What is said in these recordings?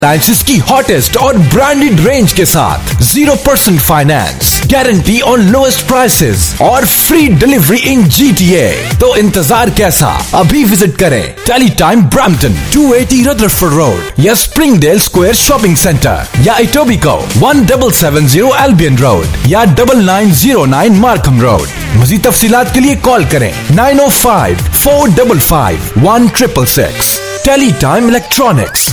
Axis की hottest और branded range के साथ 0% finance, guarantee on lowest prices और फ्री डिलीवरी इन GTA। तो इंतजार कैसा, अभी विजिट करें tele time Brampton 280 Rutherford road या स्प्रिंगडेल स्क्वायर शॉपिंग सेंटर या इटोबिको 1770 एल्बियन रोड या 9909 मार्कम रोड। मज़ीद तफसीलात के लिए कॉल करें 905 455 1666। Tele time electronics.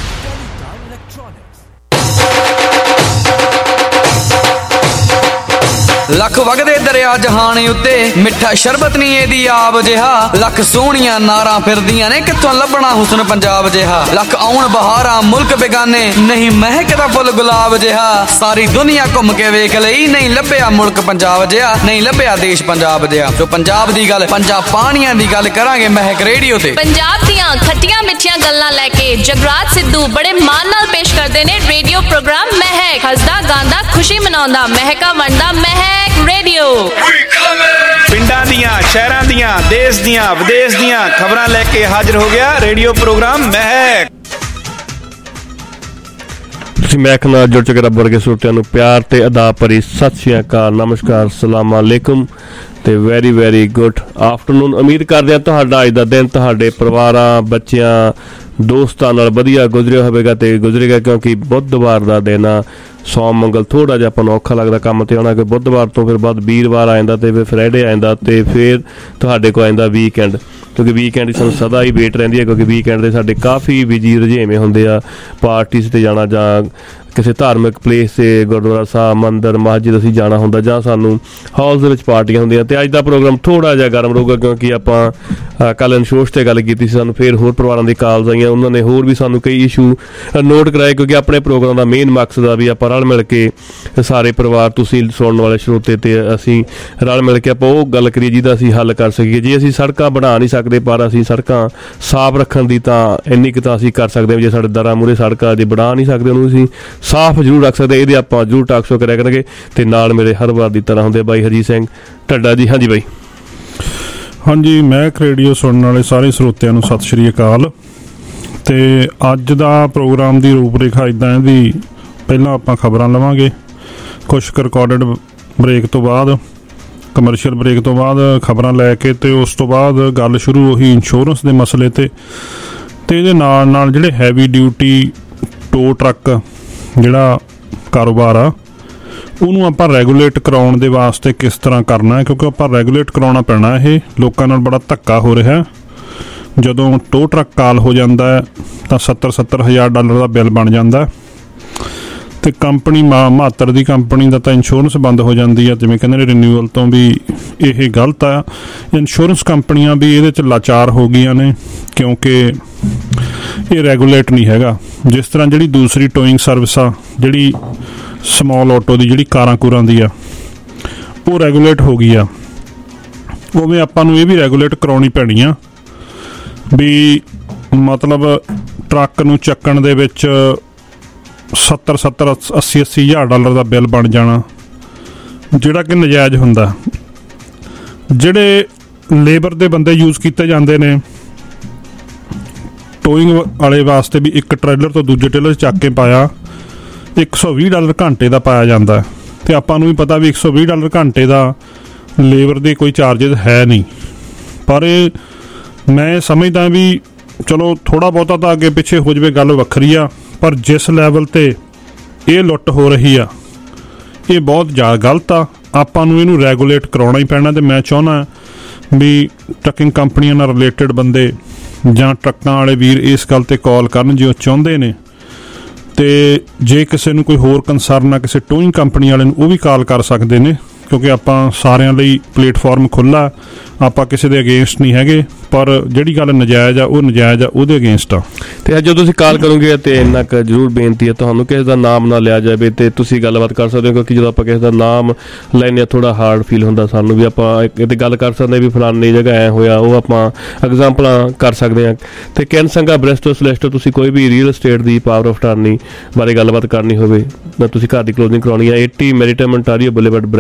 लख वगदे दरिया जहान उत्ते मिठा शरबत नहीं एदी आब जिहा। लख सोहणियां नारां फिरदियां ने कित्थों लभना हुस्न पंजाब जिहा। लख आउण बहारां मुल्क बेगाने नहीं महकदा फुल गुलाब जिहा। सारी दुनिया घुम के वेख लई नहीं लभ्या मुल्क पंजाब जिहा, नहीं लभ्या देश पंजाब जिहा। तो पंजाब दी गल, पंजाब पानियां दी गल करांगे महक रेडियो ते। पंजाब दियां खट्टियां मिठियां गल्लां लैके जगराज सिद्धू बड़े मान नाल पेश करदे ने रेडियो प्रोग्राम महक। हसदा गांदा खुशी मनाउंदा महका वंडदा महक रेडियो। पिंडां दियां, शहरां दियां, देश दियां, विदेश दियां खबरां लेके हाजिर हो गया रेडियो प्रोग्राम महक। महक नाल जुड़ चुके रब वर्गे श्रोतिਆਂ ਨੂੰ ਪਿਆਰ ਤੇ ਅਦਾ ਭਰੀ ਸਤਿ ਸ਼੍ਰੀ ਅਕਾਲ, ਨਮਸਕਾਰ, ਸਲਾਮ ਅਲੈਕੁਮ ਤੇ ਵੈਰੀ ਗੁੱਡ ਆਫਟਰਨੂਨ। ਉਮੀਦ ਕਰਦੇ ਹਾਂ ਤੁਹਾਡਾ ਅੱਜ ਦਾ ਦਿਨ ਤੁਹਾਡੇ ਪਰਿਵਾਰਾਂ, ਬੱਚਿਆਂ, ਦੋਸਤਾਂ ਨਾਲ ਵਧੀਆ ਗੁਜ਼ਰਿਆ ਹੋਵੇਗਾ ਤੇ ਗੁਜ਼ਰੇਗਾ, ਕਿਉਂਕਿ ਬੁੱਧਵਾਰ ਦਾ ਦਿਨ ਆ। ਸੋਮ ਮੰਗਲ ਥੋੜ੍ਹਾ ਜਿਹਾ ਆਪਾਂ ਨੂੰ ਔਖਾ ਲੱਗਦਾ ਕੰਮ ਤੇ ਆਉਣਾ, ਕਿ ਬੁੱਧਵਾਰ ਤੋਂ ਫਿਰ ਬਾਅਦ ਵੀਰਵਾਰ ਆ ਜਾਂਦਾ ਤੇ ਫਿਰ ਫਰਾਈਡੇ ਆ ਜਾਂਦਾ ਤੇ ਫਿਰ ਤੁਹਾਡੇ ਕੋਲ ਆ ਜਾਂਦਾ ਵੀਕਐਂਡ, ਕਿਉਂਕਿ ਵੀਕਐਂਡ ਦੀ ਸਾਨੂੰ ਸਦਾ ਹੀ ਵੇਟ ਰਹਿੰਦੀ ਹੈ, ਕਿਉਂਕਿ ਵੀਕਐਂਡ ਦੇ ਸਾਡੇ ਕਾਫੀ ਬਿਜੀ ਰੁਝੇਵੇਂ ਹੁੰਦੇ ਆ। ਪਾਰਟੀਜ਼ 'ਤੇ ਜਾਣਾ ਜਾਂ ਕਿਸੇ ਧਾਰਮਿਕ ਪਲੇਸ 'ਤੇ ਗੁਰਦੁਆਰਾ ਸਾਹਿਬ, ਮੰਦਰ, ਮਸਜਿਦ ਅਸੀਂ ਜਾਣਾ ਹੁੰਦਾ, ਜਾਂ ਸਾਨੂੰ ਹਾਊਸ ਦੇ ਵਿੱਚ ਪਾਰਟੀਆਂ ਹੁੰਦੀਆਂ। ਅਤੇ ਅੱਜ ਦਾ ਪ੍ਰੋਗਰਾਮ ਥੋੜ੍ਹਾ ਜਿਹਾ ਗਰਮ ਰਹੂਗਾ, ਕਿਉਂਕਿ ਆਪਾਂ ਕੱਲ੍ਹ ਇਨਸ਼ੋਰੈਂਸ 'ਤੇ ਗੱਲ ਕੀਤੀ ਸੀ, ਸਾਨੂੰ ਫਿਰ ਹੋਰ ਪਰਿਵਾਰਾਂ ਦੀ ਕਾਲਸ ਆਈਆਂ, ਉਹਨਾਂ ਨੇ ਹੋਰ ਵੀ ਸਾਨੂੰ ਕਈ ਇਸ਼ੂ ਨੋਟ ਕਰਾਏ, ਕਿਉਂਕਿ ਆਪਣੇ ਪ੍ਰੋਗਰਾਮ ਦਾ ਮੇਨ ਮਕਸਦ ਆ ਵੀ ਆਪਾਂ ਰਲ ਮਿਲ ਕੇ ਸਾਰੇ ਪਰਿਵਾਰ, ਤੁਸੀਂ ਸੁਣਨ ਵਾਲੇ ਸਰੋਤੇ ਅਤੇ ਅਸੀਂ ਰਲ ਮਿਲ ਕੇ ਆਪਾਂ ਉਹ ਗੱਲ ਕਰੀਏ ਜਿਹਦਾ ਅਸੀਂ ਹੱਲ ਕਰ ਸਕੀਏ। ਜੇ ਅਸੀਂ ਸੜਕਾਂ ਬਣਾ ਨਹੀਂ ਸਕਦੇ, ਪਰ ਅਸੀਂ ਸੜਕਾਂ ਸਾਫ਼ ਰੱਖਣ ਦੀ ਤਾਂ ਇੰਨੀ ਕੁ ਤਾਂ ਅਸੀਂ ਕਰ ਸਕਦੇ ਹਾਂ। ਜੇ ਸਾਡੇ ਦਰਾਂ ਮੂਹਰੇ ਸੜਕਾਂ ਜੇ ਬਣਾ ਨਹੀਂ ਸਕਦੇ, ਉਹਨੂੰ ਅਸੀਂ ਸਾਫ਼ ਜ਼ਰੂਰ ਰੱਖ ਸਕਦੇ। ਇਹਦੇ ਆਪਾਂ ਜ਼ਰੂਰ ਟਾਕ ਸ਼ੋ ਕਰਿਆ ਕਰਾਂਗੇ। ਅਤੇ ਨਾਲ ਮੇਰੇ ਹਰ ਵਾਰ ਦੀ ਤਰ੍ਹਾਂ ਹੁੰਦੇ ਬਾਈ ਹਰਜੀਤ ਸਿੰਘ ਢੱਡਾ ਜੀ। ਹਾਂਜੀ ਬਾਈ। ਹਾਂਜੀ, ਮਹਿਕ ਰੇਡੀਓ ਸੁਣਨ ਵਾਲੇ ਸਾਰੇ ਸਰੋਤਿਆਂ ਨੂੰ ਸਤਿ ਸ਼੍ਰੀ ਅਕਾਲ। ਅਤੇ ਅੱਜ ਦਾ ਪ੍ਰੋਗਰਾਮ ਦੀ ਰੂਪਰੇਖਾ ਇੱਦਾਂ ਇਹਦੀ, ਪਹਿਲਾਂ ਆਪਾਂ ਖਬਰਾਂ ਲਵਾਂਗੇ, ਕੁਛ ਕੁ ਰਿਕਾਰਡਡ ਬ੍ਰੇਕ ਤੋਂ ਬਾਅਦ, ਕਮਰਸ਼ੀਅਲ ਬ੍ਰੇਕ ਤੋਂ ਬਾਅਦ ਖਬਰਾਂ ਲੈ ਕੇ, ਅਤੇ ਉਸ ਤੋਂ ਬਾਅਦ ਗੱਲ ਸ਼ੁਰੂ ਉਹੀ ਇੰਸ਼ੋਰੈਂਸ ਦੇ ਮਸਲੇ 'ਤੇ। ਅਤੇ ਇਹਦੇ ਨਾਲ ਜਿਹੜੇ ਹੈਵੀ ਡਿਊਟੀ ਟੋ ਟਰੱਕ ਜਿਹੜਾ ਕਾਰੋਬਾਰ ਆ, ਉਹਨੂੰ ਆਪਾਂ ਰੈਗੂਲੇਟ ਕਰਾਉਣ ਦੇ ਵਾਸਤੇ ਕਿਸ ਤਰ੍ਹਾਂ ਕਰਨਾ ਹੈ, ਕਿਉਂਕਿ ਆਪਾਂ ਰੈਗੂਲੇਟ ਕਰਾਉਣਾ ਪੈਣਾ। ਇਹ ਲੋਕਾਂ ਨਾਲ ਬੜਾ ਧੱਕਾ ਹੋ ਰਿਹਾ। ਜਦੋਂ ਟੋ ਟਰੱਕ ਕਾਲ ਹੋ ਜਾਂਦਾ ਹੈ ਤਾਂ $70,000 ਦਾ ਬਿੱਲ ਬਣ ਜਾਂਦਾ, ਅਤੇ ਕੰਪਨੀ ਮਹਾਤਰ ਦੀ ਕੰਪਨੀ ਦਾ ਤਾਂ ਇੰਸ਼ੋਰੈਂਸ ਬੰਦ ਹੋ ਜਾਂਦੀ ਆ। ਜਿਵੇਂ ਕਹਿੰਦੇ ਨੇ ਰਿਨਿਊਅਲ ਤੋਂ ਵੀ ਇਹ ਗਲਤ ਆ। ਇੰਸ਼ੋਰੈਂਸ ਕੰਪਨੀਆਂ ਵੀ ਇਹਦੇ 'ਚ ਲਾਚਾਰ ਹੋ ਗਈਆਂ ਨੇ, ਕਿਉਂਕਿ ਇਹ ਰੈਗੂਲੇਟ ਨਹੀਂ ਹੈਗਾ। ਜਿਸ ਤਰ੍ਹਾਂ ਜਿਹੜੀ ਦੂਸਰੀ ਟੋਇੰਗ ਸਰਵਿਸ ਆ, ਜਿਹੜੀ ਸਮੋਲ ਆਟੋ ਦੀ, ਜਿਹੜੀ ਕਾਰਾਂ ਕੂਰਾਂ ਦੀ ਆ, ਉਹ ਰੈਗੂਲੇਟ ਹੋ ਗਈ ਆ, ਉਵੇਂ ਆਪਾਂ ਨੂੰ ਇਹ ਵੀ ਰੈਗੂਲੇਟ ਕਰਾਉਣੀ ਪੈਣੀ ਆ। ਵੀ ਮਤਲਬ ਟਰੱਕ ਨੂੰ ਚੱਕਣ ਦੇ ਵਿੱਚ $70,000-80,000 ਦਾ ਬਿੱਲ ਬਣ ਜਾਣਾ, ਜਿਹੜਾ ਕਿ ਨਜਾਇਜ਼ ਹੁੰਦਾ। ਜਿਹੜੇ ਲੇਬਰ ਦੇ ਬੰਦੇ ਯੂਜ਼ ਕੀਤੇ ਜਾਂਦੇ ਨੇ ਟੋਇੰਗ ਵਾਲੇ ਵਾਸਤੇ, ਵੀ ਇੱਕ ਟ੍ਰੇਲਰ ਤੋਂ ਦੂਜੇ ਟ੍ਰੇਲਰ 'ਚ ਚੱਕ ਕੇ ਪਾਇਆ $120 ਘੰਟੇ ਦਾ ਪਾਇਆ ਜਾਂਦਾ। ਅਤੇ ਆਪਾਂ ਨੂੰ ਵੀ ਪਤਾ ਵੀ $120 ਘੰਟੇ ਦਾ ਲੇਬਰ ਦੇ ਕੋਈ ਚਾਰਜਿਸ ਹੈ ਨਹੀਂ। ਪਰ ਇਹ ਮੈਂ ਸਮਝਦਾ ਵੀ ਚਲੋ ਥੋੜ੍ਹਾ ਬਹੁਤਾ ਤਾਂ ਅੱਗੇ ਪਿੱਛੇ ਹੋ ਜਾਵੇ, ਗੱਲ ਵੱਖਰੀ ਆ, ਪਰ ਜਿਸ ਲੈਵਲ 'ਤੇ ਇਹ ਲੁੱਟ ਹੋ ਰਹੀ ਆ, ਇਹ ਬਹੁਤ ਜ਼ਿਆਦਾ ਗਲਤ ਆ। ਆਪਾਂ ਨੂੰ ਇਹਨੂੰ ਰੈਗੂਲੇਟ ਕਰਾਉਣਾ ਹੀ ਪੈਣਾ। ਅਤੇ ਮੈਂ ਚਾਹੁੰਦਾ ਵੀ ਟਰੱਕਿੰਗ ਕੰਪਨੀਆਂ ਨਾਲ ਰਿਲੇਟਡ ਬੰਦੇ ਜਾਂ ਟਰੱਕਾਂ ਵਾਲੇ ਵੀਰ ਇਸ ਗੱਲ 'ਤੇ ਕਾਲ ਕਰਨ ਜੇ ਉਹ ਚਾਹੁੰਦੇ ਨੇ। ਅਤੇ ਜੇ ਕਿਸੇ ਨੂੰ ਕੋਈ ਹੋਰ ਕੰਸਰਨ ਆ ਕਿਸੇ ਟੋਇੰਗ ਕੰਪਨੀ ਵਾਲੇ ਨੂੰ, ਉਹ ਵੀ ਕਾਲ ਕਰ ਸਕਦੇ ਨੇ, ਕਿਉਂਕਿ ਆਪਾਂ ਸਾਰਿਆਂ ਲਈ ਪਲੇਟਫਾਰਮ ਖੁੱਲ੍ਹਾ। ਆਪਾਂ ਕਿਸੇ ਦੇ ਅਗੇਂਸਟ ਨਹੀਂ ਹੈਗੇ, ਪਰ ਜਿਹੜੀ ਗੱਲ ਨਜਾਇਜ਼ ਆ ਉਹ ਨਜਾਇਜ਼ ਆ, ਉਹਦੇ ਅਗੇਂਸਟ ਆ। ਅਤੇ ਜਦੋਂ ਤੁਸੀਂ ਕਾਲ ਕਰੋਗੇ ਅਤੇ ਇੰਨਾ ਕੁ ਜ਼ਰੂਰ ਬੇਨਤੀ ਹੈ, ਤੁਹਾਨੂੰ ਕਿਸੇ ਦਾ ਨਾਮ ਨਾ ਲਿਆ ਜਾਵੇ ਅਤੇ ਤੁਸੀਂ ਗੱਲਬਾਤ ਕਰ ਸਕਦੇ ਹੋ, ਕਿਉਂਕਿ ਜਦੋਂ ਆਪਾਂ ਕਿਸੇ ਦਾ ਨਾਮ ਲੈਂਦੇ ਹਾਂ ਥੋੜ੍ਹਾ ਹਾਰਡ ਫੀਲ ਹੁੰਦਾ ਸਾਨੂੰ, ਵੀ ਆਪਾਂ ਕਿਤੇ ਗੱਲ ਕਰ ਸਕਦੇ ਵੀ ਫਲਾਨੀ ਜਗ੍ਹਾ ਐਂ ਹੋਇਆ, ਉਹ ਆਪਾਂ ਐਗਜ਼ਾਮਪਲਾਂ ਕਰ ਸਕਦੇ ਹਾਂ। ਅਤੇ ਕੈਨਸੰਗਾ ਬ੍ਰੈਸਟੋ ਸਲੈਸਟੋ, ਤੁਸੀਂ ਕੋਈ ਵੀ ਰੀਅਲ estate ਦੀ ਪਾਵਰ ਆਫ ਅਟਾਰਨੀ ਬਾਰੇ ਗੱਲਬਾਤ ਕਰਨੀ ਹੋਵੇ, ਤਾਂ ਤੁਸੀਂ ਘਰ ਦੀ ਕਲੋਜ਼ਿੰਗ ਕਰਾਉਣੀ ਹੈ 80 maritime ontario boulevard Brampton,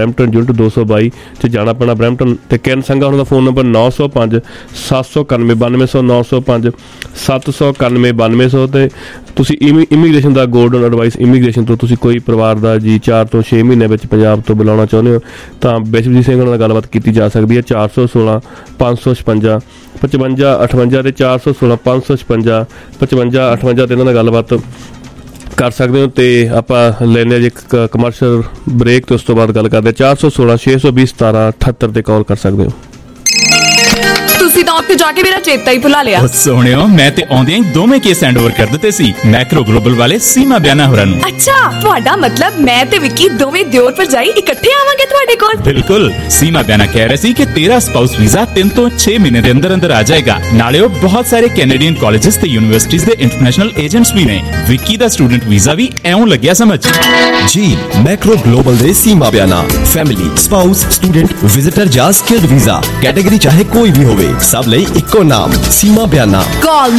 unit 222 च जाना पैना ब्रैम्पटन। ते किरण संघा उन्होंने फ़ोन नंबर 905 791 9200 905 791 9200। ते ਤੁਸੀਂ ਇਮੀਗ੍ਰੇਸ਼ਨ ਦਾ ਗੋਲਡਨ ਐਡਵਾਈਸ ਇਮੀਗ੍ਰੇਸ਼ਨ ਤੋਂ ਤੁਸੀਂ ਕੋਈ ਪਰਿਵਾਰ ਦਾ ਜੀ 4 ਤੋਂ 6 ਮਹੀਨੇ ਵਿੱਚ ਪੰਜਾਬ ਤੋਂ ਬੁਲਾਉਣਾ ਚਾਹੁੰਦੇ ਹੋ ਤਾਂ ਬਿਸ਼ਵਜੀਤ ਸਿੰਘ ਨਾਲ ਗੱਲਬਾਤ ਕੀਤੀ ਜਾ ਸਕਦੀ ਹੈ। 416 556 55 58 ਤੇ 416 556 55 58 ਤੇ ਇਹਨਾਂ ਨਾਲ ਗੱਲਬਾਤ ਕਰ ਸਕਦੇ ਹੋ। ਤੇ ਆਪਾਂ ਲੈਣੇ ਜੀ ਇੱਕ ਕਮਰਸ਼ੀਅਲ ਬ੍ਰੇਕ ਤੇ ਉਸ ਤੋਂ ਬਾਅਦ ਗੱਲ ਕਰਦੇ 416 620 17 78 ਤੇ ਕਾਲ ਕਰ ਸਕਦੇ ਹੋ। ਤੁਸੀਂ ਤਾਂ ਉੱਥੇ ਜਾ ਕੇ ਮੇਰਾ ਚੇਤਾ ਹੀ ਭੁਲਾ ਲਿਆ। ਸੋਹਣਿਓ ਮੈਂ ਤੇ ਆਉਂਦਿਆਂ ਹੀ ਦੋਵੇਂ ਕੇਸ ਹੈਂਡ ਓਵਰ ਕਰ ਦਿੱਤੇ ਸੀ ਮੈਕਰੋ ਗਲੋਬਲ ਵਾਲੇ ਸੀਮਾ ਬਿਆਨਾ ਹੋਰਾਂ ਨੂੰ। ਅੱਛਾ ਤੁਹਾਡਾ ਮਤਲਬ ਮੈਂ ਤੇ ਵਿੱਕੀ ਦੋਵੇਂ ਦਿਓਰ ਭਰਜਾਈ ਇਕੱਠੇ ਆਵਾਂਗੇ ਤੁਹਾਡੇ ਕੋਲ? ਬਿਲਕੁਲ ਸੀਮਾ ਬਿਆਨਾ ਕਹਿ ਰਹੇ ਸੀ ਕਿ ਤੇਰਾ ਸਪਾਊਸ ਵੀਜ਼ਾ 3 ਤੋਂ 6 ਮਹੀਨੇ ਦੇ ਅੰਦਰ ਅੰਦਰ ਆ ਜਾਏਗਾ। ਨਾਲੇ ਉਹ ਬਹੁਤ ਸਾਰੇ ਕੈਨੇਡੀਅਨ ਕਾਲਜਸ ਤੇ ਯੂਨੀਵਰਸਿਟੀਜ਼ ਦੇ ਇੰਟਰਨੈਸ਼ਨਲ ਏਜੰਟਸ ਵੀ ਨੇ। ਵਿੱਕੀ ਦਾ ਸਟੂਡੈਂਟ ਵੀਜ਼ਾ ਵੀ ਐਉਂ ਲੱਗਿਆ ਸਮਝ ਜੀ। ਮੈਕਰੋ ਗਲੋਬਲ ਦੇ Seema Biana family spouse student visitor ਜਾਂ ਸਕਿਲਡ ਵੀਜ਼ਾ ਕੈਟਾਗਰੀ ਚਾਹੇ ਕੋਈ ਵੀ ਹੋਵੇ ਸਭ ਲਈ ਇੱਕੋ ਨਾਮ ਸੀਮਾ ਬਿਆਨਾ। ਕਾਲ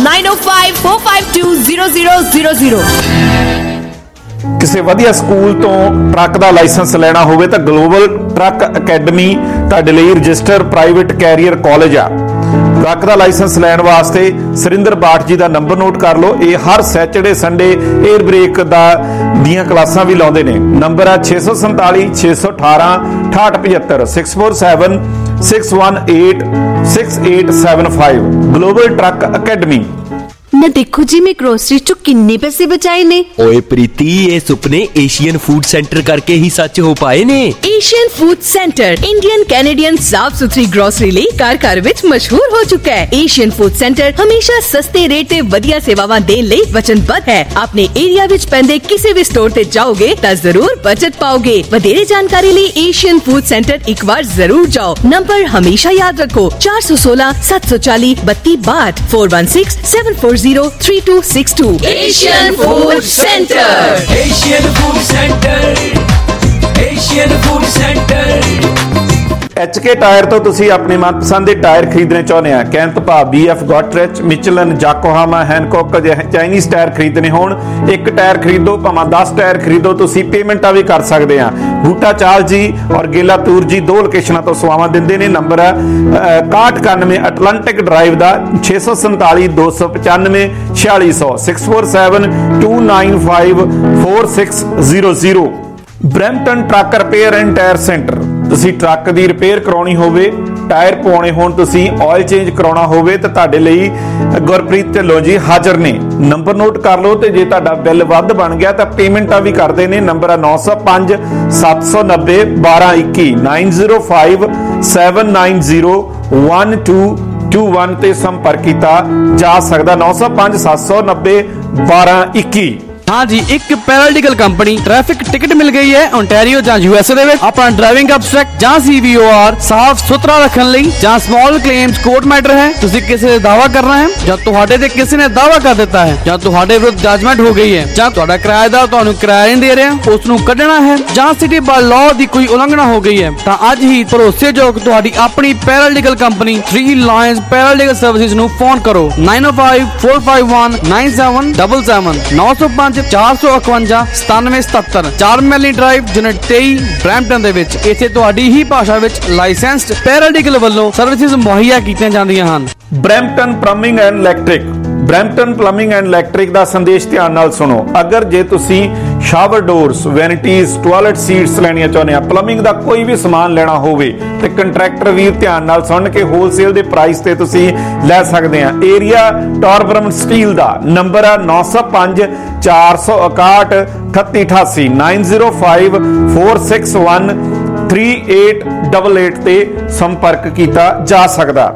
9054520000। ਕਿਸੇ ਵਧੀਆ ਸਕੂਲ ਤੋਂ ਟਰੱਕ ਦਾ ਲਾਇਸੈਂਸ ਲੈਣਾ ਹੋਵੇ ਤਾਂ ਗਲੋਬਲ ਟਰੱਕ ਅਕੈਡਮੀ ਤੁਹਾਡੇ ਲਈ ਰਜਿਸਟਰਡ ਪ੍ਰਾਈਵੇਟ ਕੈਰੀਅਰ ਕਾਲਜ ਆ। ਟਰੱਕ ਦਾ ਲਾਇਸੈਂਸ ਲੈਣ ਵਾਸਤੇ ਸਰਿੰਦਰ ਬਾਠ ਜੀ ਦਾ ਨੰਬਰ ਨੋਟ ਕਰ ਲਓ। ਇਹ ਹਰ ਸੈਚਰਡੇ ਸੰਡੇ 에ਅਰ ਬ੍ਰੇਕ ਦੀਆਂ ਕਲਾਸਾਂ ਵੀ ਲਾਉਂਦੇ ਨੇ। ਨੰਬਰ ਆ 647 618 6875 647 618 6875 ਗਲੋਬਲ ਟਰੱਕ ਅਕੈਡਮੀ। ਨਾ ਦੇਖੋ ਜੀ ਮੈਂ ਗਰੋਸਰੀ ਚੋਂ ਕਿੰਨੇ ਪੈਸੇ ਬਚਾਏ ਨੇ। ਓਏ ਪ੍ਰੀਤੀ ਇਹ ਸੁਪਨੇ ਏਸ਼ੀਅਨ ਫੂਡ ਸੈਂਟਰ ਕਰਕੇ ਹੀ ਸੱਚ ਹੋ ਪਾਏ ਨੇ। Asian food centre Indian Canadian ਸਾਫ ਸੁਥਰੀ ਗਰੋਸਰੀ ਲਈ ਘਰ ਘਰ ਵਿੱਚ ਮਸ਼ਹੂਰ ਹੋ ਚੁੱਕਾ ਹੈ। ਏਸ਼ੀਅਨ ਫੂਡ ਸੈਂਟਰ ਹਮੇਸ਼ਾ ਸਸਤੇ ਰੇਟ ਤੇ ਵਧੀਆ ਸੇਵਾਵਾਂ ਦੇਣ ਲਈ ਵਚਨਬੱਧ ਹੈ। ਆਪਣੇ ਏਰੀਆ ਵਿੱਚ ਪੈਂਦੇ ਕਿਸੇ ਵੀ ਸਟੋਰ ਤੇ ਜਾਓਗੇ ਤਾਂ ਜ਼ਰੂਰ ਬਚਤ ਪਾਓਗੇ। ਵਧੇਰੇ ਜਾਣਕਾਰੀ ਲਈ ਏਸ਼ੀਅਨ ਫੂਡ ਸੈਂਟਰ ਇੱਕ ਵਾਰ ਜ਼ਰੂਰ ਜਾਓ। ਨੰਬਰ ਹਮੇਸ਼ਾ ਯਾਦ ਰੱਖੋ 416 740 3262 416 740 3262। Asian Food Center. Asian Food Center. Asian Food Center। HK tyre ਤੋਂ ਤੁਸੀਂ ਆਪਣੇ ਮਨਪਸੰਦ ਦੇ ਟਾਇਰ ਖਰੀਦਣੇ ਚਾਹੁੰਦੇ ਆ। ਕੈਂਤ ਭਾ BF Goodrich Michelin Yokohama Hankook Chinese tyre ਖਰੀਦਣੇ ਹੋਣ ਇੱਕ ਟਾਇਰ ਖਰੀਦੋ ਭਾਵੇਂ 10 ਟਾਇਰ ਖਰੀਦੋ ਤੁਸੀਂ ਪੇਮੈਂਟਾਂ ਵੀ ਕਰ ਸਕਦੇ ਆ। ਬੂਟਾ ਚਾਲ ਜੀ ਔਰ ਗੇਲਾ ਤੂਰ ਜੀ ਦੋ ਲੋਕੇਸ਼ਨਾਂ ਤੋਂ ਸੇਵਾਵਾਂ ਦਿੰਦੇ ਨੇ। ਨੰਬਰ ਹੈ 6191 ਅਟਲਾਂਟਿਕ ਡਰਾਈਵ ਦਾ 647 295 4600 647 295 4600। Brampton truck repair and tyre centre. ਤੁਸੀਂ ਟਰੱਕ ਦੀ ਰਿਪੇਅਰ ਕਰਾਉਣੀ ਹੋਵੇ ਟਾਇਰ ਪਵਾਉਣੇ ਹੋਣ ਤੁਸੀਂ ਆਇਲ ਚੇਂਜ ਕਰਾਉਣਾ ਹੋਵੇ ਤਾਂ ਤੁਹਾਡੇ ਲਈ ਗੁਰਪ੍ਰੀਤ ਢਿੱਲੋਂ ਜੀ ਹਾਜ਼ਰ ਨੇ। ਨੰਬਰ ਨੋਟ ਕਰ ਲਓ ਤੇ ਜੇ ਤੁਹਾਡਾ ਬਿੱਲ ਵੱਧ ਬਣ ਗਿਆ ਤਾਂ ਪੇਮੈਂਟਾਂ ਵੀ ਕਰਦੇ ਨੇ। ਨੰਬਰ ਹੈ 905 790 1221 905 790 1221 ਤੇ ਸੰਪਰਕ ਕੀਤਾ ਜਾ ਸਕਦਾ 905 790 1221। हाँ जी एक पैरालीगल कंपनी ट्रैफिक टिकट मिल गई है ओंटारियो ਜਾਂ USA ਦੇ ਵਿੱਚ ਆਪਣਾ ਡਰਾਈਵਿੰਗ ਅਬਸਟ੍ਰੈਕਟ ਜਾਂ CVOR ਸਾਫ਼ ਸੁਥਰਾ ਰੱਖਣ ਲਈ ਜਾਂ ਸਮਾਲ ਕਲੇਮਸ ਕੋਰਟ ਮੈਟਰ ਹੈ ਤੁਸੀਂ ਕਿਸੇ ਦਾ ਦਾਵਾ ਕਰਨਾ ਹੈ ਜਾਂ ਤੁਹਾਡੇ ਤੇ ਕਿਸੇ ਨੇ ਦਾਵਾ ਕਰ ਦਿੱਤਾ ਹੈ ਜਾਂ ਤੁਹਾਡੇ ਵਿਰੁੱਧ ਜਜਮੈਂਟ ਹੋ ਗਈ ਹੈ ਜਾਂ ਤੁਹਾਡਾ ਕਿਰਾਏਦਾਰ ਤੁਹਾਨੂੰ ਕਿਰਾਇਆ ਨਹੀਂ ਦੇ ਰਿਹਾ ਉਸ ਨੂੰ ਕੱਢਣਾ ਹੈ ਜਾਂ ਸਿਟੀ ਬਾਈ ਲਾਅ ਦੀ ਕੋਈ ਉਲੰਘਣਾ ਹੋ ਗਈ ਹੈ ਤਾਂ ਅੱਜ ਹੀ ਭਰੋਸੇਯੋਗ ਤੁਹਾਡੀ ਆਪਣੀ paralegal company 3 lions paralegal services ਨੂੰ ਫੋਨ ਕਰੋ 905 451 9777 905 451 9777 4 ਮੈਲੀ ਡਰਾਈਵ ਯੂਨਿਟ 23 ਬਰੈਂਪਟਨ ਦੇ ਵਿੱਚ। ਇੱਥੇ ਤੁਹਾਡੀ ਹੀ ਭਾਸ਼ਾ ਵਿੱਚ ਲਾਇਸੈਂਸਡ ਪੈਰਾਲੀਗਲ ਵੱਲੋਂ ਸਰਵਿਸਿਜ਼ ਮੁਹੱਈਆ ਕੀਤੀਆਂ ਜਾਂਦੀਆਂ ਹਨ। Brampton plumbing and electric. Brampton plumbing and electric ਦਾ ਸੰਦੇਸ਼ ਧਿਆਨ ਨਾਲ ਸੁਣੋ। ਅਗਰ ਜੇ ਤੁਸੀਂ shower doors vanities toilet seats ਲੈਣੀਆਂ ਚਾਹੁੰਦੇ ਆ ਪਲੰਬਿੰਗ ਦਾ ਕੋਈ ਵੀ ਸਮਾਨ ਲੈਣਾ ਹੋਵੇ ਤੇ ਕੰਟਰੈਕਟਰ ਵੀ ਧਿਆਨ ਨਾਲ ਸੁਣ ਕੇ ਹੋਲਸੇਲ ਦੇ ਪ੍ਰਾਈਸ ਤੇ ਤੁਸੀਂ ਲੈ ਸਕਦੇ ਆ। ਏਰੀਆ ਟੌਰਬਰਮ ਸਟੀਲ ਦਾ ਨੰਬਰ ਹੈ 905 461 3888 905 461 3888 ਤੇ ਸੰਪਰਕ ਕੀਤਾ ਜਾ ਸਕਦਾ।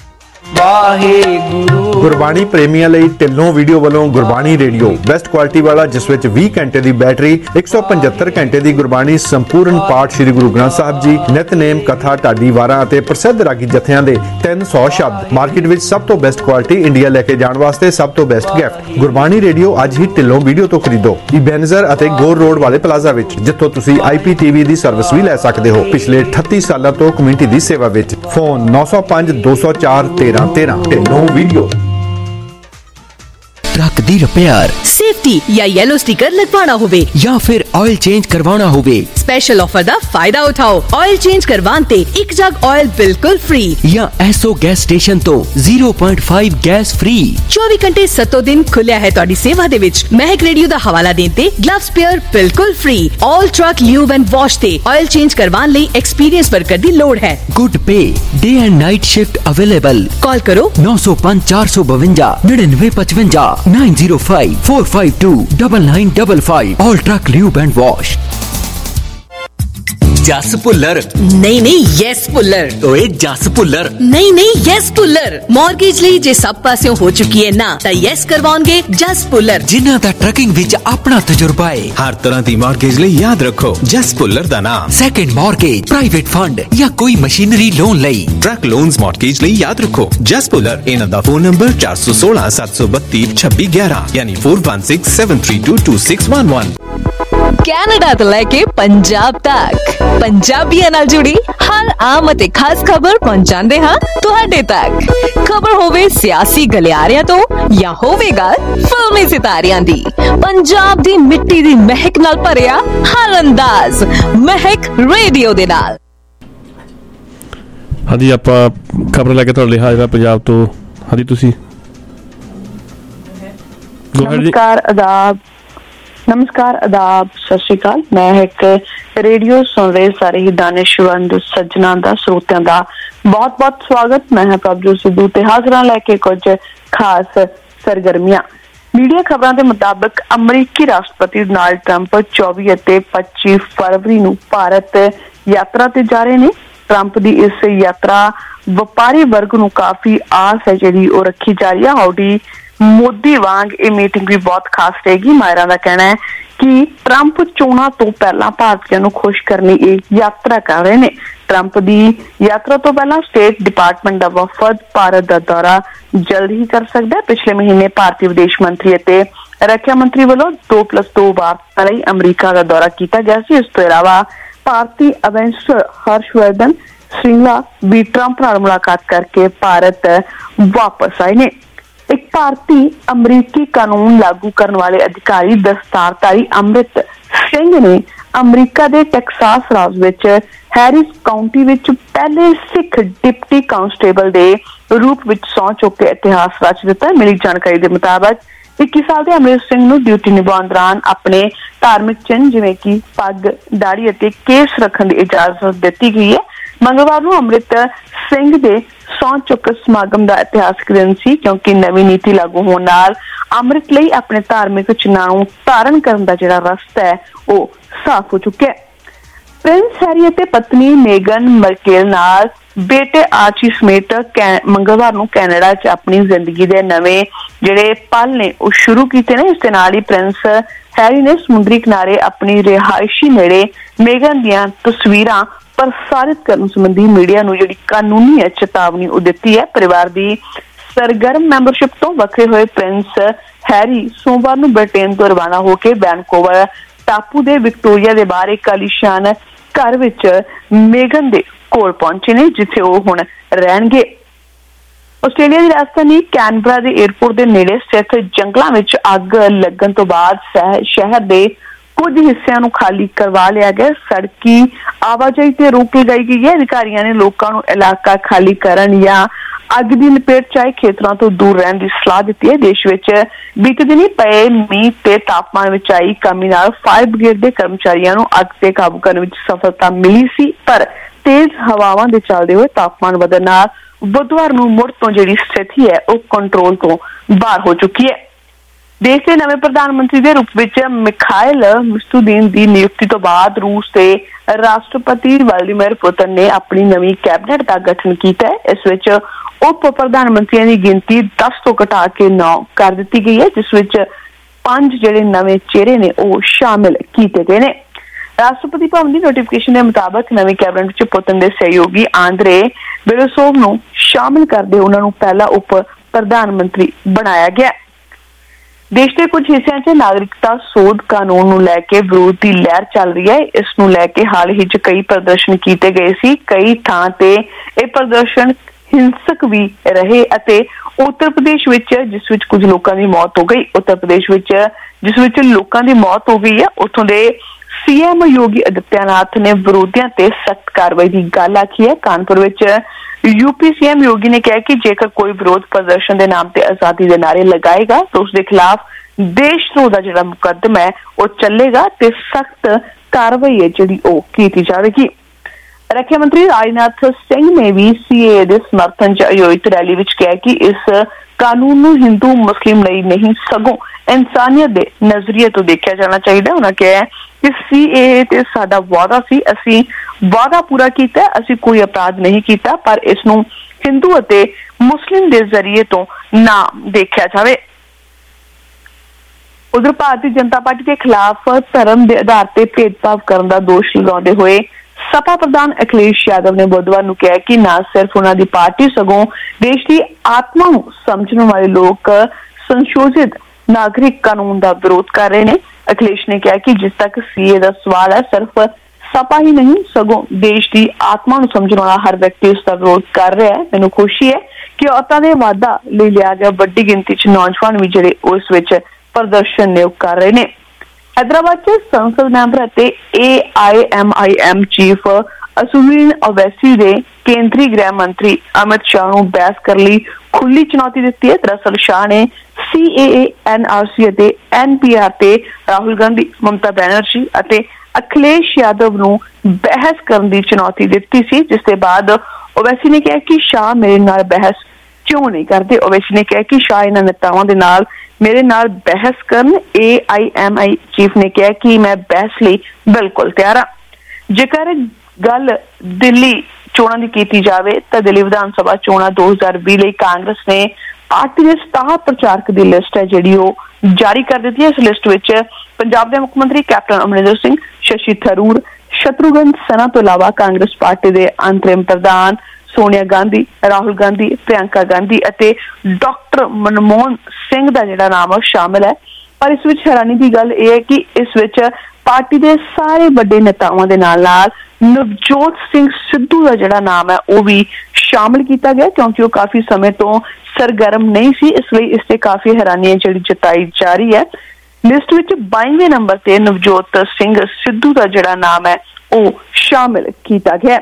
ਵਾਹਿਗੁਰੂ। ਗੁਰਬਾਣੀ ਪ੍ਰੇਮੀਆਂ ਲਈ ਢਿੱਲੋਂ ਵੀਡੀਓ ਵੱਲੋਂ ਗੁਰਬਾਣੀ ਰੇਡੀਓ ਬੈਸਟ ਕੁਆਲਿਟੀ ਵਾਲਾ ਜਿਸ ਵਿੱਚ 20 ਘੰਟੇ ਦੀ ਬੈਟਰੀ 175 ਘੰਟੇ ਦੀ ਗੁਰਬਾਣੀ ਸੰਪੂਰਨ ਪਾਠ ਸ੍ਰੀ ਗੁਰੂ ਗ੍ਰੰਥ ਸਾਹਿਬ ਜੀ ਨਿਤਨੇਮ ਕਥਾ ਢਾਡੀ ਵਾਰਾਂ ਅਤੇ ਪ੍ਰਸਿੱਧ ਰਾਗੀ ਜਥਿਆਂ ਦੇ 300 ਸ਼ਬਦ ਮਾਰਕੀਟ ਵਿੱਚ ਸਭ ਤੋਂ ਬੈਸਟ ਕੁਆਲਿਟੀ ਇੰਡੀਆ ਲੈ ਕੇ ਜਾਣ ਵਾਸਤੇ ਸਭ ਤੋਂ ਬੈਸਟ ਗਿਫਟ। ਗੁਰਬਾਣੀ ਰੇਡੀਓ ਅੱਜ ਹੀ ਢਿੱਲੋਂ ਵੀਡੀਓ ਤੋਂ ਖਰੀਦੋ ਇਬੈਨਜ਼ਰ ਅਤੇ ਗੋਰ ਰੋਡ ਵਾਲੇ ਪਲਾਜ਼ਾ ਵਿੱਚ ਜਿੱਥੋਂ ਤੁਸੀਂ IPTV ਦੀ ਸਰਵਿਸ ਵੀ ਲੈ ਸਕਦੇ ਹੋ। ਪਿਛਲੇ 38 ਸਾਲਾਂ ਤੋਂ ਕਮਿਊਨਿਟੀ ਦੀ ਸੇਵਾ ਵਿੱਚ। Phone 905 204 1313 Dhillon video. ट्रक दी रिपेयर, सेफ्टी या येलो स्टिकर लगवाना होवे या फिर ऑयल चेंज करवाना होवे, स्पेशल ऑफर दा फायदा उठाओ। ऑयल चेंज करवान ते 1 जग ऑयल बिल्कुल फ्री या एसओ गैस स्टेशन तो 0.5 गैस फ्री। 24 घंटे 7 दिन खुलिया है तुहाडी सेवा दे विच। महक रेडियो दा हवाला देन ते ग्लव स्पेयर बिल्कुल free. All truck lube and wash ते ऑयल चेंज करवान लई एक्सपीरियंस वर्कर दी लोड़ है। Good pay, day and night shift available. Call करो 905 452 9955 905 452 9955। All truck lube and wash. Jas Bhullar नहीं यस पुल्लर। ओए जस पुल्लर नहीं यस पुल्लर। मॉर्गेज ਲਈ जे सब पासियों हो चुकी है ना ਤਾਂ यस करवाओगे जस पुल्लर, जिन्हां दा ट्रकिंग विच अपना तजुर्बा है। हर तरह दी मॉर्गेज लिए याद रखो जस पुल्लर दा नाम। सेकंड मॉर्गेज, प्राइवेट फंड या कोई मशीनरी लोन लई, ट्रक लोन्स मॉर्गेज लिए याद रखो जस पुल्लर। इन्हां दा फोन नंबर 416 732 2611 यानी 4167322611। ਕੈਨੇਡਾ ਤੋਂ ਲੈ ਕੇ ਪੰਜਾਬ ਤੱਕ ਪੰਜਾਬੀਆਂ ਨਾਲ ਜੁੜੀ ਹਰ ਆਮ ਅਤੇ ਖਾਸ ਖਬਰ ਪਹੁੰਚਾਉਂਦੇ ਹਾਂ ਤੁਹਾਡੇ ਤੱਕ। ਖਬਰ ਹੋਵੇ ਸਿਆਸੀ ਗਲਿਆਰਿਆਂ ਤੋਂ ਜਾਂ ਹੋਵੇਗਾ ਫਿਲਮੀ ਸਿਤਾਰਿਆਂ ਦੀ, ਪੰਜਾਬ ਦੀ ਮਿੱਟੀ ਦੀ ਮਹਿਕ ਨਾਲ ਭਰਿਆ ਹਰ ਅੰਦਾਜ਼ ਮਹਿਕ ਰੇਡੀਓ ਦੇ ਨਾਲ। ਹਾਂਜੀ, ਆਪਾਂ ਖਬਰ ਲੈ ਕੇ ਤੁਹਾਡੇ ਲਈ ਹਾਜ਼ਰ ਹਾਂ ਪੰਜਾਬ ਤੋਂ। ਹਾਂਜੀ, ਤੁਸੀਂ नमस्कार आदाब सत श्री अकाल। मैं एक रेडियो सुन रहे सारे ही दानिशवंद सज्जना दा श्रोतियां दा बहुत बहुत स्वागत। मैं प्रभजोत सिद्धू ते हाजिर लैके कुछ खास सरगर्मियां। मीडिया खबरों के मुताबिक अमरीकी राष्ट्रपति डोनाल्ड ट्रंप 24 ਅਤੇ 25 फरवरी ਨੂੰ भारत यात्रा ते जा रहे ने। ट्रंप की इस यात्रा व्यापारी वर्ग ਨੂੰ काफी आस है जिहड़ी ਉਹ रखी जा रही है। हाउडी मोदी वांग ये मीटिंग भी बहुत खास रहेगी। माहिरां दा कहना है कि ट्रंप चोणां तो पहला भारतीयों को खुश करने ये यात्रा कर रहे हैं। ट्रंप की यात्रा तो पहला स्टेट डिपार्टमेंट का वफद भारत का दौरा जल्द ही कर सकता है। पिछले महीने भारतीय विदेश मंत्री और रक्षा मंत्री वालों 2+2 वार्ता लई अमरीका का दौरा किया गया सी। इस तो इलावा भारतीय अवेंसर हर्षवर्धन श्रृंगला भी ट्रंप नाल मुलाकात करके भारत वापस आए ने। एक भारतीय अमरीकी कानून लागू करने वाले अधिकारी दस्तारधारी अमृत सिंह ने अमरीका के टैक्सास राज विच हैरिस काउंटी विच पहले सिख डिप्टी कांस्टेबल के रूप विच सौं चुक के इतिहास रच दिता। मिली जानकारी के मुताबिक 21 साल के अमृत सिंह नूं ड्यूटी निभाउण दौरान अपने धार्मिक चिन्ह जिवें कि पग, दाढ़ी और केस रखने की इजाजत दी गई है। मंगलवार को अमृत सिंह के सौं चुक समागम का इतिहासिक दिन सी, क्योंकि नवी नीति लागू होने नाल अमृत लई अपने धार्मिक चिन्हां धारण करने का जिहड़ा रस्ता है वो साफ हो चुका है। प्रिंस हैरी और पत्नी मेगन मर्केल नाल बेटे आर्ची समेत मंगलवार को कैनेडा च अपनी जिंदगी के नवे जिहड़े पल ने वो शुरू किए ने। इस दे नाल ही प्रिंस हैरी ने समुद्री किनारे अपनी रिहायशी नेड़े मेगन दियां तस्वीरां प्रसारित करने संबंधी मीडिया नूं जिहड़ी कानूनी चेतावनी दी है। परिवार की सरगर्म मैंबरशिप तो वखरे हुए प्रिंस हैरी सोमवार नूं ब्रिटेन तो रवाना होकर वैनकूवर टापू के विक्टोरिया के बाहर एक आलीशान घर विच मेगन दे कोल पहुंचे ने, जिथे वो हुण रहणगे। आस्ट्रेलिया की राजधानी कैनबरा के एयरपोर्ट के नेड़े स्थित जंगलों में अग लगन तो बाद शहर के कुछ हिस्सों को खाली करवा लिया गया। सड़की आवाजाही से रोक लगाई गई है। अधिकारियों ने लोगों को इलाका खाली करन या अग की लपेट च आए खेतरों तो दूर रहने की सलाह दी है। देश में बीते दिन पे मीह ते तापमान में आई कमी नाल फायर ब्रिगेड के कर्मचारियों को अग से काबू करने में सफलता मिली सी, पर तेज हवावां दे चलदे हुए तापमान वधण नाल बुधवार नूं मुड़ तो जिहड़ी स्थिति है वो कंट्रोल तो बाहर हो चुकी है। देश के नवे प्रधानमंत्री के रूप में मिखाइल मिशुस्तिन की नियुक्ति तो बाद रूस के राष्ट्रपति व्लादिमीर पुतिन ने अपनी नवी कैबिनेट का गठन किया है। इस विच उप प्रधानमंत्रियों की गिनती 10 तो घटा के 9 कर दी गई है, जिस विच 5 जिहड़े नवे चेहरे ने वो शामिल किए गए हैं। राष्ट्रपति भवन की नोटिफिकेशन के मुताबिक नवी कैबिनेट में पुतिन के सहयोगी आंद्रे बेलोसोव नूं शामिल करते उन्होंने पहला उप प्रधानमंत्री बनाया गया। देश के कुछ हिस्सों से नागरिकता सोध कानून नूं लैके विरोध की लहर चल रही है। इस नूं लैके हाल ही कई प्रदर्शन किए गए सी। कई थां ते ये प्रदर्शन हिंसक भी रहे अते उत्तर प्रदेश विच जिस विच कुछ लोगों की मौत हो गई, उत्तर प्रदेश विच जिस विच लोगों की मौत हो गई है, उत्थों दे सीएम योगी आदित्यनाथ ने विरोधियों ते सख्त कार्रवाई की गल आखी है। कानपुर विच यूपी सीएम योगी ने कहा कि जेकर कोई विरोध प्रदर्शन के नाम से आजादी के नारे लगाएगा तो उसके खिलाफ देशद्रोह का जिहड़ा मुकदमा है वो चलेगा ते सख्त कार्रवाई है जिहड़ी वो की जाएगी। रक्षा मंत्री राजनाथ सिंह ने भी सीएए के समर्थन च आयोजित रैली विच कहा कि इस कानून नूं हिंदू मुस्लिम ਲਈ नहीं सगों इंसानियत के नजरिए तो देखा जाना चाहिए। उन्होंने कहा कि सीएए ते साडा वादा सी, असीं वादा पूरा कीता, असीं कोई अपराध नहीं कीता, पर इस नूं हिंदू अते मुस्लिम के जरिए तो ना देखा जाए। उधर भारतीय जनता पार्टी के खिलाफ धर्म के आधार पर भेदभाव करने का दोष लगाते हुए सपा प्रधान अखिलेश यादव ने बुधवार को कहा कि न सिर्फ उन्होंने पार्टी सगों देश की आत्मा को समझने वाले लोग संशोधित नागरिक कानून का विरोध कर रहे हैं। अखिलेश ने कहा कि जिस तक सीए का सवाल है, सिर्फ सपा ही नहीं सगों देश की आत्मा को समझने वाला हर व्यक्ति उसका विरोध कर रहा है। मैनूं खुशी है कि औरतों के वादा ले लिया गया वड्डी गिनती च नौजवान भी जिहड़े उस विच प्रदर्शन नियोग कर रहे हैं। हैदराबाद च संसद मैंबर अते AIMIM चीफ असुद्दीन ओवैसी ने केंद्रीय गृह मंत्री अमित शाह को बहस करने लिए खुली चुनौती दी है। दरअसल शाह ने CAA, NRC अते NPR ते राहुल गांधी, ममता बनर्जी अते अखिलेश यादव को बहस करने की चुनौती दी सी, जिसके बाद ओवैसी ने कहा कि शाह मेरे नाल बहस क्यों नहीं करते। ओवैसी ने कहा कि शाह इन्हां नेतावां दे नाल मेरे नाल बहस करन। AIMI चीफ ने कहा कि मैं बहस लिए बिल्कुल तैयार हाँ। जेकर गल दिल्ली चोणां दी कीती जावे तां दिल्ली विधान सभा चोणां 2020 लई कांग्रेस ने पार्टी के 67 प्रचारक की लिस्ट है जिहड़ी ओह जारी कर दी है। इस लिस्ट विच पंजाब के मुख्यमंत्री कैप्टन अमरिंदर सिंह, शशि थरूर, शत्रुघ्न सिन्हा तो इलावा कांग्रेस पार्टी के अंतरिम प्रधान सोनिया गांधी, राहुल गांधी, प्रियंका गांधी अते डॉक्टर मनमोहन सिंह का जिहड़ा नाम है शामिल है। पर इस विच हैरानी की गल यह है कि इस विच पार्टी के सारे बड़े नेताओं के नाल नवजोत सिंह सिद्धू का जिहड़ा नाम है वह भी शामिल किया गया, क्योंकि वो काफी समय तो सरगर्म नहीं सी, इसलिए इससे काफी हैरानी जिहड़ी जताई जा रही है। लिस्ट विच 22वें नंबर से नवजोत सिंह सिद्धू का जिहड़ा नाम है वह शामिल किया गया।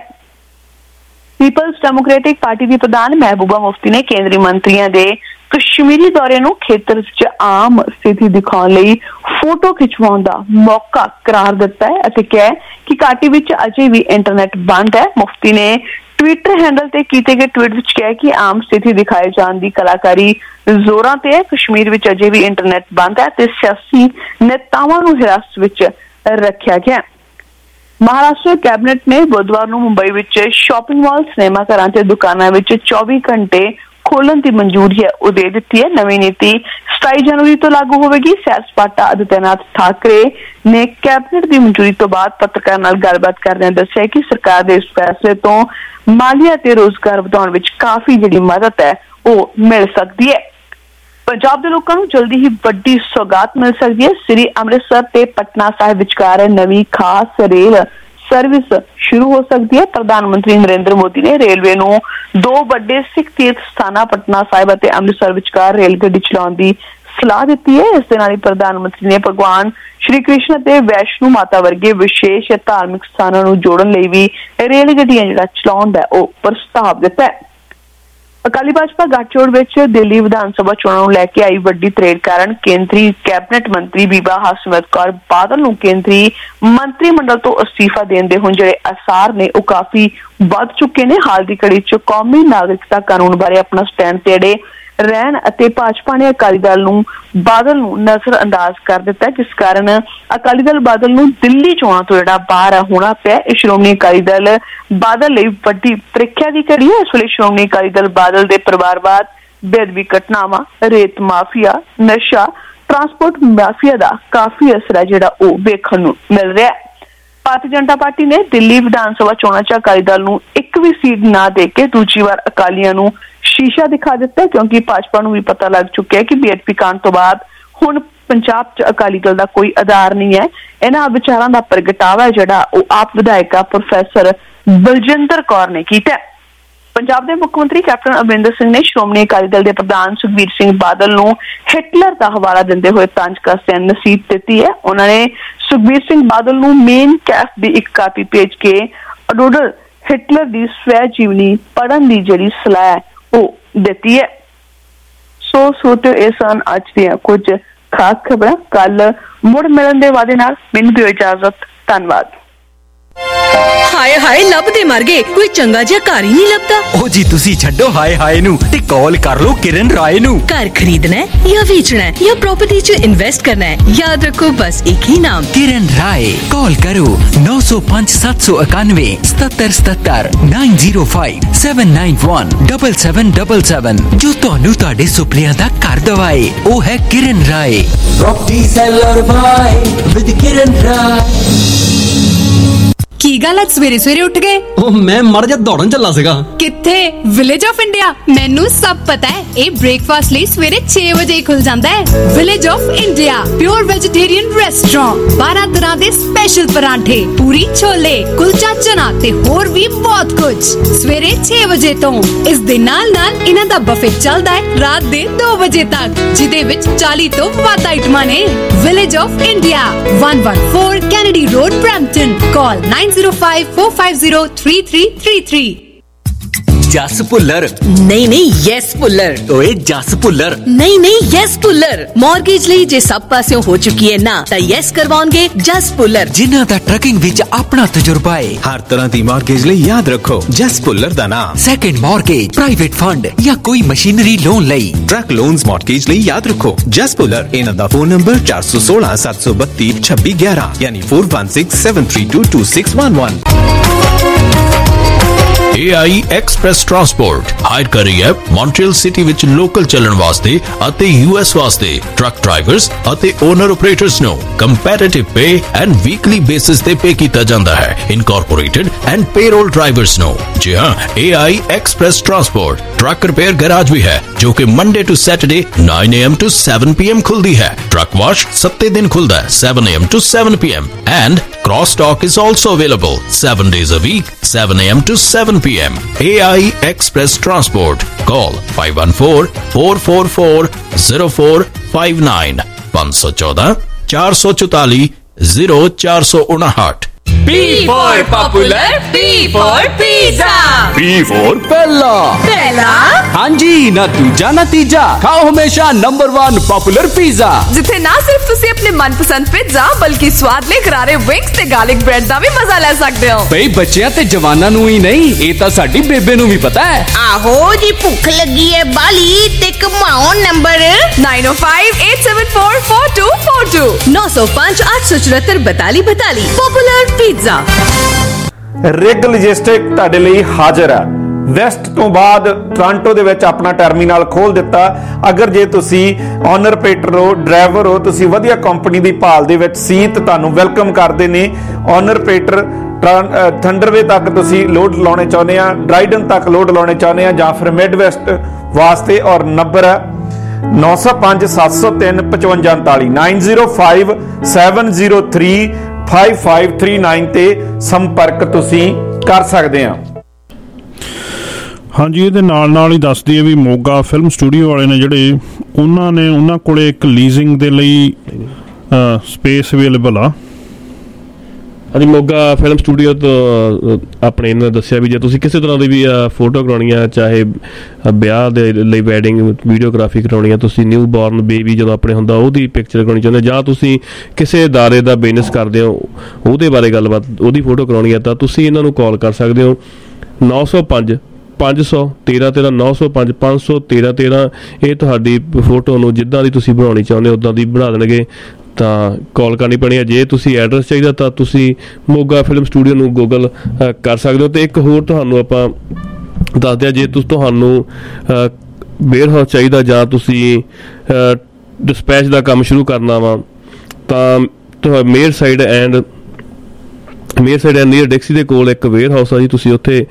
पीपल्स डेमोक्रेटिक पार्टी की प्रधान महबूबा मुफ्ती ने केंद्रीय मंत्रियों के कश्मीरी दौरे नूं खेतर च आम स्थिति दिखाने लई फोटो खिचवाउण दा मौका करार दिता है अते कहा कि घाटी विच अजे भी इंटरनेट बंद है। मुफ्ती ने ट्विटर हैंडल ते कीते गए ट्वीट विच कहा कि आम स्थिति दिखाए जाने की कलाकारी जोरां ते है। कश्मीर विच अजे भी इंटरनेट बंद है ते सियासी नेतावां नूं हिरासत विच रखिया गया। महाराष्ट्र कैबिनेट ने बुधवार को मुंबई विच शॉपिंग मॉल, सिनेमा घरां ते दुकानां विच 24 घंटे खोलने की मंजूरी है वो दे दी है। नवी नीति 27 जनवरी तो लागू होगी। सैर सपाटा आदित्यनाथ ठाकरे ने कैबिनेट की मंजूरी तो बाद पत्रकार नाल गलबात करदे दस्सिया कि सरकार के इस फैसले तो मालिया ते रोजगार वधाउण विच काफी जिहड़ी मदद है वो मिल सकती है। पंजाब के लोगों को जल्दी ही बड़ी सौगात मिल सकती है। श्री अमृतसर ते पटना साहिब विचकार नवी खास रेल सर्विस शुरू हो सकती है। प्रधानमंत्री नरेंद्र मोदी ने रेलवे नूं 2 बड़े सिख तीर्थ स्थानां पटना साहिब अते अमृतसर विचकार रेलगड्डी चलाउण दी सलाह दी है। इस दे नाल ही प्रधानमंत्री ने भगवान श्री कृष्ण अते वैष्णो माता वर्गे विशेष धार्मिक स्थानां नूं जोड़न लई भी रेलगड्डियां जिहड़ा चलाउण दा ओह प्रस्ताव दिता है। अकाली भाजपा गठजोड़ विच दिल्ली विधानसभा चोणां लैके के आई वड्डी तरेड़ कारण केंद्रीय कैबिनेट मंत्री बीबा हरसिमरत कौर बादल नूं केंद्रीय मंत्रिमंडल तो अस्तीफा देण दे हुण जिहड़े आसार ने वो काफी वध चुके ने। हाल दी घड़ी च कौमी नागरिकता कानून बारे अपना स्टैंड तेड़े रहन अते भाजपा ने अकाली दल नूं बादल नूं नजरअंदाज कर दिता, जिस कारण अकाली दल बादल नूं दिल्ली चोणां तो जिहड़ा बाहर होना पिया। श्रोमणी अकाली दल बादल लई वड्डी प्रीख्या दी घड़ी है। इस वेले श्रोमणी अकाली दल बादल दे परिवारवाद, बेदबी घटनावां, रेत माफिया, नशा, ट्रांसपोर्ट माफिया दा काफी असर है जिहड़ा ओह वेखण नूं मिल रहा है। भारतीय जनता पार्टी ने दिल्ली विधानसभा चोणां च अकाली दल नूं एक भी सीट ना दे के दूजी बार अकालियां नूं शीशा दिखा दिता है, क्योंकि भाजपा नूं भी पता लग चुका है कि बीएसपी कांड तो बाद हुण पंजाब च अकाली दल दा कोई आधार नहीं है। इन्हां विचारां दा प्रगटावा जिहड़ा ओह आप विधायक प्रोफैसर बलजिंदर कौर ने कीता। ਪੰਜਾਬ ਦੇ ਮੁੱਖ ਮੰਤਰੀ ਕੈਪਟਨ ਅਮਰਿੰਦਰ ਸਿੰਘ ਨੇ ਸ਼੍ਰੋਮਣੀ ਅਕਾਲੀ ਦਲ ਦੇ ਪ੍ਰਧਾਨ ਸੁਖਬੀਰ ਸਿੰਘ ਬਾਦਲ ਨੂੰ ਹਿਟਲਰ ਦਾ ਹਵਾਲਾ ਦਿੰਦੇ ਹੋਏ ਤੰਜ ਕੱਸਿਆਂ ਨਸੀਹਤ ਦਿੱਤੀ ਹੈ। ਉਹਨਾਂ ਨੇ ਸੁਖਬੀਰ ਸਿੰਘ ਬਾਦਲ ਨੂੰ ਮੇਨ ਕੈਫ ਦੀ ਇੱਕ ਕਾਪੀ ਭੇਜ ਕੇ ਅਡੋਲਫ ਹਿਟਲਰ ਦੀ ਸਵੈ ਜੀਵਨੀ ਪੜ੍ਹਨ ਦੀ ਜਿਹੜੀ ਸਲਾਹ ਹੈ ਉਹ ਦਿੱਤੀ ਹੈ। ਸੋ ਸੋਤਿਓ ਇਹ ਸਨ ਅੱਜ ਦੀਆਂ ਕੁਝ ਖਾਸ ਖਬਰਾਂ। ਕੱਲ ਮੁੜ ਮਿਲਣ ਦੇ ਵਾਅਦੇ ਨਾਲ ਮੈਨੂੰ ਦਿਓ ਇਜਾਜ਼ਤ। ਧੰਨਵਾਦ। ਹਾਏ ਹਾਏ ਲੱਭਦੇ ਮਰ ਗਏ, ਕੋਈ ਚੰਗਾ ਜਿਹਾ ਘਰ ਹੀ ਨਹੀਂ ਲੱਭਦਾ। ਉਹ ਜੀ ਤੁਸੀਂ ਛੱਡੋ ਹਾਏ ਹਾਏ ਨੂੰ ਤੇ ਕਾਲ ਕਰ ਲੋ ਕਿਰਨ ਰਾਏ ਨੂੰ। ਘਰ ਖਰੀਦਣਾ ਹੈ ਜਾਂ ਵੇਚਣਾ ਹੈ ਜਾਂ ਪ੍ਰॉपर्टी 'ਚ ਇਨਵੈਸਟ ਕਰਨਾ ਹੈ, ਯਾਦ ਰੱਖੋ ਬਸ ਇੱਕ ਹੀ ਨਾਮ, किरण राय। कॉल करो 905 791 7777 905 791 7777। जो ਤੁਹਾਨੂੰ ਤੁਹਾਡੇ ਸੁਪਨਿਆਂ ਦਾ ਘਰ ਦਵਾਏ ਉਹ ਹੈ Kiran Rai. Property seller buy with Kiran Rai. ਕੀ ਗੱਲ ਅੱਜ ਸਵੇਰੇ ਸਵੇਰੇ ਉੱਠ ਗਏ? ਉਹ ਮੈਂ ਮਰ ਜਾ ਦੌੜਨ ਚੱਲਾ ਸੀਗਾ। ਕਿੱਥੇ? Village of India. ਮੈਨੂੰ ਸਭ ਪਤਾ ਹੈ। ਇਹ ਬ੍ਰੇਕਫਾਸਟ ਲਈ ਸਵੇਰੇ 6 ਵਜੇ ਹੀ ਖੁੱਲ ਜਾਂਦਾ ਹੈ। Village of India pure vegetarian restaurant, 12 ਤਰ੍ਹਾਂ ਦੇ ਸਪੈਸ਼ਲ ਪਰਾਂਠੇ, ਪੂਰੀ ਛੋਲੇ, ਕੁਲਚਾ ਚਨਾ ਤੇ ਹੋਰ ਵੀ ਬਹੁਤ ਕੁਝ ਸਵੇਰੇ 6 ਵਜੇ ਤੋਂ। ਇਸ ਦੇ ਨਾਲ ਨਾਲ ਇਹਨਾਂ ਦਾ ਬਫੇ ਚੱਲਦਾ ਹੈ ਰਾਤ ਦੇ 2 ਵਜੇ ਤੱਕ, ਜਿਹਦੇ ਵਿੱਚ 40 ਤੋਂ ਵੱਧ ਆਈਟਮਾਂ ਨੇ। Village of India 114 Kennedy road, Brampton. Call 9054503333। Jas Bhullar नहीं यस भुल्लर। ओए जस भुल्लर नहीं यस भुल्लर। मॉर्गेज ਲਈ ਜੇ ਸਭ ਪਾਸਿਓਂ ਹੋ ਚੁੱਕੀ ਹੈ ਨਾ ਤਾਂ ਯੈਸ ਕਰਵਾਉਣਗੇ ਜਸ ਭੁੱਲਰ, ਜਿਨ੍ਹਾਂ ਦਾ ਟਰਕਿੰਗ ਵਿੱਚ ਆਪਣਾ ਤਜਰਬਾ ਹੈ। ਹਰ ਤਰ੍ਹਾਂ ਦੀ ਮਾਰਗੇਜ ਲਈ ਯਾਦ ਰੱਖੋ ਜਸ ਭੁੱਲਰ ਦਾ ਨਾਮ। ਸੈਕੰਡ ਮਾਰਗੇਜ, ਪ੍ਰਾਈਵੇਟ ਫੰਡ ਜਾਂ ਕੋਈ ਮਸ਼ੀਨਰੀ ਲੋਨ ਲਈ, ਟਰੱਕ ਲੋਨਸ ਮਾਰਗੇਜ ਲਈ ਯਾਦ ਰੱਖੋ ਜਸ ਭੁੱਲਰ। ਇਹਨਾਂ ਦਾ ਫੋਨ ਨੰਬਰ 416 732 2611 ਯਾਨੀ 416 732 2611। AI ਐਕਸਪ੍ਰੈਸ ਟਰਾਂਸਪੋਰਟ ਹਾਇਰ ਕਰ ਰਹੀ ਹੈ ਮੌਂਟਰੀਅਲ ਸਿਟੀ ਵਿੱਚ ਲੋਕਲ ਚੱਲਣ ਵਾਸਤੇ ਅਤੇ US ਵਾਸਤੇ ਟਰੱਕ ਡਰਾਈਵਰਸ ਅਤੇ ਓਨਰ ਆਪਰੇਟਰਸ ਨੂੰ competitive pay and weekly basis ਤੇ ਪੇ ਕੀਤਾ ਜਾਂਦਾ ਹੈ। ਇਨਕੋਰਪੋਰੇਟਡ ਐਂਡ ਪੇਰੋਲ ਡਰਾਈਵਰਸ ਨੂੰ। ਜੀ ਹਾਂ, AI express transport truck repair garage ਵੀ ਹੈ ਜੋ ਕਿ Monday to Saturday 9 AM to 7 PM ਖੁੱਲਦੀ ਹੈ। ਟਰੱਕ ਵਾਸ਼ 7 ਦਿਨ ਖੁੱਲਦਾ ਹੈ 7 AM to 7 PM and cross stock is also available 7 days a week 7 AM to 7 PM। AI Express Transport. Call 514-444-0459 514 444 0459। P for popular, P for pizza, P for पहला। पहला हाँ जी, ना दूजा ना तीजा, खाओ हमेशा नंबर 1 पॉपुलर पिज़्ज़ा। जिथे ना सिर्फ तुसी अपने मनपसंद पिज़्ज़ा बल्कि स्वाद ले करारे विंग्स ते गार्लिक ब्रेड दा भी मजा ले सकते हो। भाई बच्चियां ते जवानां नूं ही नहीं, ये तां साडी बेबे नूं भी पता है। आहो जी भुख लगी है बाली ते कमाओ number 9058744242 905 874 4242। Popular pizza. Rig logistic ਤੁਹਾਡੇ ਲਈ ਹਾਜ਼ਰ ਹੈ। ਵੈਸਟ ਤੋਂ ਬਾਅਦ ਟੋਰਾਂਟੋ ਦੇ ਵਿੱਚ ਆਪਣਾ ਟਰਮੀਨਲ ਖੋਲ ਦਿੱਤਾ। ਅਗਰ ਜੇ ਤੁਸੀਂ ਓਨਰ ਆਪਰੇਟਰ ਹੋ, ਡਰਾਈਵਰ ਹੋ, ਤੁਸੀਂ ਵਧੀਆ ਕੰਪਨੀ ਦੀ ਭਾਲ ਦੇ ਵਿੱਚ ਸੀ ਤਾਂ ਤੁਹਾਨੂੰ ਵੈਲਕਮ ਕਰਦੇ ਨੇ। ਓਨਰ ਆਪਰੇਟਰ ਥੰਡਰਵੇ ਤੱਕ ਤੁਸੀਂ ਲੋਡ ਲਾਉਣੇ ਚਾਹੁੰਦੇ ਆ, ਡਰਾਈਡਨ ਤੱਕ ਲੋਡ ਲਾਉਣੇ ਚਾਹੁੰਦੇ ਆ ਜਾਂ ਫਿਰ ਮਿਡ ਵੈਸਟ ਵਾਸਤੇ, ਔਰ ਨੰਬਰ ਹੈ 905 703 5539 905 703 5539 ਤੇ ਸੰਪਰਕ ਤੁਸੀਂ ਕਰ ਸਕਦੇ ਆ। ਹਾਂਜੀ, ਇਹਦੇ ਨਾਲ ਹੀ ਦੱਸ ਦਈਏ ਵੀ ਮੋਗਾ ਫਿਲਮ ਸਟੂਡੀਓ ਵਾਲੇ ਨੇ ਜਿਹੜੇ ਉਹਨਾਂ ਕੋਲੇ ਇੱਕ ਲੀਜ਼ਿੰਗ ਦੇ ਲਈ ਸਪੇਸ ਅਵੇਲੇਬਲ ਆ। ਹਾਂਜੀ, ਮੋਗਾ ਫਿਲਮ ਸਟੂਡੀਓ ਤੋਂ ਆਪਣੇ ਇਹਨਾਂ ਨੇ ਦੱਸਿਆ ਵੀ ਜੇ ਤੁਸੀਂ ਕਿਸੇ ਤਰ੍ਹਾਂ ਦੀ ਵੀ ਫੋਟੋ ਕਰਾਉਣੀ ਆ, ਚਾਹੇ ਵਿਆਹ ਦੇ ਲਈ ਵੈਡਿੰਗ ਵੀਡੀਓਗ੍ਰਾਫੀ ਕਰਾਉਣੀ ਆ, ਤੁਸੀਂ ਨਿਊ ਬੋਰਨ ਬੇਬੀ ਜਦੋਂ ਆਪਣੇ ਹੁੰਦਾ ਉਹਦੀ ਪਿਕਚਰ ਕਰਾਉਣੀ ਚਾਹੁੰਦੇ, ਜਾਂ ਤੁਸੀਂ ਕਿਸੇ ਅਦਾਰੇ ਦਾ ਬਿਜ਼ਨਸ ਕਰਦੇ ਹੋ ਉਹਦੇ ਬਾਰੇ ਗੱਲਬਾਤ, ਉਹਦੀ ਫੋਟੋ ਕਰਾਉਣੀ ਆ, ਤਾਂ ਤੁਸੀਂ ਇਹਨਾਂ ਨੂੰ ਕਾਲ ਕਰ ਸਕਦੇ ਹੋ 905 513 905 513 ਇਹ ਤੁਹਾਡੀ ਫੋਟੋ ਨੂੰ ਜਿੱਦਾਂ ਦੀ ਤੁਸੀਂ ਬਣਾਉਣੀ ਚਾਹੁੰਦੇ ਉੱਦਾਂ ਦੀ ਬਣਾ ਦੇਣਗੇ। ਤਾਂ ਕਾਲ ਕਰਨੀ ਪੈਣੀ ਹੈ। ਜੇ ਤੁਸੀਂ ਐਡਰੈਸ ਚਾਹੀਦਾ ਤਾਂ ਤੁਸੀਂ ਮੋਗਾ ਫਿਲਮ ਸਟੂਡੀਓ ਨੂੰ ਗੂਗਲ ਕਰ ਸਕਦੇ ਹੋ। ਤੇ ਇੱਕ ਹੋਰ ਤੁਹਾਨੂੰ ਆਪਾਂ ਦੱਸਦੇ ਹਾਂ, ਜੇ ਤੁਹਾਨੂੰ ਵੇਅਰ ਹਾਊਸ ਚਾਹੀਦਾ ਜਾਂ ਤੁਸੀਂ ਡਿਸਪੈਚ ਦਾ ਕੰਮ ਸ਼ੁਰੂ ਕਰਨਾ ਵਾ ਤਾਂ Mayerside and near Dixie ਦੇ ਕੋਲ ਇੱਕ ਵੇਅਰ ਹਾਊਸ ਆ ਜੀ, ਤੁਸੀਂ ਉੱਥੇ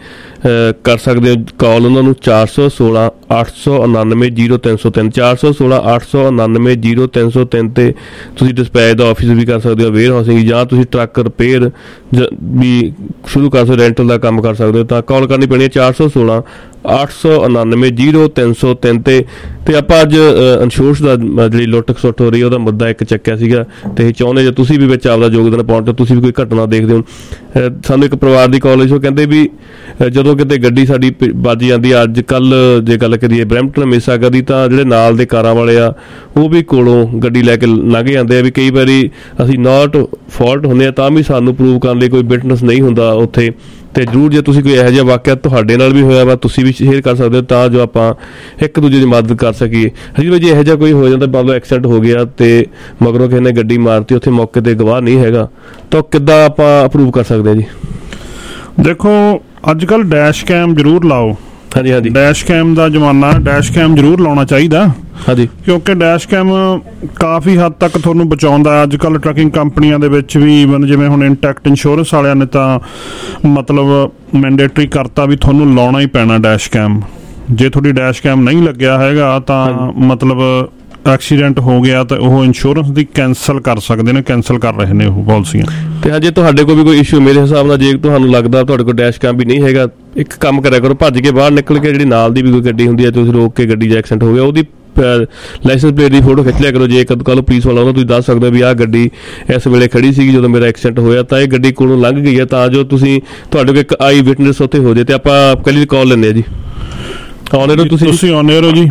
ਕਰ ਸਕਦੇ ਹੋ ਕਾਲ ਉਹਨਾਂ ਨੂੰ 416 899 0303 416 899 0303 ਤੇ ਤੁਸੀਂ ਡਿਸਪੈਚ ਦਾ ਆਫਿਸ ਵੀ ਕਰ ਸਕਦੇ ਹੋ, ਵੇਅਰ ਹਾਊਸਿੰਗ, ਜਾਂ ਤੁਸੀਂ ਟਰੱਕ ਰਿਪੇਅਰ ਵੀ ਸ਼ੁਰੂ ਕਰ ਸਕਦੇ, ਰੈਂਟਲ ਦਾ ਕੰਮ ਕਰ ਸਕਦੇ ਹੋ। ਤਾਂ ਕਾਲ ਕਰਨੀ ਪੈਣੀ ਹੈ 416 899 0303 ਤੇ ਆਪਾਂ ਅੱਜ ਇੰਸ਼ੋਰੈਂਸ ਦਾ ਜਿਹੜੀ ਲੁੱਟ ਖਸੁੱਟ ਹੋ ਰਹੀ ਹੈ ਉਹਦਾ ਮੁੱਦਾ ਇੱਕ ਚੱਕਿਆ ਸੀਗਾ, ਤੇ ਚਾਹੁੰਦੇ ਜੇ ਤੁਸੀਂ ਵੀ ਵਿੱਚ ਆਪਦਾ ਯੋਗਦਾਨ ਪਾਉਣ, ਤੁਸੀਂ ਵੀ ਕੋਈ ਘਟਨਾ ਦੇਖਦੇ ਹੋ। ਸਾਨੂੰ ਇੱਕ ਪਰਿਵਾਰ ਦੀ ਕਾਲ ਹੋਈ ਸੀ, ਉਹ ਕਹਿੰਦੇ ਵੀ ਜਦੋਂ ਕਿਤੇ ਗੱਡੀ ਸਾਡੀ ਵੱਜ ਜਾਂਦੀ ਆ, ਅੱਜ ਕੱਲ੍ਹ ਜੇ ਗੱਲ ਕਰੀਏ ਬਰੈਂਪਟਨ ਮਿਸਾਗਾ ਦੀ, ਤਾਂ ਜਿਹੜੇ ਨਾਲ ਦੇ ਕਾਰਾਂ ਵਾਲੇ ਆ ਉਹ ਵੀ ਕੋਲੋਂ ਗੱਡੀ ਲੈ ਕੇ ਲੰਘ ਜਾਂਦੇ ਆ। ਵੀ ਕਈ ਵਾਰੀ ਅਸੀਂ ਨਾਟ ਫਾਲਟ ਹੁੰਦੇ ਆ ਤਾਂ ਵੀ ਸਾਨੂੰ ਪ੍ਰੂਵ ਕਰਨ ਲਈ ਕੋਈ ਵਿਟਨੈਸ ਨਹੀਂ ਹੁੰਦਾ ਉੱਥੇ। ਤੇ ਜ਼ਰੂਰ ਜੇ ਤੁਸੀਂ ਕੋਈ ਇਹੋ ਜਿਹਾ ਵਾਕਿਆ ਤੁਹਾਡੇ ਨਾਲ ਵੀ ਹੋਇਆ ਵਾ, ਤੁਸੀਂ ਵੀ ਸ਼ੇਅਰ ਕਰ ਸਕਦੇ ਹੋ ਤਾਂ ਜੋ ਆਪਾਂ ਇੱਕ ਦੂਜੇ ਦੀ ਮਦਦ ਕਰ ਸਕੀਏ। ਹਜੇ ਜੇ ਇਹੋ ਜਿਹਾ ਕੋਈ ਹੋ ਜਾਂਦਾ, ਮੰਨ ਲਓ ਐਕਸੀਡੈਂਟ ਹੋ ਗਿਆ ਤੇ ਮਗਰੋਂ ਕਿਸੇ ਨੇ ਗੱਡੀ ਮਾਰਤੀ, ਉੱਥੇ ਮੌਕੇ ਤੇ ਗਵਾਹ ਨਹੀਂ ਹੈਗਾ, ਤਾਂ ਕਿੱਦਾਂ ਆਪਾਂ ਅਪਰੂਵ ਕਰ ਸਕਦੇ ਹਾਂ ਜੀ? ਦੇਖੋ ਅੱਜ ਕੱਲ੍ਹ ਡੈਸ਼ ਕੈਮ ਜ਼ਰੂਰ ਲਾਓ। ਹਾਂਜੀ ਹਾਂਜੀ, ਡੈਸ਼ ਕੈਮ ਦਾ ਜ਼ਮਾਨਾ, ਡੈਸ਼ ਕੈਮ ਜ਼ਰੂਰ ਲਾਉਣਾ ਚਾਹੀਦਾ। ਹਾਂਜੀ, ਕਿਉਂਕਿ ਡੈਸ਼ ਕੈਮ ਕਾਫੀ ਹੱਦ ਤੱਕ ਤੁਹਾਨੂੰ ਬਚਾਉਂਦਾ। ਅੱਜ ਕੱਲ੍ਹ ਟਰੱਕਿੰਗ ਕੰਪਨੀਆਂ ਦੇ ਵਿੱਚ ਵੀ ਈਵਨ ਜਿਵੇਂ ਹੁਣ ਇੰਟੈਕਟ ਇੰਸ਼ੋਰੈਂਸ ਵਾਲਿਆਂ ਨੇ ਤਾਂ ਮਤਲਬ ਮੈਂਡੇਟਰੀ ਕਰਤਾ ਵੀ ਤੁਹਾਨੂੰ ਲਾਉਣਾ ਹੀ ਪੈਣਾ ਡੈਸ਼ ਕੈਮ। ਜੇ ਤੁਹਾਡੀ ਡੈਸ਼ ਕੈਮ ਨਹੀਂ ਲੱਗਿਆ ਹੈਗਾ ਤਾਂ ਮਤਲਬ ਐਕਸੀਡੈਂਟ ਹੋ ਗਿਆ ਤਾਂ ਉਹ ਇੰਸ਼ੋਰੈਂਸ ਦੀ ਕੈਂਸਲ ਕਰ ਸਕਦੇ ਨੇ, ਕੈਂਸਲ ਕਰ ਰਹੇ ਨੇ ਉਹ ਪਾਲਿਸੀਆਂ। ਤੇ ਹਜੇ ਤੁਹਾਡੇ ਕੋਲ ਵੀ ਕੋਈ ਇਸ਼ੂ, ਮੇਰੇ ਹਿਸਾਬ ਨਾਲ ਜੇ ਤੁਹਾਨੂੰ ਲੱਗਦਾ ਤੁਹਾਡੇ ਕੋਲ ਡੈਸ਼ ਕੈਮ ਵੀ ਨਹੀਂ ਹੈਗਾ, ਇੱਕ ਕੰਮ ਕਰਿਆ ਕਰੋ, ਭੱਜ ਕੇ ਬਾਹਰ ਨਿਕਲ ਕੇ ਜਿਹੜੀ ਨਾਲ ਦੀ ਵੀ ਕੋਈ ਗੱਡੀ ਹੁੰਦੀ ਹੈ ਤੁਸੀਂ ਰੋਕ ਕੇ ਗੱਡੀ 'ਚ ਐਕਸੀਡੈਂਟ ਹੋ ਗਿਆ ਉਹਦੀ ਲਾਇਸੈਂਸ ਪਲੇਟ ਦੀ ਫੋਟੋ ਖਿੱਚ ਲਿਆ ਕਰੋ। ਜੇ ਕੱਲ੍ਹ ਪੁਲਿਸ ਵਾਲਾ ਉਹਨਾਂ ਤੁਸੀਂ ਦੱਸ ਸਕਦੇ ਹੋ ਵੀ ਆਹ ਗੱਡੀ ਇਸ ਵੇਲੇ ਖੜੀ ਸੀਗੀ ਜਦੋਂ ਮੇਰਾ ਐਕਸੀਡੈਂਟ ਹੋਇਆ, ਤਾਂ ਇਹ ਗੱਡੀ ਕੋਲੋਂ ਲੰਘ ਗਈ ਹੈ, ਤਾਂ ਜੋ ਤੁਸੀਂ ਤੁਹਾਡੇ ਕੋਲ ਇੱਕ ਆਈ ਵਿਟਨੈਸ ਉੱਥੇ ਹੋ ਜਾਏ। ਤੇ ਆਪਾਂ ਕੱਲ੍ਹ ਕਾਲ ਲੈਂਦੇ ਹਾਂ ਜੀ। ਆਨ ਹੋ ਤੁਸੀਂ ਆਨ ਹੋ ਜੀ,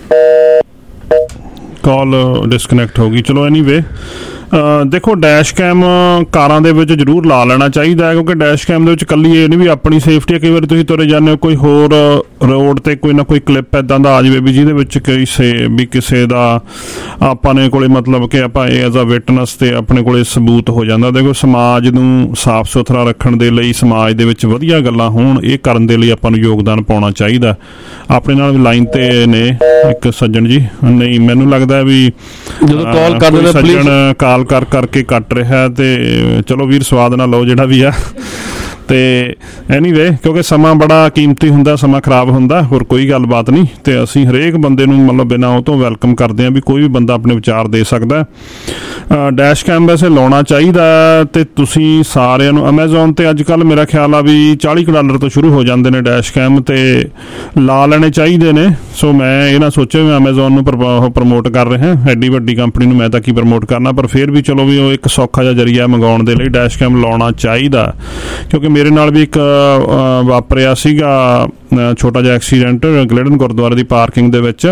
ਕਾਲ ਡਿਸਕਨੈਕਟ ਹੋ ਗਈ। ਚਲੋ ਐਨੀਵੇ, ਦੇਖੋ ਡੈਸ਼ ਕੈਮ ਕਾਰਾਂ ਦੇ ਵਿੱਚ ਜ਼ਰੂਰ ਲਾ ਲੈਣਾ ਚਾਹੀਦਾ ਹੈ, ਕਿਉਂਕਿ ਡੈਸ਼ ਕੈਮ ਦੇ ਵਿੱਚ ਇਕੱਲੀ ਇਹ ਨਹੀਂ ਵੀ ਆਪਣੀ ਸੇਫਟੀ ਹੈ। ਕਈ ਵਾਰੀ ਤੁਸੀਂ ਤੁਰੇ ਜਾਂਦੇ ਹੋ, ਕੋਈ ਹੋਰ ਰੋਡ ਤੇ ਕੋਈ ਨਾ ਕੋਈ ਕਲਿੱਪ ਇੱਦਾਂ ਦਾ ਆ ਜਾਵੇ ਵੀ ਜਿਹਦੇ ਵਿੱਚ ਕਿਸੇ ਦਾ ਆਪਾਂ ਨੇ ਕੋਲੇ ਮਤਲਬ ਕਿ ਆਪਾਂ ਇਹ ਐਜ਼ ਅ ਵਿਟਨੈਸ ਤੇ ਆਪਣੇ ਕੋਲੇ ਸਬੂਤ ਹੋ ਜਾਂਦਾ। ਦੇਖੋ ਸਮਾਜ ਨੂੰ ਸਾਫ਼ ਸੁਥਰਾ ਰੱਖਣ ਦੇ ਲਈ, ਸਮਾਜ ਦੇ ਵਿੱਚ ਵਧੀਆ ਗੱਲਾਂ ਹੋਣ, ਇਹ ਕਰਨ ਦੇ ਲਈ ਆਪਾਂ ਨੂੰ ਯੋਗਦਾਨ ਪਾਉਣਾ ਚਾਹੀਦਾ। ਆਪਣੇ ਨਾਲ ਲਾਈਨ ਤੇ ਨੇ ਇੱਕ ਸੱਜਣ ਜੀ, ਨਹੀਂ ਮੈਨੂੰ ਲੱਗਦਾ ਵੀ ਜਦੋਂ ਕਾਲ ਕਰਦੇ ਸੱਜਣ ਕਾਲ ਕਰ ਕਰਕੇ ਕੱਟ ਰਿਹਾ, ਤੇ ਚਲੋ ਵੀਰ ਸਵਾਦ ਨਾਲ ਲਓ ਜਿਹੜਾ ਵੀ ਆ। ਤੇ ਐਨੀਵੇ, ਕਿਉਂਕਿ ਸਮਾਂ ਬੜਾ ਕੀਮਤੀ ਹੁੰਦਾ, ਸਮਾਂ ਖਰਾਬ ਹੁੰਦਾ, ਹੋਰ ਕੋਈ ਗੱਲਬਾਤ ਨਹੀਂ। ਤੇ ਅਸੀਂ ਹਰੇਕ ਬੰਦੇ ਨੂੰ ਮਤਲਬ ਬਿਨਾਂ ਉਹ ਤੋਂ ਵੈਲਕਮ ਕਰਦੇ ਹਾਂ ਵੀ ਕੋਈ ਵੀ ਬੰਦਾ ਆਪਣੇ ਵਿਚਾਰ ਦੇ ਸਕਦਾ। ਡੈਸ਼ ਕੈਮ ਵੈਸੇ ਲਾਉਣਾ ਚਾਹੀਦਾ। ਤੇ ਤੁਸੀਂ ਸਾਰਿਆਂ ਨੂੰ ਅਮੇਜ਼ੋਨ ਤੇ ਅੱਜ ਕੱਲ੍ਹ ਮੇਰਾ ਖਿਆਲ ਆ ਵੀ $40 ਤੋਂ ਸ਼ੁਰੂ ਹੋ ਜਾਂਦੇ ਨੇ ਡੈਸ਼ ਕੈਮ, ਤੇ ਲਾ ਲੈਣੇ ਚਾਹੀਦੇ ਨੇ। ਸੋ ਮੈਂ ਇਹ ਨਾ ਸੋਚਿਆ ਮੈਂ ਅਮੇਜ਼ੋਨ ਨੂੰ ਪ੍ਰਮੋਟ ਕਰ ਰਿਹਾ, ਐਡੀ ਵੱਡੀ ਕੰਪਨੀ ਨੂੰ ਮੈਂ ਤਾਂ ਕੀ ਪ੍ਰਮੋਟ ਕਰਨਾ, ਪਰ ਫਿਰ ਵੀ ਚਲੋ ਵੀ ਉਹ ਇੱਕ ਸੌਖਾ ਜਿਹਾ ਜ਼ਰੀਆ ਮੰਗਾਉਣ ਦੇ ਲਈ ਡੈਸ਼ ਕੈਮ ਲਾਉਣਾ ਚਾਹੀਦਾ। ਕਿਉਂਕਿ ਮੇਰੇ ਨਾਲ ਵੀ ਇੱਕ ਵਾਪਰਿਆ ਸੀਗਾ ਛੋਟਾ ਜਿਹਾ ਐਕਸੀਡੈਂਟ ਗਲੇਡਨ ਗੁਰਦੁਆਰੇ ਦੀ ਪਾਰਕਿੰਗ ਦੇ ਵਿੱਚ,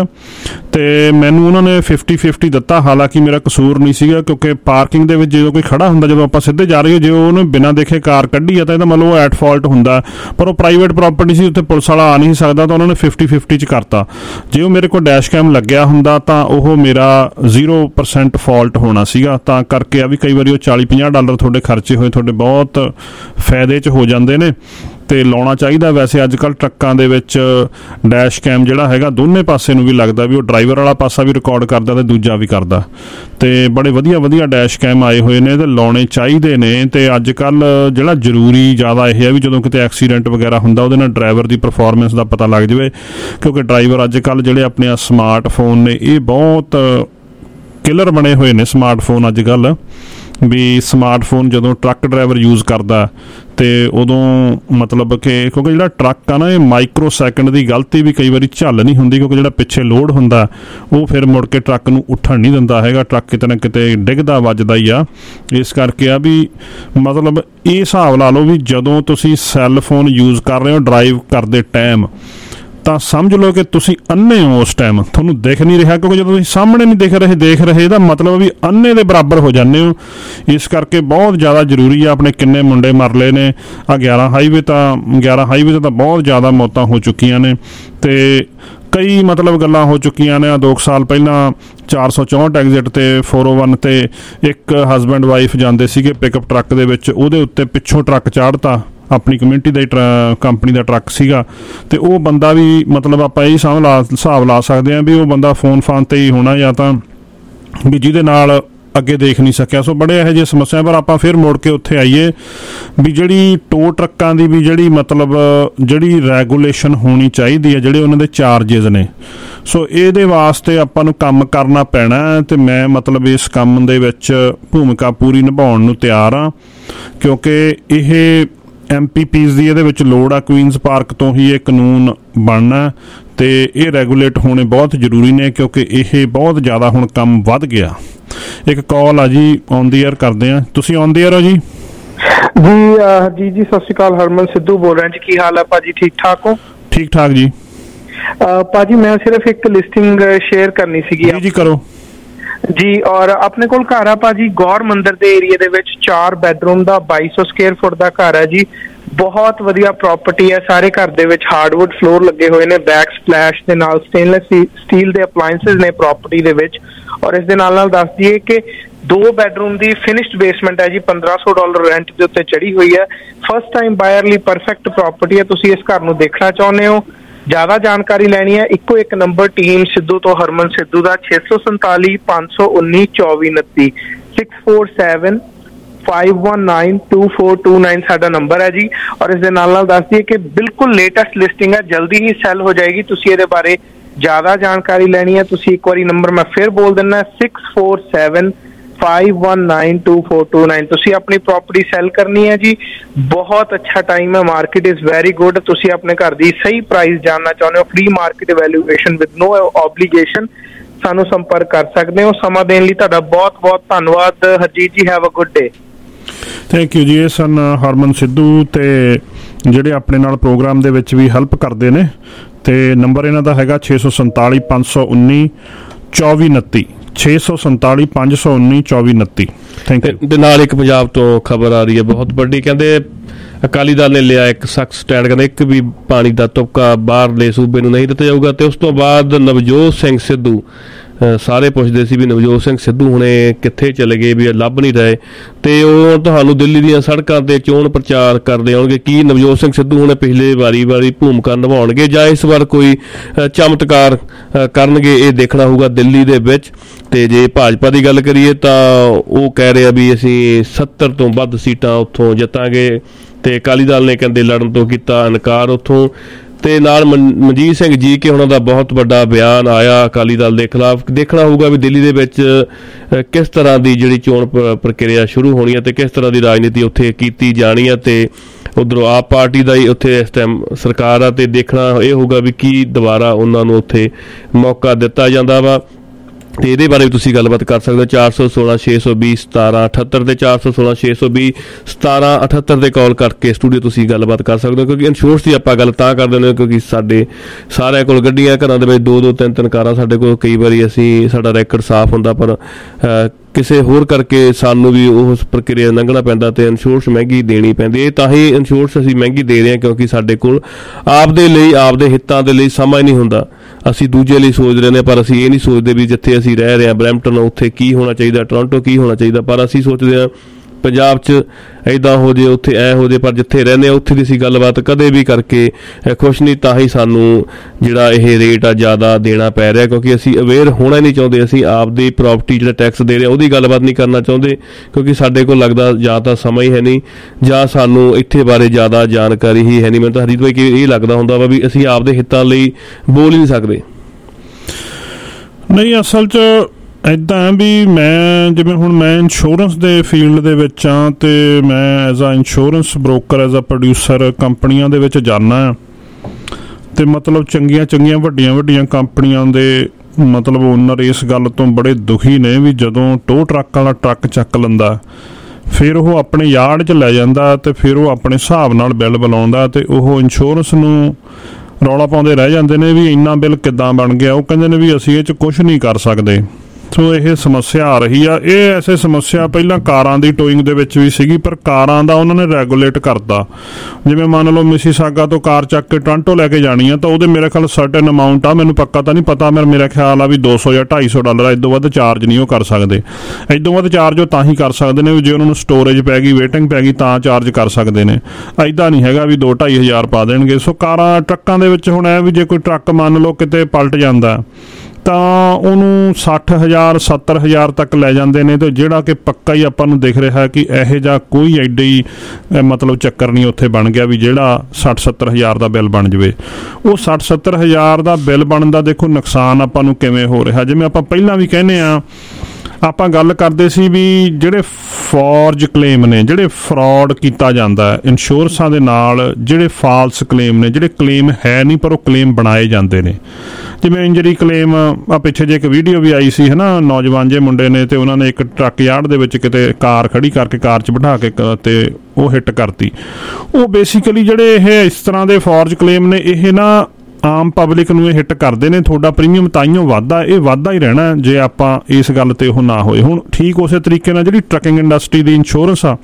ਤੇ ਮੈਨੂੰ ਉਹਨਾਂ ਨੇ 50-50 ਦਿੱਤਾ। ਹਾਲਾਂਕਿ ਮੇਰਾ ਕਸੂਰ ਨਹੀਂ ਸੀਗਾ, ਕਿਉਂਕਿ ਪਾਰਕਿੰਗ ਦੇ ਵਿੱਚ ਜਦੋਂ ਕੋਈ ਖੜਾ ਹੁੰਦਾ, ਜਦੋਂ ਆਪਾਂ ਸਿੱਧੇ ਜਾ ਰਹੇ ਹੋ, ਜੇ ਉਹਨੇ ਬਿਨਾਂ ਦੇਖੇ ਕਾਰ ਕੱਢੀ ਆ ਤਾਂ ਇਹਦਾ ਮਤਲਬ ਉਹ ਐਟ ਫਾਲਟ ਹੁੰਦਾ। ਪਰ ਉਹ ਪ੍ਰਾਈਵੇਟ ਪ੍ਰੋਪਰਟੀ ਸੀ, ਉੱਥੇ ਪੁਲਿਸ ਵਾਲਾ ਆ ਨਹੀਂ ਸਕਦਾ, ਤਾਂ ਉਹਨਾਂ ਨੇ 50-50 'ਚ ਕਰਤਾ। ਜੇ ਉਹ ਮੇਰੇ ਕੋਲ ਡੈਸ਼ ਕੈਮ ਲੱਗਿਆ ਹੁੰਦਾ ਤਾਂ ਉਹ ਮੇਰਾ 0% ਫਾਲਟ ਹੋਣਾ ਸੀਗਾ। ਤਾਂ ਕਰਕੇ ਆ ਵੀ ਕਈ ਵਾਰੀ ਉਹ $40-50 ਤੁਹਾਡੇ ਖਰਚੇ ਹੋਏ ਤੁਹਾਡੇ ਬਹੁਤ ਫਾਇਦੇ 'ਚ ਹੋ ਜਾਂਦੇ ਨੇ, ਤੇ ਲਾਉਣਾ ਚਾਹੀਦਾ। ਵੈਸੇ ਅੱਜ ਕੱਲ੍ਹ ਟਰੱਕਾਂ ਦੇ ਵਿੱਚ ਡੈਸ਼ ਕੈਮ ਜਿਹੜਾ ਹੈਗਾ ਦੋਨੇ ਪਾਸੇ ਨੂੰ ਵੀ ਲੱਗਦਾ ਵੀ ਉਹ ਡਰਾਈਵਰ ਵਾਲਾ ਪਾਸਾ ਵੀ ਰਿਕਾਰਡ ਕਰਦਾ ਤੇ ਦੂਜਾ ਵੀ ਕਰਦਾ, ਤੇ ਬੜੇ ਵਧੀਆ ਡੈਸ਼ ਕੈਮ ਆਏ ਹੋਏ ਨੇ ਤੇ ਲਾਉਣੇ ਚਾਹੀਦੇ ਨੇ। ਤੇ ਅੱਜ ਕੱਲ੍ਹ ਜਿਹੜਾ ਜ਼ਰੂਰੀ ਜ਼ਿਆਦਾ ਇਹ ਹੈ ਵੀ ਜਦੋਂ ਕਿਤੇ ਐਕਸੀਡੈਂਟ ਵਗੈਰਾ ਹੁੰਦਾ ਉਹਦੇ ਨਾਲ ਡਰਾਈਵਰ ਦੀ ਪਰਫੋਰਮੈਂਸ ਦਾ ਪਤਾ ਲੱਗ ਜਾਵੇ, ਕਿਉਂਕਿ ਡਰਾਈਵਰ ਅੱਜ ਕੱਲ੍ਹ ਜਿਹੜੇ ਆਪਣੇ ਸਮਾਰਟਫੋਨ ਨੇ ਇਹ ਬਹੁਤ ਕਿਲਰ ਬਣੇ ਹੋਏ ਨੇ। ਸਮਾਰਟਫੋਨ ਅੱਜ ਕੱਲ੍ਹ ਵੀ ਸਮਾਰਟਫੋਨ ਜਦੋਂ ਟਰੱਕ ਡਰਾਈਵਰ ਯੂਜ਼ ਕਰਦਾ ਤੇ ਉਦੋਂ ਮਤਲਬ ਕਿ ਕਿਉਂਕਿ ਜਿਹੜਾ ਟਰੱਕ ਆ ਨਾ ਇਹ ਮਾਈਕਰੋ ਸੈਕਿੰਡ ਦੀ ਗਲਤੀ ਵੀ ਕਈ ਵਾਰੀ ਝੱਲ ਨਹੀਂ ਹੁੰਦੀ, ਕਿਉਂਕਿ ਜਿਹੜਾ ਪਿੱਛੇ ਲੋਡ ਹੁੰਦਾ ਉਹ ਫਿਰ ਮੁੜ ਕੇ ਟਰੱਕ ਨੂੰ ਉੱਠਣ ਨਹੀਂ ਦਿੰਦਾ ਹੈਗਾ। ਟਰੱਕ ਕਿਤੇ ਨਾ ਕਿਤੇ ਡਿੱਗਦਾ ਵੱਜਦਾ ਹੀ ਆ। ਇਸ ਕਰਕੇ ਆ ਵੀ ਮਤਲਬ ਇਹ ਹਿਸਾਬ ਲਾ ਲਓ ਵੀ ਜਦੋਂ ਤੁਸੀਂ ਸੈੱਲ ਫੋਨ ਯੂਜ਼ ਕਰ ਰਹੇ ਹੋ ਡਰਾਈਵ ਕਰਦੇ ਟਾਈਮ, ਤਾਂ ਸਮਝ ਲਓ ਕਿ ਤੁਸੀਂ ਅੰਨੇ ਹੋ ਉਸ ਟਾਈਮ, ਤੁਹਾਨੂੰ ਦਿਖ ਨਹੀਂ ਰਿਹਾ, ਕਿਉਂਕਿ ਜਦੋਂ ਤੁਸੀਂ ਸਾਹਮਣੇ ਨਹੀਂ ਦੇਖ ਰਹੇ ਇਹਦਾ ਮਤਲਬ ਵੀ ਅੰਨੇ ਦੇ ਬਰਾਬਰ ਹੋ ਜਾਂਦੇ ਹੋ। ਇਸ ਕਰਕੇ ਬਹੁਤ ਜ਼ਿਆਦਾ ਜ਼ਰੂਰੀ ਆ। ਆਪਣੇ ਕਿੰਨੇ ਮੁੰਡੇ ਮਰ ਲਏ ਨੇ ਆ 11 ਹਾਈਵੇ ਤੇ ਤਾਂ ਬਹੁਤ ਜ਼ਿਆਦਾ ਮੌਤਾਂ ਹੋ ਚੁੱਕੀਆਂ ਨੇ, ਤੇ ਕਈ ਮਤਲਬ ਗੱਲਾਂ ਹੋ ਚੁੱਕੀਆਂ ਨੇ। 2 ਸਾਲ ਪਹਿਲਾਂ 464 ਐਗਜ਼ਿਟ ਤੇ 401 ਤੇ ਇੱਕ ਹਸਬੈਂਡ ਵਾਈਫ ਜਾਂਦੇ ਸੀਗੇ ਪਿਕਅਪ ਟਰੱਕ ਦੇ ਵਿੱਚ, ਉਹਦੇ ਉੱਤੇ ਪਿੱਛੋਂ ਟਰੱਕ ਚਾੜਤਾ, ਆਪਣੀ ਕਮਿਊਨਿਟੀ ਦਾ ਕੰਪਨੀ ਦਾ ਟਰੱਕ ਸੀਗਾ, ਤੇ ਉਹ ਬੰਦਾ ਵੀ ਮਤਲਬ ਆਪਾਂ ਇਹ ਹਿਸਾਬ ਲਾ ਸਕਦੇ ਹਾਂ ਵੀ ਉਹ ਬੰਦਾ ਫੋਨ ਤੇ ਹੀ ਹੋਣਾ, ਜਾਂ ਤਾਂ ਵੀ ਜਿਹਦੇ ਨਾਲ ਅੱਗੇ ਦੇਖ ਨਹੀਂ ਸਕਿਆ। ਸੋ ਬੜੇ ਇਹੋ ਜਿਹੇ ਸਮੱਸਿਆ, ਪਰ ਆਪਾਂ ਫਿਰ ਮੁੜ ਕੇ ਉੱਥੇ ਆਈਏ ਵੀ ਜਿਹੜੀ ਟੋ ਟਰੱਕਾਂ ਦੀ ਵੀ ਜਿਹੜੀ ਮਤਲਬ ਜਿਹੜੀ ਰੈਗੂਲੇਸ਼ਨ ਹੋਣੀ ਚਾਹੀਦੀ ਹੈ, ਜਿਹੜੇ ਉਹਨਾਂ ਦੇ ਚਾਰਜਿਸ ਨੇ, ਸੋ ਇਹਦੇ ਵਾਸਤੇ ਆਪਾਂ ਨੂੰ ਕੰਮ ਕਰਨਾ ਪੈਣਾ। ਅਤੇ ਮੈਂ ਮਤਲਬ ਇਸ ਕੰਮ ਦੇ ਵਿੱਚ ਭੂਮਿਕਾ ਪੂਰੀ ਨਿਭਾਉਣ ਨੂੰ ਤਿਆਰ ਹਾਂ, ਕਿਉਂਕਿ ਇਹ MPPs ਦੀ ਇਹਦੇ ਵਿੱਚ ਲੋੜ ਆ। ਕੁਈਨਜ਼ ਪਾਰਕ ਤੋਂ ਹੀ ਇਹ ਕਾਨੂੰਨ ਬਣਨਾ ਅਤੇ ਇਹ ਰੈਗੂਲੇਟ ਹੋਣੇ ਬਹੁਤ ਜ਼ਰੂਰੀ ਨੇ, ਕਿਉਂਕਿ ਇਹ ਬਹੁਤ ਜ਼ਿਆਦਾ ਹੁਣ ਕੰਮ ਵੱਧ ਗਿਆ। ਇੱਕ ਕਾਲ ਆ ਜੀ, ਔਨ ਦੀ ਏਅਰ ਕਰਦੇ ਆ। ਤੁਸੀਂ ਔਨ ਦੀ ਏਅਰ ਹੋ ਜੀ? ਜੀ ਸਤਿ ਸ਼੍ਰੀ ਅਕਾਲ, ਹਰਮਨ ਸਿੱਧੂ ਬੋਲ ਰਿਹਾ ਜੀ। ਕੀ ਹਾਲ ਹੈ ਭਾਜੀ, ਠੀਕ ਠਾਕ ਹੋ? ਠੀਕ ਠਾਕ ਜੀ। ਭਾਜੀ ਮੈਂ ਸਿਰਫ ਇੱਕ ਲਿਸਟਿੰਗ ਸ਼ੇਅਰ ਕਰਨੀ ਸੀਗੀ ਜੀ ਕਰੋ ਜੀ। ਔਰ ਆਪਣੇ ਕੋਲ ਘਰ ਆ ਭਾਜੀ ਗੌਰ ਮੰਦਿਰ ਦੇ ਏਰੀਏ ਦੇ ਵਿੱਚ, 4 ਬੈਡਰੂਮ ਦਾ 2200 ਸਕੁਅਰ ਫੁੱਟ ਦਾ ਘਰ ਹੈ ਜੀ। ਬਹੁਤ ਵਧੀਆ ਪ੍ਰਾਪਰਟੀ ਹੈ। ਸਾਰੇ ਘਰ ਦੇ ਵਿੱਚ ਹਾਰਡਵੁੱਡ ਫਲੋਰ ਲੱਗੇ ਹੋਏ ਨੇ, ਬੈਕ ਸਪਲੈਸ਼ ਦੇ ਨਾਲ ਸਟੇਨਲੈਸ ਸਟੀਲ ਦੇ ਅਪਲਾਇੰਸਸ ਨੇ ਪ੍ਰਾਪਰਟੀ ਦੇ ਵਿੱਚ। ਔਰ ਇਸ ਦੇ ਨਾਲ ਦੱਸ ਦਈਏ ਕਿ 2 ਬੈਡਰੂਮ ਦੀ ਫਿਨਿਸ਼ਡ ਬੇਸਮੈਂਟ ਹੈ ਜੀ, $1500 ਰੈਂਟ ਦੇ ਉੱਤੇ ਚੜੀ ਹੋਈ ਹੈ। ਫਸਟ ਟਾਈਮ ਬਾਇਰ ਲਈ ਪਰਫੈਕਟ ਪ੍ਰਾਪਰਟੀ ਹੈ। ਤੁਸੀਂ ਇਸ ਘਰ ਨੂੰ ਦੇਖਣਾ ਚਾਹੁੰਦੇ ਹੋ, ਜ਼ਿਆਦਾ ਜਾਣਕਾਰੀ ਲੈਣੀ ਹੈ, ਇੱਕੋ ਇੱਕ ਨੰਬਰ ਟੀਮ ਸਿੱਧੂ ਤੋਂ, ਹਰਮਨ ਸਿੱਧੂ ਦਾ 647 519 2429 647-519-2429 ਸਾਡਾ ਨੰਬਰ ਹੈ ਜੀ। ਔਰ ਇਸ ਦੇ ਨਾਲ ਦੱਸ ਦਈਏ ਕਿ ਬਿਲਕੁਲ ਲੇਟੈਸਟ ਲਿਸਟਿੰਗ ਹੈ, ਜਲਦੀ ਹੀ ਸੈੱਲ ਹੋ ਜਾਏਗੀ। ਤੁਸੀਂ ਇਹਦੇ ਬਾਰੇ ਜ਼ਿਆਦਾ ਜਾਣਕਾਰੀ ਲੈਣੀ ਹੈ, ਤੁਸੀਂ ਇੱਕ ਵਾਰੀ ਨੰਬਰ ਮੈਂ ਫਿਰ ਬੋਲ ਦਿੰਦਾ, 647-519-2429। ਤੁਸੀਂ ਆਪਣੀ ਪ੍ਰੋਪਰਟੀ ਸੈੱਲ ਕਰਨੀ ਹੈ ਜੀ, ਬਹੁਤ ਅੱਛਾ ਟਾਈਮ ਹੈ, ਮਾਰਕੀਟ ਇਜ਼ ਵੈਰੀ ਗੁੱਡ। ਤੁਸੀਂ ਆਪਣੇ ਘਰ ਦੀ ਸਹੀ ਪ੍ਰਾਈਸ ਜਾਣਨਾ ਚਾਹੁੰਦੇ ਹੋ, free market valuation with no obligation, ਸਾਨੂੰ ਸੰਪਰਕ ਕਰ ਸਕਦੇ ਹੋ। ਸਮਾਂ ਦੇਣ ਲਈ ਤੁਹਾਡਾ ਬਹੁਤ ਬਹੁਤ ਧੰਨਵਾਦ Harjeet ji. Have a good day. Thank you ਜੀ। ਇਹ ਸਨ ਹਰਮਨ ਸਿੱਧੂ, ਤੇ ਜਿਹੜੇ ਆਪਣੇ ਨਾਲ ਪ੍ਰੋਗਰਾਮ ਦੇ ਵਿੱਚ ਵੀ ਹੈਲਪ ਕਰਦੇ ਨੇ, ਤੇ ਨੰਬਰ ਇਹਨਾਂ ਦਾ ਹੈਗਾ 647 519 2429 647 519 2429। Thank you. ਦੇ ਨਾਲ ਇੱਕ ਪੰਜਾਬ ਤੋਂ ਖਬਰ ਆ ਰਹੀ ਹੈ ਬਹੁਤ ਵੱਡੀ, ਕਹਿੰਦੇ ਅਕਾਲੀ ਦਲ ਨੇ ਲਿਆ ਇੱਕ ਸਖਤ ਸਟੈਂਡ, ਕਹਿੰਦੇ ਇੱਕ ਵੀ ਪਾਣੀ ਦਾ ਤੁਪਕਾ ਬਾਹਰਲੇ ਸੂਬੇ ਨੂੰ ਨਹੀਂ ਦਿੱਤਾ ਜਾਊਗਾ। ਤੇ ਉਸ ਤੋਂ ਬਾਅਦ ਨਵਜੋਤ ਸਿੰਘ ਸਿੱਧੂ, ਸਾਰੇ ਪੁੱਛਦੇ ਸੀ ਵੀ ਨਵਜੋਤ ਸਿੰਘ ਸਿੱਧੂ ਹੁਣੇ ਕਿੱਥੇ ਚਲੇ ਗਏ, ਵੀ ਲੱਭ ਨਹੀਂ ਰਹੇ, ਤੇ ਉਹ ਤੁਹਾਨੂੰ ਦਿੱਲੀ ਦੀਆਂ ਸੜਕਾਂ ਤੇ ਚੋਣ ਪ੍ਰਚਾਰ ਕਰਦੇ ਆਉਣਗੇ। ਕੀ ਨਵਜੋਤ ਸਿੰਘ ਸਿੱਧੂ ਹੁਣੇ ਪਿਛਲੇ ਵਾਰੀ ਭੂਮਿਕਾ ਨਿਭਾਉਣਗੇ ਜਾਂ ਇਸ ਵਾਰ ਕੋਈ ਚਮਤਕਾਰ ਕਰਨਗੇ, ਇਹ ਦੇਖਣਾ ਹੋਊਗਾ ਦਿੱਲੀ ਦੇ ਵਿੱਚ। ਤੇ ਜੇ ਭਾਜਪਾ ਦੀ ਗੱਲ ਕਰੀਏ ਤਾਂ ਉਹ ਕਹਿ ਰਿਹਾ ਵੀ ਅਸੀਂ 70 ਤੋਂ ਵੱਧ ਸੀਟਾਂ ਉੱਥੋਂ ਜਿੱਤਾਂਗੇ, ਤੇ ਅਕਾਲੀ ਦਲ ਨੇ ਕਹਿੰਦੇ ਲੜਨ ਤੋਂ ਕੀਤਾ ਇਨਕਾਰ ਉੱਥੋਂ। ਤੇ ਨਾਲ ਮਨਜੀਤ ਸਿੰਘ ਜੀ ਕੇ ਉਹਨਾਂ ਦਾ ਬਹੁਤ ਵੱਡਾ ਬਿਆਨ ਆਇਆ ਅਕਾਲੀ ਦਲ ਦੇ ਖਿਲਾਫ। ਦੇਖਣਾ ਹੋਊਗਾ ਵੀ ਦਿੱਲੀ ਦੇ ਵਿੱਚ ਕਿਸ ਤਰ੍ਹਾਂ ਦੀ ਜਿਹੜੀ ਚੋਣ ਪ੍ਰਕਿਰਿਆ ਸ਼ੁਰੂ ਹੋਣੀ ਹੈ ਤੇ ਕਿਸ ਤਰ੍ਹਾਂ ਦੀ ਰਾਜਨੀਤੀ ਉੱਥੇ ਕੀਤੀ ਜਾਣੀ ਹੈ। ਤੇ ਉੱਧਰੋਂ ਆਪ ਪਾਰਟੀ ਦਾ ਹੀ ਉੱਥੇ ਇਸ ਟਾਈਮ ਸਰਕਾਰ ਆ, ਤੇ ਦੇਖਣਾ ਇਹ ਹੋਊਗਾ ਵੀ ਕੀ ਦੁਬਾਰਾ ਉਹਨਾਂ ਨੂੰ ਉੱਥੇ ਮੌਕਾ ਦਿੱਤਾ ਜਾਂਦਾ ਵਾ। ਤੇ ਇਹਦੇ ਬਾਰੇ ਵੀ ਤੁਸੀਂ ਗੱਲਬਾਤ ਕਰ ਸਕਦੇ ਹੋ 416 620 1778 ਤੇ 416 620 1778 ਤੇ ਕਾਲ ਕਰਕੇ ਸਟੂਡੀਓ ਤੁਸੀਂ ਗੱਲਬਾਤ ਕਰ ਸਕਦੇ ਹੋ। ਕਿਉਂਕਿ ਇੰਸ਼ੋਰੈਂਸ ਦੀ ਆਪਾਂ ਗੱਲ ਤਾਂ ਕਰਦੇ ਹੁੰਦੇ, ਕਿਉਂਕਿ ਸਾਡੇ ਸਾਰਿਆਂ ਕੋਲ ਗੱਡੀਆਂ, ਘਰਾਂ ਦੇ ਵਿੱਚ 2-2 3-3 ਕਾਰਾਂ ਸਾਡੇ ਕੋਲ, ਕਈ ਵਾਰੀ ਸਾਡਾ ਰੈਕਡ ਸਾਫ਼ ਹੁੰਦਾ, ਪਰ ਕਿਸੇ ਹੋਰ ਕਰਕੇ ਸਾਨੂੰ ਵੀ ਉਸ ਪ੍ਰਕਿਰਿਆ ਲੰਘਣਾ ਪੈਂਦਾ ਤੇ ਇੰਸ਼ੋਰੈਂਸ ਮਹਿੰਗੀ ਦੇਣੀ ਪੈਂਦੀ। ਇਹ ਤਾਂ ਹੀ ਇੰਸ਼ੋਰੈਂਸ ਅਸੀਂ ਮਹਿੰਗੀ ਦੇ ਰਹੇ ਹਾਂ ਕਿਉਂਕਿ ਸਾਡੇ ਕੋਲ ਆਪਦੇ ਲਈ, ਆਪਦੇ ਹਿੱਤਾਂ ਦੇ ਲਈ ਸਮਾਂ ਹੀ ਨਹੀਂ ਹੁੰਦਾ। ਅਸੀਂ ਦੂਜੇ ਲਈ ਸੋਚ ਰਹੇ ਨੇ, ਪਰ ਅਸੀਂ ਇਹ ਨਹੀਂ ਸੋਚਦੇ ਵੀ ਜਿੱਥੇ ਅਸੀਂ ਰਹਿ ਰਹੇ ਹਾਂ ਬਰੈਂਪਟਨ, ਉੱਥੇ ਕੀ ਹੋਣਾ ਚਾਹੀਦਾ, ਟੋਰਾਂਟੋ ਕੀ ਹੋਣਾ ਚਾਹੀਦਾ, ਪਰ ਅਸੀਂ ਸੋਚਦੇ ਹਾਂ ਪੰਜਾਬ 'ਚ ਇੱਦਾਂ ਹੋ ਜੇ, ਉੱਥੇ ਐ ਹੋ ਜੇ, ਪਰ ਜਿੱਥੇ ਰਹਿੰਦੇ ਹਾਂ ਉੱਥੇ ਦੀ ਅਸੀਂ ਗੱਲਬਾਤ ਕਦੇ ਵੀ ਕਰਕੇ ਖੁਸ਼ ਨਹੀਂ। ਤਾਂ ਹੀ ਸਾਨੂੰ ਜਿਹੜਾ ਇਹ ਰੇਟ ਆ ਜ਼ਿਆਦਾ ਦੇਣਾ ਪੈ ਰਿਹਾ, ਕਿਉਂਕਿ ਅਸੀਂ ਅਵੇਅਰ ਹੋਣਾ ਨਹੀਂ ਚਾਹੁੰਦੇ। ਅਸੀਂ ਆਪਦੀ ਪ੍ਰਾਪਰਟੀ ਜਿਹੜਾ ਟੈਕਸ ਦੇ ਰਹੇ ਉਹਦੀ ਗੱਲਬਾਤ ਨਹੀਂ ਕਰਨਾ ਚਾਹੁੰਦੇ, ਕਿਉਂਕਿ ਸਾਡੇ ਕੋਲ ਲੱਗਦਾ ਜਾਂ ਤਾਂ ਸਮਾਂ ਹੀ ਹੈ ਨਹੀਂ ਜਾਂ ਸਾਨੂੰ ਇੱਥੇ ਬਾਰੇ ਜ਼ਿਆਦਾ ਜਾਣਕਾਰੀ ਹੀ ਹੈ ਨਹੀਂ। ਮੈਨੂੰ ਤਾਂ ਹਰੀਤ ਭਾਈ ਕਿ ਇਹ ਲੱਗਦਾ ਹੁੰਦਾ ਵਾ ਵੀ ਅਸੀਂ ਆਪਦੇ ਹਿੱਤਾਂ ਲਈ ਬੋਲ ਹੀ ਨਹੀਂ ਸਕਦੇ। ਨਹੀਂ, ਅਸਲ 'ਚ ਇੱਦਾਂ ਵੀ ਮੈਂ ਜਿਵੇਂ ਹੁਣ ਮੈਂ ਇੰਸ਼ੋਰੈਂਸ ਦੇ ਫੀਲਡ ਦੇ ਵਿੱਚ ਹਾਂ, ਅਤੇ ਮੈਂ as a insurance broker, as a producer ਕੰਪਨੀਆਂ ਦੇ ਵਿੱਚ ਜਾਂਦਾ ਹਾਂ, ਅਤੇ ਮਤਲਬ ਚੰਗੀਆਂ ਵੱਡੀਆਂ ਕੰਪਨੀਆਂ ਦੇ ਮਤਲਬ ਓਨਰ ਇਸ ਗੱਲ ਤੋਂ ਬੜੇ ਦੁਖੀ ਨੇ ਵੀ ਜਦੋਂ ਟੋ ਟਰੱਕ ਵਾਲਾ ਟਰੱਕ ਚੱਕ ਲੈਂਦਾ ਫਿਰ ਉਹ ਆਪਣੇ ਯਾਰਡ 'ਚ ਲੈ ਜਾਂਦਾ, ਅਤੇ ਫਿਰ ਉਹ ਆਪਣੇ ਹਿਸਾਬ ਨਾਲ ਬਿੱਲ ਬਣਾਉਂਦਾ, ਅਤੇ ਉਹ ਇੰਸ਼ੋਰੈਂਸ ਨੂੰ ਰੌਲਾ ਪਾਉਂਦੇ ਰਹਿ ਜਾਂਦੇ ਨੇ ਵੀ ਇੰਨਾ ਬਿੱਲ ਕਿੱਦਾਂ ਬਣ ਗਿਆ। ਉਹ ਕਹਿੰਦੇ ਨੇ ਵੀ ਅਸੀਂ ਇਹ 'ਚ ਕੁਛ ਨਹੀਂ ਕਰ ਸਕਦੇ। ਸੋ ਇਹ ਸਮੱਸਿਆ ਆ ਰਹੀ ਆ। ਇਹ ਐਸੇ ਸਮੱਸਿਆ ਪਹਿਲਾਂ ਕਾਰਾਂ ਦੀ ਟੋਇੰਗ ਦੇ ਵਿੱਚ ਵੀ ਸੀਗੀ, ਪਰ ਕਾਰਾਂ ਦਾ ਉਹਨਾਂ ਨੇ ਰੈਗੂਲੇਟ ਕਰਤਾ। ਜਿਵੇਂ ਮੰਨ ਲਓ ਮਿਸੀਸਾਗਾ ਤੋਂ ਕਾਰ ਚੱਕ ਕੇ ਟੋਰਾਂਟੋ ਲੈ ਕੇ ਜਾਣੀ ਆ, ਤਾਂ ਉਹਦੇ ਮੇਰੇ ਖਿਆਲ ਸਰਟਨ ਅਮਾਊਂਟ ਆ, ਮੈਨੂੰ ਪੱਕਾ ਤਾਂ ਨਹੀਂ ਪਤਾ, ਮੇਰਾ ਖਿਆਲ ਆ ਵੀ $200 ਜਾਂ $250 ਆ। ਇਦੋਂ ਵੱਧ ਚਾਰਜ ਨਹੀਂ ਉਹ ਕਰ ਸਕਦੇ। ਇਦੋਂ ਵੱਧ ਚਾਰਜ ਉਹ ਤਾਂ ਹੀ ਕਰ ਸਕਦੇ ਨੇ ਵੀ ਜੇ ਉਹਨਾਂ ਨੂੰ ਸਟੋਰੇਜ ਪੈ ਗਈ, ਵੇਟਿੰਗ ਪੈ ਗਈ, ਤਾਂ ਚਾਰਜ ਕਰ ਸਕਦੇ ਨੇ। ਇੱਦਾਂ ਨਹੀਂ ਹੈਗਾ ਵੀ 2-2.5 ਹਜ਼ਾਰ ਪਾ ਦੇਣਗੇ। ਸੋ ਕਾਰਾਂ ਟਰੱਕਾਂ ਦੇ ਵਿੱਚ ਹੁਣ ਇਹ ਵੀ ਜੇ ਕੋਈ ਟਰੱਕ ਮੰਨ ਲਓ ਕਿਤੇ ਪਲਟ ਜਾਂਦਾ ਤਾਂ ਉਹਨੂੰ 60,000 70,000 ਤੱਕ ਲੈ ਜਾਂਦੇ ਨੇ, ਤੇ ਜਿਹੜਾ ਕਿ ਪੱਕਾ ਹੀ ਆਪਾਂ ਨੂੰ ਦਿਖ ਰਿਹਾ ਕਿ ਇਹੋ ਜਿਹਾ ਕੋਈ ਐਡਾ ਹੀ ਮਤਲਬ ਚੱਕਰ ਨਹੀਂ ਉੱਥੇ ਬਣ ਗਿਆ ਵੀ ਜਿਹੜਾ 60-70,000 ਦਾ ਬਿੱਲ ਬਣ ਜਾਵੇ। ਉਹ 60-70,000 ਦਾ ਬਿੱਲ ਬਣਨ ਦਾ ਦੇਖੋ ਨੁਕਸਾਨ ਆਪਾਂ ਨੂੰ ਕਿਵੇਂ ਹੋ ਰਿਹਾ। ਜਿਵੇਂ ਆਪਾਂ ਪਹਿਲਾਂ ਵੀ ਕਹਿੰਦੇ ਆ, ਆਪਾਂ ਗੱਲ ਕਰਦੇ ਸੀ ਵੀ ਜਿਹੜੇ ਫੋਰਜ ਕਲੇਮ ਨੇ, ਜਿਹੜੇ ਫਰਾਡ ਕੀਤਾ ਜਾਂਦਾ ਇੰਸ਼ੋਰੈਂਸਾਂ ਦੇ ਨਾਲ, ਜਿਹੜੇ ਫਾਲਸ ਕਲੇਮ ਨੇ, ਜਿਹੜੇ ਕਲੇਮ ਹੈ ਨਹੀਂ ਪਰ ਉਹ ਕਲੇਮ ਬਣਾਏ ਜਾਂਦੇ ਨੇ। ਜਿਵੇਂ ਇੰਜਰੀ ਕਲੇਮ ਆ, ਪਿੱਛੇ ਜੇ ਇੱਕ ਵੀਡੀਓ ਵੀ ਆਈ ਸੀ ਹੈ ਨਾ, ਨੌਜਵਾਨ ਜੇ ਮੁੰਡੇ ਨੇ ਤੇ ਉਹਨਾਂ ਨੇ ਇੱਕ ਟਰੱਕ ਯਾਰਡ ਦੇ ਵਿੱਚ ਕਿਤੇ ਕਾਰ ਖੜੀ ਕਰਕੇ ਕਾਰ 'ਚ ਬਿਠਾ ਕੇ ਤੇ ਉਹ ਹਿੱਟ ਕਰਤੀ। ਉਹ ਬੇਸਿਕਲੀ ਜਿਹੜੇ ਇਹ ਇਸ ਤਰ੍ਹਾਂ ਦੇ ਫੋਰਜ ਕਲੇਮ ਨੇ, ਇਹ ਨਾ ਆਮ ਪਬਲਿਕ ਨੂੰ ਇਹ ਹਿੱਟ ਕਰਦੇ ਨੇ। ਤੁਹਾਡਾ ਪ੍ਰੀਮੀਅਮ ਤਾਈਓ ਵੱਧਦਾ, ਇਹ ਵੱਧਦਾ ਹੀ ਰਹਿਣਾ ਜੇ ਆਪਾਂ ਇਸ ਗੱਲ ਤੇ ਉਹ ਨਾ ਹੋਏ। ਹੁਣ ਠੀਕ ਉਸੇ ਤਰੀਕੇ ਨਾਲ ਜਿਹੜੀ ਟਰੱਕਿੰਗ ਇੰਡਸਟਰੀ ਦੀ ਇੰਸ਼ੋਰੈਂਸ ਆ,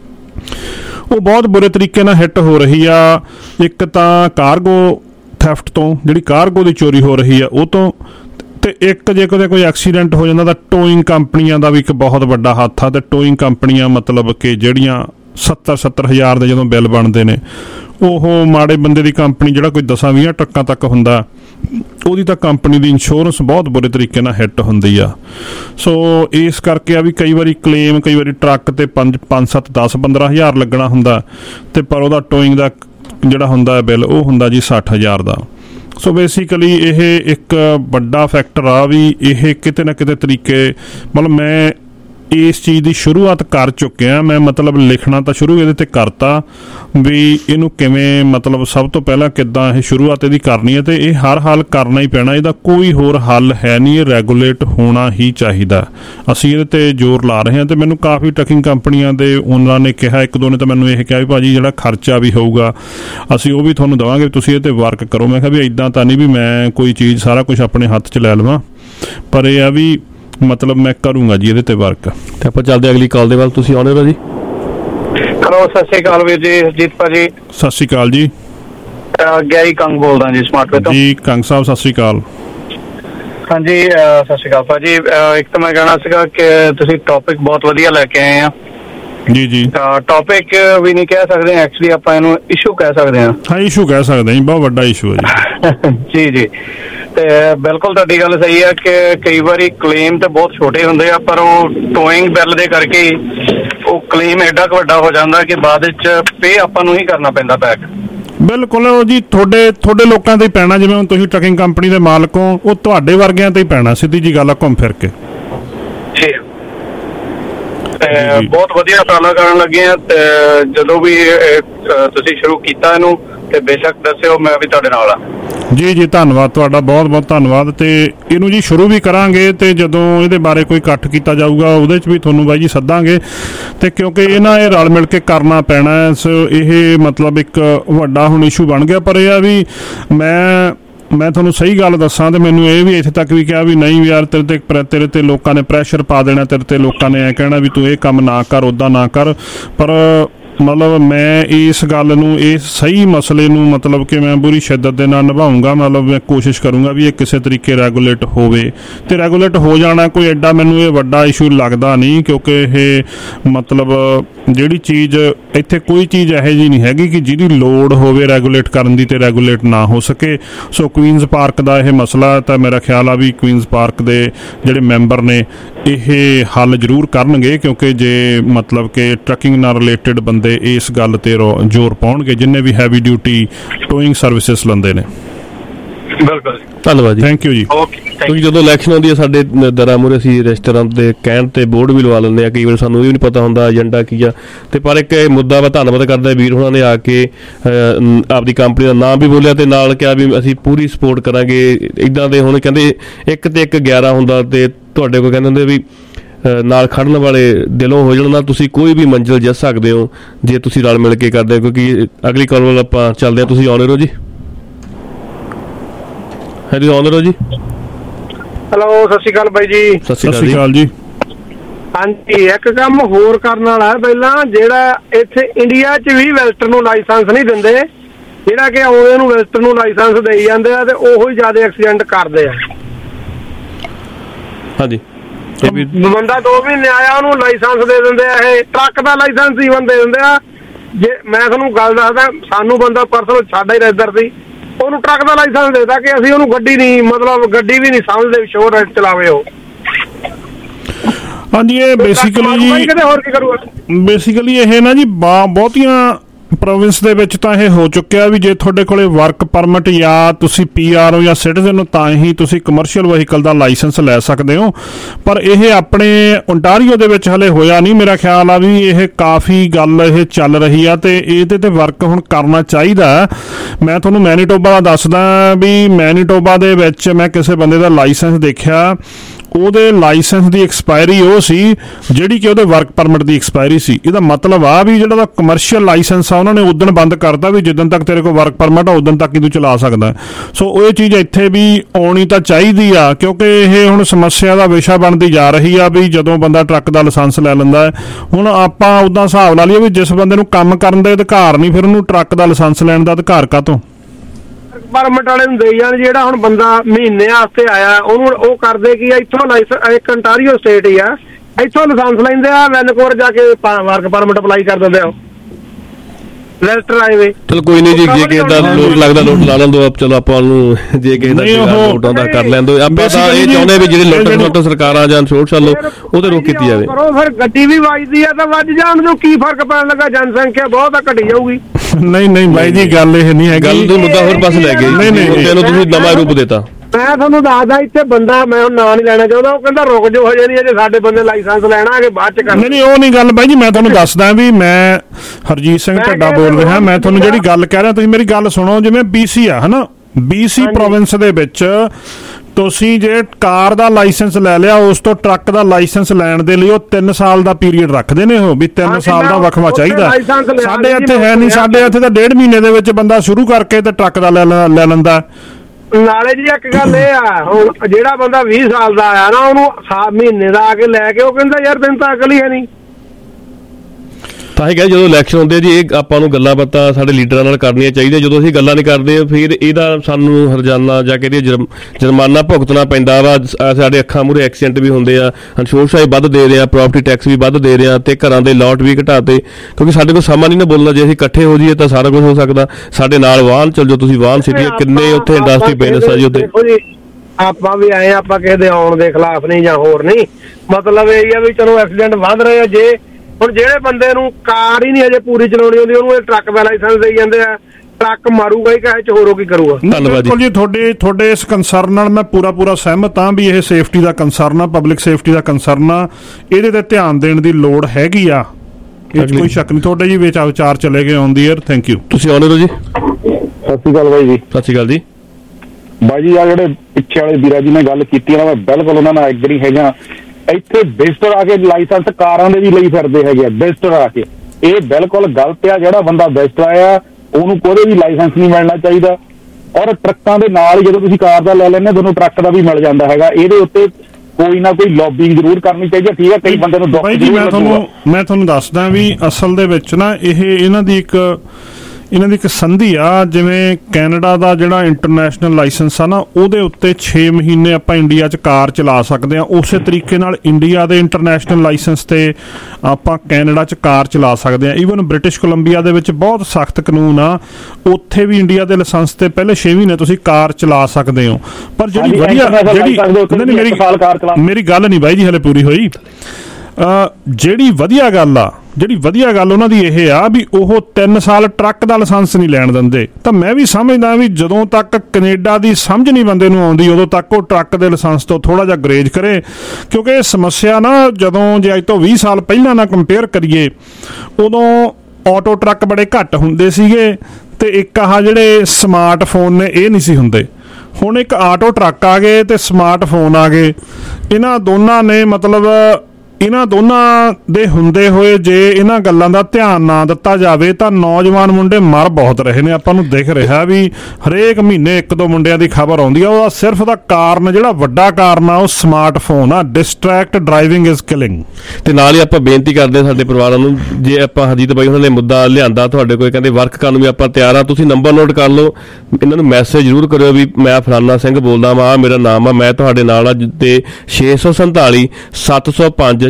ਉਹ ਬਹੁਤ ਬੁਰੇ ਤਰੀਕੇ ਨਾਲ ਹਿੱਟ ਹੋ ਰਹੀ ਆ। ਇੱਕ ਤਾਂ ਕਾਰਗੋ ਥੈਫਟ ਤੋਂ, ਜਿਹੜੀ ਕਾਰਗੋ ਦੀ ਚੋਰੀ ਹੋ ਰਹੀ ਆ ਉਹ ਤੋਂ, ਤੇ ਇੱਕ ਜੇ ਕਦੇ ਕੋਈ ਐਕਸੀਡੈਂਟ ਹੋ ਜਾਂਦਾ ਤਾਂ ਟੋਇੰਗ ਕੰਪਨੀਆਂ ਦਾ ਵੀ ਇੱਕ ਬਹੁਤ ਵੱਡਾ ਹੱਥ ਆ। ਤੇ ਟੋਇੰਗ ਕੰਪਨੀਆਂ ਮਤਲਬ ਕਿ ਜਿਹੜੀਆਂ 70,000 ਦੇ ਜਦੋਂ ਬਿੱਲ ਬਣਦੇ ਨੇ, ਉਹ ਮਾੜੇ ਬੰਦੇ ਦੀ ਕੰਪਨੀ ਜਿਹੜਾ ਕੋਈ 10-20 ਟਰੱਕਾਂ ਤੱਕ ਹੁੰਦਾ, ਉਹਦੀ ਤਾਂ ਕੰਪਨੀ ਦੀ ਇੰਸ਼ੋਰੈਂਸ ਬਹੁਤ ਬੁਰੇ ਤਰੀਕੇ ਨਾਲ ਹਿੱਟ ਹੁੰਦੀ ਆ। ਸੋ ਇਸ ਕਰਕੇ ਆ ਵੀ ਕਈ ਵਾਰੀ ਕਲੇਮ, ਕਈ ਵਾਰੀ ਟਰੱਕ ਤੇ 5-7-10-15,000 ਲੱਗਣਾ ਹੁੰਦਾ, ਤੇ ਪਰ ਉਹਦਾ ਟੋਇੰਗ ਦਾ ਜਿਹੜਾ ਹੁੰਦਾ ਬਿੱਲ ਉਹ ਹੁੰਦਾ ਜੀ 60,000 ਦਾ। ਸੋ ਬੇਸਿਕਲੀ ਇਹ ਇੱਕ ਵੱਡਾ ਫੈਕਟਰ ਆ ਵੀ ਇਹ ਕਿਤੇ ਨਾ ਕਿਤੇ ਤਰੀਕੇ, ਮਤਲਬ ਮੈਂ ਇਸ ਚੀਜ਼ ਦੀ ਸ਼ੁਰੂਆਤ ਕਰ ਚੁੱਕਿਆ। ਮੈਂ ਮਤਲਬ ਲਿਖਣਾ ਤਾਂ ਸ਼ੁਰੂ ਇਹਦੇ ਤੇ ਕਰਤਾ ਵੀ ਇਹਨੂੰ ਕਿਵੇਂ, ਮਤਲਬ ਸਭ ਤੋਂ ਪਹਿਲਾਂ ਕਿੱਦਾਂ ਇਹ ਸ਼ੁਰੂਆਤ ਇਹਦੀ ਕਰਨੀ ਹੈ, ਤੇ ਇਹ ਹਰ ਹਾਲ ਕਰਨਾ ਹੀ ਪੈਣਾ, ਇਹਦਾ ਕੋਈ ਹੋਰ ਹੱਲ ਹੈ ਨਹੀਂ। ਇਹ ਰੈਗੂਲੇਟ ਹੋਣਾ ਹੀ ਚਾਹੀਦਾ। ਅਸੀਂ ਇਹਦੇ ਤੇ ਜ਼ੋਰ ਲਾ ਰਹੇ ਹਾਂ, ਤੇ ਮੈਨੂੰ ਕਾਫੀ ਟਰੱਕਿੰਗ ਕੰਪਨੀਆਂ ਦੇ ਓਨਰਾਂ ਨੇ ਕਿਹਾ, ਇੱਕ ਦੋ ਨੇ ਤਾਂ ਮੈਨੂੰ ਇਹ ਕਿਹਾ ਵੀ ਭਾਜੀ ਜਿਹੜਾ ਖਰਚਾ ਵੀ ਹੋਊਗਾ ਅਸੀਂ ਉਹ ਵੀ ਤੁਹਾਨੂੰ ਦੇਵਾਂਗੇ, ਤੁਸੀਂ ਇਹ ਤੇ ਵਰਕ ਕਰੋ। ਮੈਂ ਕਿਹਾ ਵੀ ਇੱਦਾਂ ਤਾਂ ਨਹੀਂ ਵੀ ਮੈਂ ਕੋਈ ਚੀਜ਼ ਸਾਰਾ ਕੁਝ ਆਪਣੇ ਹੱਥ 'ਚ ਲੈ ਲਵਾਂ, ਪਰ ਇਹ ਆ ਵੀ ਮਤਲਬ ਮੈਂ ਕਰੂੰਗਾ ਜੀ ਇਹਦੇ ਤੇ ਵਰਕ। ਤੇ ਆਪਾਂ ਚੱਲਦੇ ਅਗਲੀ ਕਾਲ ਦੇ ਵੱਲ। ਤੁਸੀਂ ਆਉਣੇ ਹੋ ਜੀ? ਹੈਲੋ, ਸਤਿ ਸ਼੍ਰੀ ਅਕਾਲ ਵੀਰ ਜੀ, ਹਰਜੀਤ ਭਾਜੀ। ਸਤਿ ਸ਼੍ਰੀ ਅਕਾਲ ਜੀ। ਗਿਆਈ ਕੰਗ ਬੋਲਦਾ ਜੀ, ਸਮਾਰਟਵੇ ਤੋਂ ਜੀ। ਕੰਗ ਸਾਹਿਬ ਸਤਿ ਸ਼੍ਰੀ ਅਕਾਲ। ਹਾਂਜੀ, ਸਤਿ ਸ਼੍ਰੀ ਅਕਾਲ ਭਾਜੀ। ਇੱਕ ਤਾਂ ਮੈਂ ਕਹਿਣਾ ਸੀਗਾ ਕਿ ਤੁਸੀਂ ਟੌਪਿਕ ਬਹੁਤ ਵਧੀਆ ਲੈ ਕੇ ਆਏ ਆ ਜੀ। ਜੀ ਟੌਪਿਕ ਵੀ ਨਹੀਂ ਕਹਿ ਸਕਦੇ, ਐਕਚੁਅਲੀ ਆਪਾਂ ਇਹਨੂੰ ਇਸ਼ੂ ਕਹਿ ਸਕਦੇ ਹਾਂ। ਹਾਂ, ਇਸ਼ੂ ਕਹਿ ਸਕਦੇ ਹਾਂ ਜੀ, ਬਹੁਤ ਵੱਡਾ ਇਸ਼ੂ ਹੈ ਜੀ। ਜੀ ਤੇ ਬਿਲਕੁਲ ਤੁਹਾਡੀ ਗੱਲ ਸਹੀ ਹੈ ਕਿ ਕਈ ਵਾਰੀ ਕਲੇਮ ਤੇ ਬਹੁਤ ਛੋਟੇ ਹੁੰਦੇ ਆ, ਪਰ ਉਹ ਟੋਇੰਗ ਬਿੱਲ ਦੇ ਕਰਕੇ ਉਹ ਕਲੇਮ ਐਡਾ ਕੁ ਵੱਡਾ ਹੋ ਜਾਂਦਾ ਕਿ ਬਾਅਦ ਵਿੱਚ ਪੇ ਆਪਾਂ ਨੂੰ ਹੀ ਕਰਨਾ ਪੈਂਦਾ ਬੈਕ। ਬਿਲਕੁਲ ਜੀ, ਤੁਹਾਡੇ ਲੋਕਾਂ ਤੇ ਹੀ ਪੈਣਾ। ਜਿਵੇਂ ਹੁਣ ਤੁਸੀਂ ਟਰੱਕਿੰਗ ਕੰਪਨੀ ਦੇ ਮਾਲਕ ਹੋ, ਉਹ ਤੁਹਾਡੇ ਵਰਗਿਆਂ ਤੇ ਹੀ ਪੈਣਾ, ਸਿੱਧੀ ਜੀ ਗੱਲ ਆ, ਘੁੰਮ ਫਿਰ ਕੇ। ਬਹੁਤ ਵਧੀਆ ਉਪਰਾਲਾ ਕਰਨ ਲੱਗੇ ਆ, ਤੇ ਜਦੋਂ ਵੀ ਤੁਸੀਂ ਸ਼ੁਰੂ ਕੀਤਾ ਇਹਨੂੰ ਤੇ ਬੇਸ਼ੱਕ ਦੱਸਿਓ, ਮੈਂ ਵੀ ਤੁਹਾਡੇ ਨਾਲ ਆ। ਜੀ ਧੰਨਵਾਦ ਤੁਹਾਡਾ, ਬਹੁਤ ਬਹੁਤ ਧੰਨਵਾਦ। ਤੇ ਇਹਨੂੰ ਜੀ ਸ਼ੁਰੂ ਵੀ ਕਰਾਂਗੇ, ਤੇ ਜਦੋਂ ਇਹਦੇ ਬਾਰੇ ਕੋਈ ਇਕੱਠ ਕੀਤਾ ਜਾਊਗਾ ਉਹਦੇ 'ਚ ਵੀ ਤੁਹਾਨੂੰ ਬਾਈ ਜੀ ਸੱਦਾਂਗੇ, ਤੇ ਕਿਉਂਕਿ ਇਹ ਰਲ ਮਿਲ ਕੇ ਕਰਨਾ ਪੈਣਾ। ਇਹ ਮਤਲਬ ਇੱਕ ਵੱਡਾ ਹੁਣ ਇਸ਼ੂ ਬਣ ਗਿਆ। ਪਰ ਇਹ ਆ ਵੀ ਮੈਂ ਤੁਹਾਨੂੰ ਸਹੀ ਗੱਲ ਦੱਸਾਂ, ਤੇ ਮੈਨੂੰ ਇਹ ਵੀ ਇੱਥੇ ਤੱਕ ਵੀ ਕਿਹਾ ਵੀ ਨਹੀਂ ਯਾਰ ਤੇਰੇ ਤੇ ਲੋਕਾਂ ਨੇ ਪ੍ਰੈਸ਼ਰ ਪਾ ਦੇਣਾ, ਤੇਰੇ ਤੇ ਲੋਕਾਂ ਨੇ ਐਂ ਕਹਿਣਾ ਵੀ ਤੂੰ ਇਹ ਕੰਮ ਨਾ ਕਰ, ਉੱਦਾਂ ਨਾ ਕਰ। ਪਰ ਮਤਲਬ ਮੈਂ ਇਸ ਗੱਲ ਨੂੰ, ਇਸ ਸਹੀ ਮਸਲੇ ਨੂੰ ਮਤਲਬ ਕਿ ਮੈਂ ਪੂਰੀ ਸ਼ਿੱਦਤ ਦੇ ਨਾਲ ਨਿਭਾਊਂਗਾ। ਮਤਲਬ ਮੈਂ ਕੋਸ਼ਿਸ਼ ਕਰੂੰਗਾ ਵੀ ਇਹ ਕਿਸੇ ਤਰੀਕੇ ਰੈਗੂਲੇਟ ਹੋਵੇ, ਤੇ ਰੈਗੂਲੇਟ ਹੋ ਜਾਣਾ ਕੋਈ ਐਡਾ ਮੈਨੂੰ ਇਹ ਵੱਡਾ ਇਸ਼ੂ ਲੱਗਦਾ ਨਹੀਂ, ਕਿਉਂਕਿ ਇਹ ਮਤਲਬ ਜਿਹੜੀ ਚੀਜ਼ ਇੱਥੇ ਕੋਈ ਚੀਜ਼ ਇਹੋ ਜਿਹੀ ਨਹੀਂ ਹੈਗੀ ਕਿ ਜਿਹਦੀ ਲੋੜ ਹੋਵੇ ਰੈਗੂਲੇਟ ਕਰਨ ਦੀ ਤੇ ਰੈਗੂਲੇਟ ਨਾ ਹੋ ਸਕੇ। ਸੋ ਕੁਈਨਜ਼ ਪਾਰਕ ਦਾ ਇਹ ਮਸਲਾ ਤਾਂ ਮੇਰਾ ਖਿਆਲ ਆ ਵੀ ਕੁਈਨਜ਼ ਪਾਰਕ ਦੇ ਜਿਹੜੇ ਮੈਂਬਰ ਨੇ ਇਹ ਹੱਲ ਜ਼ਰੂਰ ਕਰਨਗੇ, ਕਿਉਂਕਿ ਜੇ ਮਤਲਬ ਕਿ ਟਰੱਕਿੰਗ ਨਾਲ ਰਿਲੇਟਡ ਬੰਦੇ ਇਸ ਗੱਲ ਤੇ ਜ਼ੋਰ ਪਾਉਣਗੇ, ਜਿੰਨੇ ਵੀ ਹੈਵੀ ਡਿਊਟੀ ਟੋਇੰਗ ਸਰਵਿਸਿਜ਼ ਲੈਂਦੇ ਨੇ। ਬਿਲਕੁਲ, ਧੰਨਵਾਦ ਜੀ, ਥੈਂਕ ਯੂ ਜੀ। ਕਿਉਂਕਿ ਜਦੋਂ ਇਲੈਕਸ਼ਨ ਆਉਂਦੀ ਹੈ ਸਾਡੇ ਦਰਾਂ ਮੂਹਰੇ ਅਸੀਂ ਰੈਸਟੋਰੈਂਟ ਦੇ ਕਹਿਣ ਤੇ ਬੋਰਡ ਵੀ ਲਵਾ ਲੈਂਦੇ ਆ, ਕਈ ਵਾਰ ਸਾਨੂੰ ਇਹ ਵੀ ਨਹੀਂ ਪਤਾ ਹੁੰਦਾ ਏਜੰਡਾ ਕੀ ਆ। ਤੇ ਪਰ ਇੱਕ ਮੁੱਦਾ ਵਾ, ਧੰਨਵਾਦ ਕਰਦਾ ਵੀਰ ਹੋਣਾ ਨੇ ਆ ਕੇ ਆਪਦੀ ਕੰਪਨੀ ਦਾ ਨਾਮ ਵੀ ਬੋਲਿਆ, ਤੇ ਨਾਲ ਕਿਹਾ ਵੀ ਅਸੀਂ ਪੂਰੀ ਸਪੋਰਟ ਕਰਾਂਗੇ। ਇੱਦਾਂ ਦੇ ਹੁਣ ਕਹਿੰਦੇ 1 ਤੇ 1 11 ਹੁੰਦਾ, ਤੇ ਤੁਹਾਡੇ ਕੋਲ ਕਹਿੰਦੇ ਹੁੰਦੇ ਵੀ ਨਾਲ ਖੜਨ ਵਾਲੇ ਦਿਲੋਂ ਹੋ ਜਾਣ, ਨਾਲ ਤੁਸੀਂ ਕੋਈ ਵੀ ਮੰਜ਼ਿਲ ਜਿੱਤ ਸਕਦੇ ਹੋ ਜੇ ਤੁਸੀਂ ਰਲ ਮਿਲ ਕੇ ਕਰਦੇ ਹੋ। ਕਿਉਂਕਿ ਅਗਲੀ ਕਾਲ ਵੱਲ ਆਪਾਂ ਚੱਲਦੇ ਹਾਂ। ਤੁਸੀਂ ਆਉਣੇ ਰਹੋ ਜੀ। ਹਾਂਜੀ, ਆਉਣੇ ਰਹੋ ਜੀ। ਹੈਲੋ, ਸਤਿ ਸ਼੍ਰੀ ਅਕਾਲ ਬਾਈ ਜੀ। ਸਤਿ ਸ਼੍ਰੀ ਅਕਾਲ ਜੀ। ਹਾਂਜੀ, ਇੱਕ ਕੰਮ ਹੋਰ ਕਰਨ ਵਾਲਾ ਹੈ ਪਹਿਲਾਂ, ਜਿਹੜਾ ਇੱਥੇ ਇੰਡੀਆ 'ਚ ਵੀ ਵੈਲਟਰ ਨੂੰ ਲਾਇਸੈਂਸ ਨਹੀਂ ਦਿੰਦੇ, ਜਿਹੜਾ ਕਿ ਆਉਂਦੇ ਨੂੰ ਵੈਲਟਰ ਨੂੰ ਲਾਇਸੈਂਸ ਦੇਈ ਜਾਂਦੇ ਆ, ਤੇ ਉਹੋ ਹੀ ਜ਼ਿਆਦਾ ਐਕਸੀਡੈਂਟ ਕਰਦੇ ਆ। ਹਾਂਜੀ, ਬੰਦਾ 2 ਮਹੀਨੇ ਆਇਆ ਉਹਨੂੰ ਲਾਇਸੈਂਸ ਦੇ ਦਿੰਦੇ ਆ, ਇਹ ਟਰੱਕ ਦਾ ਲਾਇਸੈਂਸ ਈਵਨ ਦੇ ਦਿੰਦੇ ਆ। ਜੇ ਮੈਂ ਤੁਹਾਨੂੰ ਗੱਲ ਦੱਸਦਾ, ਸਾਨੂੰ ਬੰਦਾ ਪਰਸਨਲ ਸਾਡਾ ਹੀ ਰੈਦਰ ਸੀ, ਉਹਨੂੰ ਟਰੱਕ ਦਾ ਲਾਇਸੈਂਸ ਦੇਤਾ ਕਿ ਅਸੀਂ ਉਹਨੂੰ ਗੱਡੀ ਨਹੀਂ, ਮਤਲਬ ਗੱਡੀ ਵੀ ਨਹੀਂ ਸਮਝਦੇ ਸ਼ੋਰ ਚਲਾਵੇ ਉਹ। ਹਾਂਜੀ, ਇਹ ਬੇਸਿਕਲੀ ਇਹ ਨਾ ਜੀ ਬਹੁਤੀਆਂ ਪ੍ਰੋਵਿੰਸ ਦੇ ਵਿੱਚ ਤਾਂ ਇਹ ਹੋ ਚੁੱਕਿਆ ਵੀ ਜੇ ਤੁਹਾਡੇ ਕੋਲੇ ਵਰਕ ਪਰਮਿਟ ਜਾਂ ਤੁਸੀਂ PR ਹੋ ਜਾਂ ਸਿਟੀਜ਼ਨ ਹੋ ਤਾਂ ਹੀ ਤੁਸੀਂ ਕਮਰਸ਼ੀਅਲ ਵਹੀਕਲ ਦਾ ਲਾਇਸੈਂਸ ਲੈ ਸਕਦੇ ਹੋ। ਪਰ ਇਹ ਆਪਣੇ ਓਨਟਾਰੀਓ ਦੇ ਵਿੱਚ ਹਲੇ ਹੋਇਆ ਨਹੀਂ। ਮੇਰਾ ਖਿਆਲ ਆ ਵੀ ਇਹ ਕਾਫੀ ਗੱਲ ਇਹ ਚੱਲ ਰਹੀ ਆ ਤੇ ਇਹਦੇ ਤੇ ਵਰਕ ਹੁਣ ਕਰਨਾ ਚਾਹੀਦਾ। ਮੈਂ ਤੁਹਾਨੂੰ ਮੈਨੀਟੋਬਾ ਦਾ ਦੱਸਦਾ ਵੀ ਮੈਨੀਟੋਬਾ ਦੇ ਵਿੱਚ ਮੈਂ ਕਿਸੇ ਬੰਦੇ ਦਾ ਲਾਇਸੈਂਸ ਦੇਖਿਆ, ਉਹਦੇ ਲਾਇਸੈਂਸ ਦੀ ਐਕਸਪਾਇਰੀ ਉਹ ਸੀ ਜਿਹੜੀ ਕਿ ਉਹਦੇ ਵਰਕ ਪਰਮਿਟ ਦੀ ਐਕਸਪਾਇਰੀ ਸੀ। ਇਹਦਾ ਮਤਲਬ ਆ ਵੀ ਜਿਹੜਾ ਕਮਰਸ਼ੀਅਲ ਲਾਇਸੈਂਸ ਆ ਉਹਨਾਂ ਨੇ ਉਦੋਂ ਬੰਦ ਕਰਤਾ ਵੀ ਜਿੱਦਣ ਤੱਕ ਤੇਰੇ ਕੋਲ ਵਰਕ ਪਰਮਿਟ ਆ ਉਦੋਂ ਤੱਕ ਹੀ ਤੂੰ ਚਲਾ ਸਕਦਾ। ਸੋ ਉਹ ਚੀਜ਼ ਇੱਥੇ ਵੀ ਆਉਣੀ ਤਾਂ ਚਾਹੀਦੀ ਆ ਕਿਉਂਕਿ ਇਹ ਹੁਣ ਸਮੱਸਿਆ ਦਾ ਵਿਸ਼ਾ ਬਣਦੀ ਜਾ ਰਹੀ ਆ ਵੀ ਜਦੋਂ ਬੰਦਾ ਟਰੱਕ ਦਾ ਲਾਇਸੈਂਸ ਲੈ ਲੈਂਦਾ। ਹੁਣ ਆਪਾਂ ਉੱਦਾਂ ਹਿਸਾਬ ਲਾ ਲਈਏ ਵੀ ਜਿਸ ਬੰਦੇ ਨੂੰ ਕੰਮ ਕਰਨ ਦੇ ਅਧਿਕਾਰ ਨਹੀਂ ਫਿਰ ਉਹਨੂੰ ਟਰੱਕ ਦਾ ਲਾਇਸੈਂਸ ਲੈਣ ਦਾ ਅਧਿਕਾਰ ਕਾਹਤੋਂ? ਪਰਮਿਟ ਵਾਲੇ ਨੂੰ ਦੇਈ ਜਾਣ। ਜਿਹੜਾ ਹੁਣ ਬੰਦਾ ਮਹੀਨੇ ਵਾਸਤੇ ਆਇਆ ਉਹਨੂੰ ਉਹ ਕਰਦੇ ਕੀ ਆ, ਇੱਥੋਂ ਲਾਇਸੈਂਸ ਇੱਕ ontario ਸਟੇਟ ਹੀ ਆ, ਇੱਥੋਂ ਲਾਇਸੈਂਸ ਲੈਂਦੇ ਆ, ਵੈਨਕੂਵਰ ਜਾ ਕੇ ਵਰਕ ਪਰਮਿਟ ਅਪਲਾਈ ਕਰ ਦਿੰਦੇ ਆ ਰਜਿਸਟਰ ਹਾਈਵੇ। ਚਲੋ ਕੋਈ ਨਹੀਂ ਜੀ, ਜੇ ਕਿਸੇ ਦਾ ਲੋਟ ਲੱਗਦਾ ਲੋਟ ਲਾ ਲੈਣ ਦੋ। ਚਲੋ ਆਪਾਂ ਨੂੰ ਜੇ ਕਿਸੇ ਦਾ ਲੋਟ ਆਉਂਦਾ ਕਰ ਲੈਣ ਦੋ। ਆਪਾਂ ਤਾਂ ਇਹ ਚਾਹੁੰਦੇ ਵੀ ਜਿਹੜੇ ਲੋਟਰ ਸਰਕਾਰਾਂ ਜਾਂ ਸੋਸ਼ਲ ਉਹ ਤੇ ਰੋਕ ਕੀਤੀ ਜਾਵੇ। ਫਿਰ ਗੱਡੀ ਵੀ ਵੱਜਦੀ ਆ ਤਾਂ ਵੱਜ ਜਾਣ ਜੋ ਕੀ ਫਰਕ ਪੈਣ ਲੱਗਾ, ਜਨਸੰਖਿਆ ਬਹੁਤ ਆ ਘਟੀ ਜਾਊਗੀ। ਨਹੀਂ ਬਾਈ ਜੀ ਗੱਲ ਇਹ ਨਹੀਂ ਹੈਗੀ, ਗੱਲ ਤੋਂ ਮੁੱਦਾ ਹੋਰ ਪਾਸੇ ਲੈ ਗਏ। ਨਹੀਂ ਤੁਸੀਂ ਨਵਾਂ ਰੂਪ ਦਿੱਤਾ। ਮੈਂ ਤੁਹਾਨੂੰ ਦੱਸਦਾ ਇੱਥੇ ਬੰਦਾ, ਮੈਂ ਹੁਣ ਨਾਂ ਨਹੀਂ ਲੈਣਾ ਚਾਹੁੰਦਾ, ਉਹ ਕਹਿੰਦਾ ਰੁਕ ਜਾਓ ਹਜੇ ਨਹੀਂ, ਅਜੇ ਸਾਡੇ ਬੰਦੇ ਲਾਇਸੈਂਸ ਲੈਣਾ ਕਿ ਬਾਅਦ ਚ ਕਰਨਾ। ਨਹੀਂ ਉਹ ਨਹੀਂ ਗੱਲ ਬਾਈ ਜੀ, ਮੈਂ ਤੁਹਾਨੂੰ ਦੱਸਦਾ ਵੀ ਮੈਂ ਹਰਜੀਤ ਸਿੰਘ ਢੱਡਾ ਬੋਲ ਰਿਹਾ। ਮੈਂ ਤੁਹਾਨੂੰ ਜਿਹੜੀ ਗੱਲ ਕਹਿ ਰਿਹਾ ਤੁਸੀਂ ਮੇਰੀ ਗੱਲ ਸੁਣੋ। ਜਿਵੇਂ BC ਆ ਹਨਾ, BC ਪ੍ਰੋਵਿੰਸ ਦੇ ਵਿੱਚ ਤੁਸੀਂ ਜੇ ਕਾਰ ਦਾ ਲਾਇਸੈਂਸ ਲੈ ਲਿਆ ਉਸ ਤੋਂ ਟਰੱਕ ਦਾ ਲਾਇਸੈਂਸ ਲੈਣ ਦੇ ਲਈ ਉਹ 3 ਸਾਲ ਦਾ ਪੀਰੀਅਡ ਰੱਖਦੇ ਨੇ, ਉਹ ਵੀ 3 ਸਾਲ ਦਾ ਵਕਫਾ ਚਾਹੀਦਾ। ਸਾਡੇ ਇੱਥੇ ਹੈ ਨਹੀਂ, ਸਾਡੇ ਇੱਥੇ ਤਾਂ 1.5 ਮਹੀਨੇ ਦੇ ਵਿੱਚ ਬੰਦਾ ਸ਼ੁਰੂ ਕਰਕੇ ਤੇ ਟਰੱਕ ਦਾ ਲੈ ਲੈਂਦਾ। ਨਾਲੇ ਜੀ ਇੱਕ ਗੱਲ ਇਹ ਆ, ਹੁਣ ਜਿਹੜਾ ਬੰਦਾ 20 ਸਾਲ ਦਾ ਆਇਆ ਨਾ ਉਹਨੂੰ ਮਹੀਨੇ ਦਾ ਆ ਕੇ ਲੈ ਕੇ ਉਹ ਕਹਿੰਦਾ ਯਾਰ ਤੈਨੂੰ ਤਾਂ ਅਕਲ ਹੀ ਹੈ ਨਹੀਂ। ਤਾਂ ਹੀ ਕਹਿੰਦੇ ਜਦੋਂ ਇਲੈਕਸ਼ਨ ਹੁੰਦੇ ਜੀ ਇਹ ਆਪਾਂ ਨੂੰ ਗੱਲਾਂ ਬਾਤਾਂ ਸਾਡੇ ਲੀਡਰਾਂ ਨਾਲ ਕਰਨੀਆਂ ਚਾਹੀਦੀਆਂ। ਜਦੋਂ ਅਸੀਂ ਗੱਲਾਂ ਨਹੀਂ ਕਰਦੇ ਫਿਰ ਇਹਦਾ ਸਾਨੂੰ ਹਰਜਾਨਾ ਜਾਂ ਕਹਿੰਦੇ ਜੁਰਮਾਨਾ ਭੁਗਤਣਾ ਪੈਂਦਾ ਵਾ। ਸਾਡੇ ਅੱਖਾਂ ਮੂਹਰੇ ਐਕਸੀਡੈਂਟ ਵੀ ਹੁੰਦੇ ਆ, ਅਨਸ਼ੋਰਸ਼ਾਈ ਵੱਧ ਦੇ ਰਹੇ ਆ, ਪ੍ਰਾਪਰਟੀ ਟੈਕਸ ਵੀ ਵੱਧ ਦੇ ਰਹੇ ਆ ਤੇ ਘਰਾਂ ਦੇ ਲੋਟ ਵੀ ਘਟਾਤੇ ਕਿਉਂਕਿ ਸਾਡੇ ਕੋਲ ਸਮਾਂ ਨਹੀਂ ਨਾ ਬੋਲਣਾ। ਜੇ ਅਸੀਂ ਇਕੱਠੇ ਹੋ ਜਾਈਏ ਤਾਂ ਸਾਰਾ ਕੁਝ ਹੋ ਸਕਦਾ। ਸਾਡੇ ਨਾਲ ਵਾਹਨ ਚੱਲ ਜਾਓ ਤੁਸੀਂ, ਵਾਹਨ ਸਿੱਟੀਏ ਕਿੰਨੇ ਉੱਥੇ ਇੰਡਸਟਰੀ ਬਿਜ਼ਨਸ ਆ ਜੀ ਉੱਥੇ। ਆਪਾਂ ਵੀ ਆਏ, ਆਪਾਂ ਕਿਸੇ ਦੇ ਆਉਣ ਦੇ ਖਿਲਾਫ ਨਹੀਂ ਜਾਂ ਹੋਰ ਨਹੀਂ, ਮਤਲਬ ਇਹ ਆ ਵੀ ਚਲੋ ਐਕਸੀਡੈਂਟ ਵੱਧ ਰਹੇ ਆ। ਜੇ ਹੁਣ ਜਿਹੜੇ ਬੰਦੇ ਨੂੰ ਕਾਰ ਹੀ ਨਹੀਂ ਅਜੇ ਪੂਰੀ ਚਲਾਉਣੀ ਆਉਂਦੀ ਉਹਨੂੰ ਇਹ ਟਰੱਕ ਦਾ ਲਾਇਸੈਂਸ ਦੇਈ ਜਾਂਦੇ ਆ, ਟਰੱਕ ਮਾਰੂਗਾ ਹੀ ਕਹੇ ਚ ਹੋਰੋ ਕੀ ਕਰੂਗਾ। ਬਿਲਕੁਲ ਜੀ, ਤੁਹਾਡੇ ਇਸ ਕੰਸਰਨ ਨਾਲ ਮੈਂ ਪੂਰਾ ਸਹਿਮਤ ਹਾਂ ਵੀ ਇਹ ਸੇਫਟੀ ਦਾ ਕੰਸਰਨ ਆ, ਪਬਲਿਕ ਸੇਫਟੀ ਦਾ ਕੰਸਰਨ ਆ, ਇਹਦੇ ਤੇ ਧਿਆਨ ਦੇਣ ਦੀ ਲੋੜ ਹੈਗੀ ਆ, ਇਹ ਕੋਈ ਸ਼ੱਕ ਨਹੀਂ। ਤੁਹਾਡੇ ਜੀ ਵਿੱਚ ਵਿਚਾਰ ਚਲੇ ਗਏ on the air. Thank you. ਤੁਸੀਂ ਆਉਣੇ ਹੋ ਜੀ। ਸਤਿ ਸ਼੍ਰੀ ਅਕਾਲ ਬਾਈ ਜੀ। ਸਤਿ ਸ਼੍ਰੀ ਅਕਾਲ ਜੀ। ਬਾਈ ਜੀ ਆ ਜਿਹੜੇ ਪਿੱਛੇ ਵਾਲੇ ਵੀਰਾ ਜੀ ਨੇ ਗੱਲ ਕੀਤੀ ਨਾ, ਮੈਂ ਬਿਲਕੁਲ ਉਹਨਾਂ ਨਾਲ ਐਗਰੀ ਹੈਗਾ। ਇੱਥੇ ਵਿਜ਼ਟਰ ਆ ਕੇ ਲਾਇਸੈਂਸ ਕਾਰਾਂ ਦੇ ਵੀ ਲਈ ਫਿਰਦੇ ਹੈਗੇ ਆ, ਵਿਜ਼ਟਰ ਆ ਕੇ। ਇਹ ਬਿਲਕੁਲ ਗਲਤ ਆ। ਜਿਹੜਾ ਬੰਦਾ ਵਿਜ਼ਟਰ ਆਇਆ ਉਹਨੂੰ ਕੋਈ ਵੀ ਲਾਇਸੈਂਸ ਨਹੀਂ ਮਿਲਣਾ ਚਾਹੀਦਾ। ਔਰ ਟਰੱਕਾਂ ਦੇ ਨਾਲ ਜਦੋਂ ਤੁਸੀਂ ਕਾਰ ਦਾ ਲੈ ਲੈਂਦੇ ਤੁਹਾਨੂੰ ਟਰੱਕ ਦਾ ਵੀ ਮਿਲ ਜਾਂਦਾ ਹੈਗਾ। ਇਹਦੇ ਉੱਤੇ ਕੋਈ ਨਾ ਕੋਈ ਲੌਬਿੰਗ ਜ਼ਰੂਰ ਕਰਨੀ ਚਾਹੀਦੀ ਹੈ। ਠੀਕ ਹੈ, ਕਈ ਬੰਦੇ ਨੂੰ ਦੁੱਖ ਮੈਂ ਤੁਹਾਨੂੰ ਦੱਸਦਾ ਵੀ ਅਸਲ ਦੇ ਵਿੱਚ ਨਾ ਇਹਨਾਂ ਦੀ ਇੱਕ ਸੰਧੀ ਆ। ਜਿਵੇਂ ਕੈਨੇਡਾ ਦਾ ਜਿਹੜਾ ਇੰਟਰਨੈਸ਼ਨਲ ਲਾਇਸੈਂਸ ਆ ਨਾ ਉਹਦੇ ਉੱਤੇ 6 ਮਹੀਨੇ ਆਪਾਂ ਇੰਡੀਆ 'ਚ ਕਾਰ ਚਲਾ ਸਕਦੇ ਹਾਂ। ਉਸੇ ਤਰੀਕੇ ਨਾਲ ਇੰਡੀਆ ਦੇ ਇੰਟਰਨੈਸ਼ਨਲ ਲਾਇਸੈਂਸ ਤੇ ਆਪਾਂ ਕੈਨੇਡਾ 'ਚ ਕਾਰ ਚਲਾ ਸਕਦੇ ਹਾਂ। ਈਵਨ ਬ੍ਰਿਟਿਸ਼ ਕੋਲੰਬੀਆ ਦੇ ਵਿੱਚ ਬਹੁਤ ਸਖਤ ਕਾਨੂੰਨ ਆ, ਉੱਥੇ ਵੀ ਇੰਡੀਆ ਦੇ ਲਾਇਸੈਂਸ ਤੇ ਪਹਿਲੇ 6 ਮਹੀਨੇ ਤੁਸੀਂ ਕਾਰ ਚਲਾ ਸਕਦੇ ਹੋ। ਪਰ ਜਿਹੜੀ ਮੇਰੀ ਗੱਲ ਨਹੀਂ ਬਾਈ ਜੀ ਹਲੇ ਪੂਰੀ ਹੋਈ। ਜਿਹੜੀ ਵਧੀਆ ਗੱਲ ਉਹਨਾਂ ਦੀ ਇਹ ਆ ਵੀ ਉਹ 3 ਸਾਲ ਟਰੱਕ ਦਾ ਲਾਇਸੈਂਸ ਨਹੀਂ ਲੈਣ ਦਿੰਦੇ। ਤਾਂ ਮੈਂ ਵੀ ਸਮਝਦਾ ਵੀ ਜਦੋਂ ਤੱਕ ਕੈਨੇਡਾ ਦੀ ਸਮਝ ਨਹੀਂ ਬੰਦੇ ਨੂੰ ਆਉਂਦੀ ਉਦੋਂ ਤੱਕ ਉਹ ਟਰੱਕ ਦੇ ਲਾਇਸੈਂਸ ਤੋਂ ਥੋੜਾ ਜਿਹਾ ਗਰੇਜ ਕਰੇ ਕਿਉਂਕਿ ਇਹ ਸਮੱਸਿਆ ਨਾ ਜਦੋਂ ਜੇ ਅੱਜ ਤੋਂ 20 ਸਾਲ ਪਹਿਲਾਂ ਨਾਲ ਕੰਪੇਅਰ ਕਰੀਏ ਉਦੋਂ ਆਟੋ ਟਰੱਕ ਬੜੇ ਘੱਟ ਹੁੰਦੇ ਸੀਗੇ ਤੇ ਇੱਕ ਆਹ ਜਿਹੜੇ ਸਮਾਰਟਫੋਨ ਨੇ ਇਹ ਨਹੀਂ ਸੀ ਹੁੰਦੇ। ਹੁਣ ਇੱਕ ਆਟੋ ਟਰੱਕ ਆ ਗਏ ਤੇ ਸਮਾਰਟਫੋਨ ਆ ਗਏ। ਇਹਨਾਂ ਦੋਨਾਂ ਨੇ ਮਤਲਬ ਇਹਨਾਂ ਦੋਨਾਂ ਦੇ ਹੁੰਦੇ ਹੋਏ ਜੇ ਇਹਨਾਂ ਗੱਲਾਂ ਦਾ ਧਿਆਨ ਨਾ ਦਿੱਤਾ ਜਾਵੇ ਤਾਂ ਨੌਜਵਾਨ ਮੁੰਡੇ ਮਰ ਬਹੁਤ ਰਹੇ ਨੇ। ਆਪਾਂ ਨੂੰ ਦਿਖ ਰਿਹਾ ਵੀ ਹਰੇਕ ਮਹੀਨੇ 1-2 ਮੁੰਡਿਆਂ ਦੀ ਖਬਰ ਆਉਂਦੀ ਆ। ਉਹਦਾ ਸਿਰਫ ਦਾ ਕਾਰਨ ਜਿਹੜਾ ਵੱਡਾ ਕਾਰਨ ਆ ਉਹ ਸਮਾਰਟਫੋਨ ਆ। Distract driving is killing. ਤੇ ਨਾਲ ਹੀ ਆਪਾਂ ਬੇਨਤੀ ਕਰਦੇ ਹਾਂ ਸਾਡੇ ਪਰਿਵਾਰਾਂ ਨੂੰ, ਜੇ ਆਪਾਂ ਹਰਜੀਤ ਬਾਈ ਉਹਨਾਂ ਨੇ ਮੁੱਦਾ ਲਿਆਂਦਾ ਤੁਹਾਡੇ ਕੋਲ, ਕਹਿੰਦੇ ਵਰਕ ਕਰਨ ਨੂੰ ਵੀ ਆਪਾਂ ਤਿਆਰ ਆ, ਤੁਸੀਂ ਨੰਬਰ ਨੋਟ ਕਰ ਲਓ, ਇਹਨਾਂ ਨੂੰ ਮੈਸੇਜ ਜ਼ਰੂਰ ਕਰਿਓ ਵੀ ਮੈਂ ਫਲਾਨਾ ਸਿੰਘ ਬੋਲਦਾ ਵਾਂ, ਮੇਰਾ ਨਾਮ ਆ, ਮੈਂ ਤੁਹਾਡੇ ਨਾਲ ਆ। ਤੇ 647 705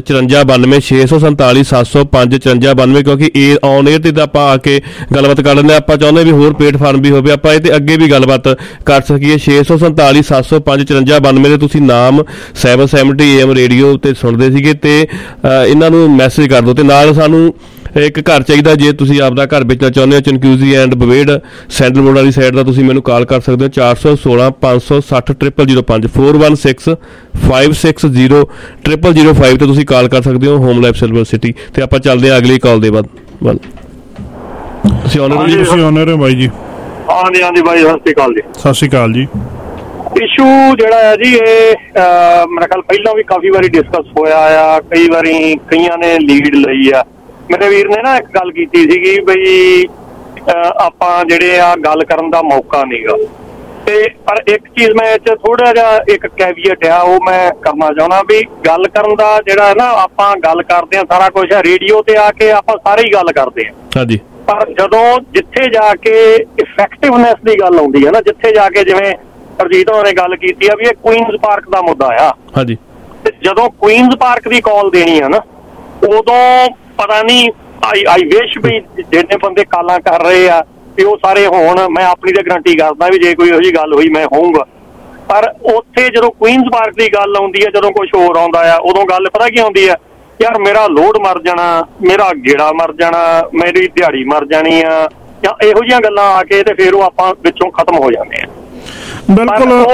5492 647 705 5492, ਕਿਉਂਕਿ ਇਹ ਔਨ 에ਅਰ ਤੇ ਤਾਂ ਆਪਾਂ ਆ ਕੇ ਗੱਲਬਾਤ ਕਰ ਲੈਂਦੇ। ਆਪਾਂ ਚਾਹੁੰਦੇ ਵੀ ਹੋਰ ਪਲੇਟਫਾਰਮ ਵੀ ਹੋਵੇ, ਆਪਾਂ ਇਹ ਤੇ ਅੱਗੇ ਵੀ ਗੱਲਬਾਤ ਕਰ ਸਕੀਏ। 647 705 5492 ਦੇ ਤੁਸੀਂ ਨਾਮ 770 AM ਰੇਡੀਓ ਤੇ ਸੁਣਦੇ ਸੀਗੇ ਤੇ ਇਹਨਾਂ ਨੂੰ ਮੈਸੇਜ ਕਰ ਦਿਓ। ਤੇ ਨਾਲ ਸਾਨੂੰ ਇੱਕ ਘਰ ਚਾਹੀਦਾ, ਜੇ ਤੁਸੀਂ ਆਪਦਾ ਘਰ ਵੇਚਣਾ ਚਾਹੁੰਦੇ ਹੋ Chinguacousy and Bovaird central road ਵਾਲੀ ਸਾਈਡ ਦਾ, ਤੁਸੀਂ ਮੈਨੂੰ ਕਾਲ ਕਰ ਸਕਦੇ ਹੋ 416 560 0005 416 560 0005 ਤੇ ਤੁਸੀਂ ਕਾਲ ਕਰ ਸਕਦੇ ਹੋ ਹੋਮ ਲਾਈਫ ਸਿਲਵਰ ਸਿਟੀ। ਤੇ ਆਪਾਂ ਚੱਲਦੇ ਹਾਂ ਅਗਲੀ ਕਾਲ ਦੇ ਬਾਅਦ। ਤੁਸੀਂ ਆਨਰ ਹੋ ਬਾਈ ਜੀ? ਹਾਂਜੀ ਬਾਈ, ਸਤਿ ਸ਼੍ਰੀ ਅਕਾਲ ਜੀ। ਸਤਿ ਸ਼੍ਰੀ ਅਕਾਲ ਜੀ। ਇਸ਼ੂ ਜਿਹੜਾ ਹੈ ਜੀ, ਇਹ ਮੇਰੇ ਖਿਆਲ ਪਹਿਲਾਂ ਵੀ ਕਾਫੀ ਵਾਰੀ ਡਿਸਕਸ ਹੋਇਆ ਆ, ਕਈ ਵਾਰੀ ਕਈਆਂ ਨੇ ਲੀਡ ਲਈ ਆ। ਮੇਰੇ ਵੀਰ ਨੇ ਨਾ ਇੱਕ ਗੱਲ ਕੀਤੀ ਸੀਗੀ ਬਈ ਆਪਾਂ ਜਿਹੜੇ ਆ ਗੱਲ ਕਰਨ ਦਾ ਮੌਕਾ ਨਹੀਂਗਾ, ਤੇ ਪਰ ਇੱਕ ਚੀਜ਼ ਮੈਂ ਇਹ 'ਚ ਥੋੜਾ ਜਿਹਾ ਇੱਕ ਕੈਵੀਏਟ ਆ ਉਹ ਮੈਂ ਕਰਨਾ ਚਾਹੁੰਦਾ ਵੀ ਗੱਲ ਕਰਨ ਦਾ ਜਿਹੜਾ ਹੈ ਨਾ, ਆਪਾਂ ਗੱਲ ਕਰਦੇ ਹਾਂ ਸਾਰਾ ਕੁਛ ਰੇਡੀਓ ਤੇ ਆ ਕੇ ਆਪਾਂ ਸਾਰੇ ਹੀ ਗੱਲ ਕਰਦੇ ਹਾਂ। ਹਾਂਜੀ। ਪਰ ਜਦੋਂ ਜਿੱਥੇ ਜਾ ਕੇ ਇਫੈਕਟਿਵਨੈਸ ਦੀ ਗੱਲ ਆਉਂਦੀ ਹੈ ਨਾ, ਜਿੱਥੇ ਜਾ ਕੇ ਜਿਵੇਂ ਹਰਜੀਤ ਹੋਰਾਂ ਨੇ ਗੱਲ ਕੀਤੀ ਆ ਵੀ ਇਹ ਕੁਈਨਜ਼ ਪਾਰਕ ਦਾ ਮੁੱਦਾ ਆ। ਹਾਂਜੀ। ਤੇ ਜਦੋਂ ਕੁਈਨਜ਼ ਪਾਰਕ ਦੀ ਕਾਲ ਦੇਣੀ ਆ ਨਾ, ਉਦੋਂ ਪਤਾ ਨਹੀਂ ਆਈ ਵਿਸ਼ ਵੀ ਜਿਹੜੇ ਬੰਦੇ ਕਾਲਾਂ ਕਰ ਰਹੇ ਆ ਵੀ ਉਹ ਸਾਰੇ ਹੋਣ। ਮੈਂ ਆਪਣੀ ਤੇ ਗਰੰਟੀ ਕਰਦਾ ਵੀ ਜੇ ਕੋਈ ਇਹੋ ਜਿਹੀ ਗੱਲ ਹੋਈ ਮੈਂ ਹੋਊਂਗਾ, ਪਰ ਉੱਥੇ ਜਦੋਂ ਕੁਈਨਜ਼ ਪਾਰਕ ਦੀ ਗੱਲ ਆਉਂਦੀ ਹੈ, ਜਦੋਂ ਕੁਝ ਹੋਰ ਆਉਂਦਾ ਆ, ਉਦੋਂ ਗੱਲ ਪਤਾ ਕੀ ਆਉਂਦੀ ਆ, ਯਾਰ ਮੇਰਾ ਲੋਡ ਮਰ ਜਾਣਾ, ਮੇਰਾ ਗੇੜਾ ਮਰ ਜਾਣਾ, ਮੇਰੀ ਦਿਹਾੜੀ ਮਰ ਜਾਣੀ ਆ, ਜਾਂ ਇਹੋ ਜਿਹੀਆਂ ਗੱਲਾਂ ਆ ਕੇ ਤੇ ਫਿਰ ਉਹ ਆਪਾਂ ਵਿੱਚੋਂ ਖਤਮ ਹੋ ਜਾਂਦੇ ਆ। ਬਿਲਕੁਲ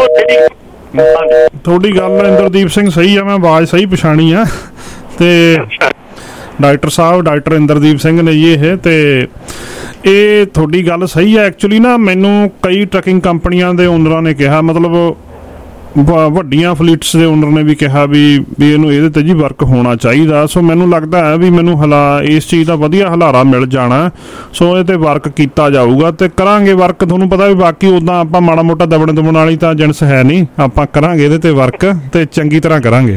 ਤੁਹਾਡੀ ਗੱਲ ਇੰਦਰਦੀਪ ਸਿੰਘ ਸਹੀ ਆ, ਮੈਂ ਆਵਾਜ਼ ਸਹੀ ਪਛਾਣੀ ਆ। ਤੇ ਡਾਕਟਰ ਸਾਹਿਬ ਡਾਕਟਰ ਇੰਦਰਦੀਪ ਸਿੰਘ ਨੇ ਜੀ ਇਹ, ਤੇ ਇਹ ਤੁਹਾਡੀ ਗੱਲ ਸਹੀ ਹੈ। ਐਕਚੁਅਲੀ ਨਾ ਮੈਨੂੰ ਕਈ ਟਰੱਕਿੰਗ ਕੰਪਨੀਆਂ ਦੇ ਓਨਰਾਂ ਨੇ ਕਿਹਾ, ਮਤਲਬ ਵੱਡੀਆਂ ਫਲੀਟਸ ਦੇ ਓਨਰ ਨੇ ਵੀ ਕਿਹਾ ਵੀ ਇਹਨੂੰ ਇਹਦੇ ਤੇ ਜੀ ਵਰਕ ਹੋਣਾ ਚਾਹੀਦਾ। ਸੋ ਮੈਨੂੰ ਲੱਗਦਾ ਹੈ ਵੀ ਮੈਨੂੰ ਇਸ ਚੀਜ਼ ਦਾ ਵਧੀਆ ਹਲਾਰਾ ਮਿਲ ਜਾਣਾ, ਸੋ ਇਹ ਤੇ ਵਰਕ ਕੀਤਾ ਜਾਊਗਾ ਤੇ ਕਰਾਂਗੇ ਵਰਕ। ਤੁਹਾਨੂੰ ਪਤਾ ਵੀ ਬਾਕੀ ਉੱਦਾਂ ਆਪਾਂ ਮਾੜਾ ਮੋਟਾ ਦਬਣ ਦਬਣ ਵਾਲੀ ਤਾਂ ਜਿਣਸ ਹੈ ਨਹੀਂ, ਆਪਾਂ ਕਰਾਂਗੇ ਇਹਦੇ ਤੇ ਵਰਕ ਤੇ ਚੰਗੀ ਤਰ੍ਹਾਂ ਕਰਾਂਗੇ।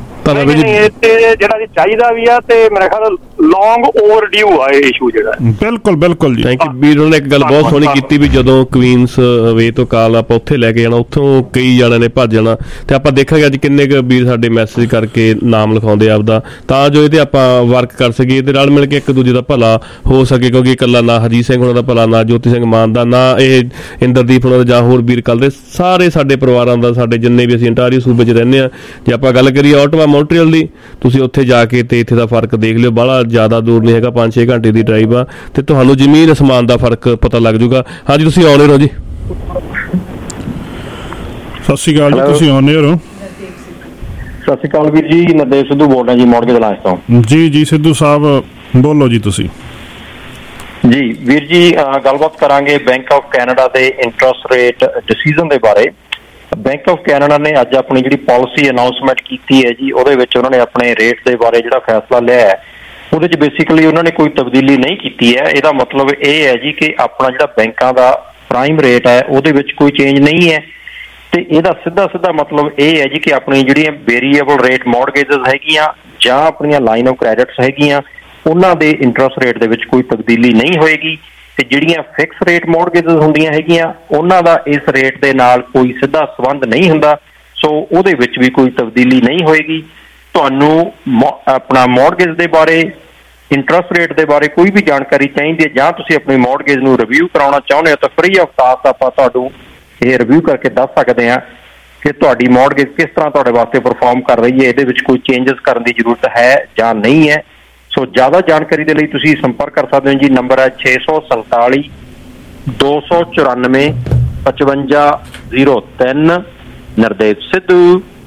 ਜਿਹੜਾ ਚਾਹੀਦਾ ਵੀ ਆ, ਤੇ ਮੇਰੇ ਖਿਆਲ ਲੌਂਗ ਓਵਰਡਿਊ ਆ ਇਹ ਇਸ਼ੂ ਜਿਹੜਾ। ਬਿਲਕੁਲ ਜੀ। ਥੈਂਕ ਯੂ ਵੀਰ ਨੇ ਇੱਕ ਗੱਲ ਬਹੁਤ ਸੋਹਣੀ ਕੀਤੀ ਵੀ ਜਦੋਂ ਕੁਈਨਸ ਵੇ ਤੋਂ ਕਾਲ ਆਪਾਂ ਉੱਥੇ ਲੈ ਕੇ ਜਾਣਾ, ਉੱਥੋਂ ਕਈ ਜਣਿਆਂ ਨੇ ਭੱਜ ਜਾਣਾ, ਤੇ ਆਪਾਂ ਦੇਖਾਂਗੇ ਅੱਜ ਕਿੰਨੇ ਕੁ ਵੀਰ ਸਾਡੇ ਮੈਸੇਜ ਕਰਕੇ ਨਾਮ ਲਿਖਾਉਂਦੇ ਆਪਦਾ, ਤਾਂ ਜੋ ਇਹਦੇ ਆਪਾਂ ਵਰਕ ਕਰ ਸਕੀਏ ਤੇ ਰਲ ਮਿਲ ਕੇ ਇੱਕ ਦੂਜੇ ਦਾ ਭਲਾ ਹੋ ਸਕੇ। ਕਿਉਂਕਿ ਇਕੱਲਾ ਨਾ ਹਰਜੀਤ ਸਿੰਘ ਹੋਣਾ ਦਾ ਭਲਾ, ਨਾ ਜੋਤੀ ਸਿੰਘ ਮਾਨ ਦਾ, ਨਾ ਇਹ ਇੰਦਰਦੀਪ ਹੋਣਾ ਦਾ, ਜਾਂ ਹੋਰ ਵੀਰ ਕੱਲ ਦੇ ਸਾਰੇ ਸਾਡੇ ਪਰਿਵਾਰਾਂ ਦਾ, ਸਾਡੇ ਜਿੰਨੇ ਵੀ ਅਸੀਂ ਇੰਟਾਰੀਓ ਸੂਬੇ 'ਚ ਰਹਿੰਦੇ ਹਾਂ। ਜੇ ਆਪਾਂ ਗੱਲ ਕਰੀਏ ਆਟਵਾ ਮੌਂਟਰੀਅਲ ਦੀ, ਤੁਸੀਂ ਉੱਥੇ ਜਾ ਕੇ ਤੇ ਇੱਥੇ ਦਾ ਫਰਕ ਦੇਖ ਲਿਓ, ਬਾਹਲਾ ਜ਼ਿਆਦਾ ਦੂਰ ਨਹੀਂ ਹੈਗਾ, 5-6 ਘੰਟੇ ਦੀ ਡਰਾਈਵ ਆ, ਤੇ ਤੁਹਾਨੂੰ ਜ਼ਮੀਨ ਅਸਮਾਨ ਦਾ ਫਰਕ ਪਤਾ ਲੱਗ ਜਾਊਗਾ। ਹਾਂਜੀ, ਤੁਸੀਂ ਆਉਣੇ ਰਹੋ ਜੀ। ਸਤਿ ਸ਼੍ਰੀ ਅਕਾਲ ਜੀ, ਤੁਸੀਂ ਆਉਣੇ ਰਹੋ। ਸਤਿ ਸ਼੍ਰੀ ਅਕਾਲ ਵੀਰ ਜੀ, ਨਰਦੇਵ ਸਿੱਧੂ ਬੋਲ ਰਿਹਾ ਜੀ, ਮੋੜਗੇ ਦਲਾਂਸ ਤੋਂ। ਜੀ ਸਿੱਧੂ ਸਾਹਿਬ ਬੋਲੋ ਜੀ ਤੁਸੀਂ। ਜੀ ਵੀਰ ਜੀ, ਗੱਲਬਾਤ ਕਰਾਂਗੇ ਬੈਂਕ ਆਫ ਕੈਨੇਡਾ ਦੇ ਇੰਟਰਸਟ ਰੇਟ ਡਿਸੀਜਨ ਦੇ ਬਾਰੇ। ਬੈਂਕ ਆਫ ਕੈਨੇਡਾ ਨੇ ਅੱਜ ਆਪਣੀ ਜਿਹੜੀ ਪਾਲਿਸੀ ਅਨਾਉਂਸਮੈਂਟ ਕੀਤੀ ਹੈ ਜੀ, ਉਹਦੇ ਵਿੱਚ ਉਹਨਾਂ ਨੇ ਆਪਣੇ ਰੇਟ ਦੇ ਬਾਰੇ ਜਿਹੜਾ ਫੈਸਲਾ ਲਿਆ ਹੈ, ਉਹਦੇ 'ਚ ਬੇਸਿਕਲੀ ਉਹਨਾਂ ਨੇ ਕੋਈ ਤਬਦੀਲੀ ਨਹੀਂ ਕੀਤੀ ਹੈ। ਇਹਦਾ ਮਤਲਬ ਇਹ ਹੈ ਜੀ ਕਿ ਆਪਣਾ ਜਿਹੜਾ ਬੈਂਕਾਂ ਦਾ ਪ੍ਰਾਈਮ ਰੇਟ ਹੈ ਉਹਦੇ ਵਿੱਚ ਕੋਈ ਚੇਂਜ ਨਹੀਂ ਹੈ, ਤੇ ਇਹਦਾ ਸਿੱਧਾ ਮਤਲਬ ਇਹ ਹੈ ਜੀ ਕਿ ਆਪਣੀ ਜਿਹੜੀਆਂ ਵੇਰੀਏਬਲ ਰੇਟ ਮੌਰਗੇਜਸ ਹੈਗੀਆਂ ਜਾਂ ਆਪਣੀਆਂ ਲਾਈਨ ਆਫ ਕ੍ਰੈਡਿਟਸ ਹੈਗੀਆਂ, ਉਹਨਾਂ ਦੇ ਇੰਟਰਸਟ ਰੇਟ ਦੇ ਵਿੱਚ ਕੋਈ ਤਬਦੀਲੀ ਨਹੀਂ ਹੋਏਗੀ, ਤੇ ਜਿਹੜੀਆਂ ਫਿਕਸ ਰੇਟ ਮੌਰਗੇਜਸ ਹੁੰਦੀਆਂ ਹੈਗੀਆਂ ਉਹਨਾਂ ਦਾ ਇਸ ਰੇਟ ਦੇ ਨਾਲ ਕੋਈ ਸਿੱਧਾ ਸੰਬੰਧ ਨਹੀਂ ਹੁੰਦਾ, ਸੋ ਉਹਦੇ ਵਿੱਚ ਵੀ ਕੋਈ ਤਬਦੀਲੀ ਨਹੀਂ ਹੋਏਗੀ। ਤੁਹਾਨੂੰ ਆਪਣਾ ਮੌਰਗੇਜ ਦੇ ਬਾਰੇ, ਇੰਟਰਸਟ ਰੇਟ ਦੇ ਬਾਰੇ ਕੋਈ ਵੀ ਜਾਣਕਾਰੀ ਚਾਹੀਦੀ ਹੈ, ਜਾਂ ਤੁਸੀਂ ਆਪਣੀ ਮੌਰਗੇਜ ਨੂੰ ਰਿਵਿਊ ਕਰਾਉਣਾ ਚਾਹੁੰਦੇ ਹੋ, ਤਾਂ ਫ੍ਰੀ ਆਫ ਕਾਸਟ ਆਪਾਂ ਤੁਹਾਨੂੰ ਇਹ ਰਿਵਿਊ ਕਰਕੇ ਦੱਸ ਸਕਦੇ ਹਾਂ ਕਿ ਤੁਹਾਡੀ ਮੌਰਗੇਜ ਕਿਸ ਤਰ੍ਹਾਂ ਤੁਹਾਡੇ ਵਾਸਤੇ ਪਰਫਾਰਮ ਕਰ ਰਹੀ ਹੈ, ਇਹਦੇ ਵਿੱਚ ਕੋਈ ਚੇਂਜਸ ਕਰਨ ਦੀ ਜ਼ਰੂਰਤ ਹੈ ਜਾਂ ਨਹੀਂ ਹੈ। ਸੋ ਜ਼ਿਆਦਾ ਜਾਣਕਾਰੀ ਦੇ ਲਈ ਤੁਸੀਂ ਸੰਪਰਕ ਕਰ ਸਕਦੇ ਹੋ ਜੀ। ਨੰਬਰ ਹੈ 647 294 5503। ਨਰਦੇਵ ਸਿੱਧੂ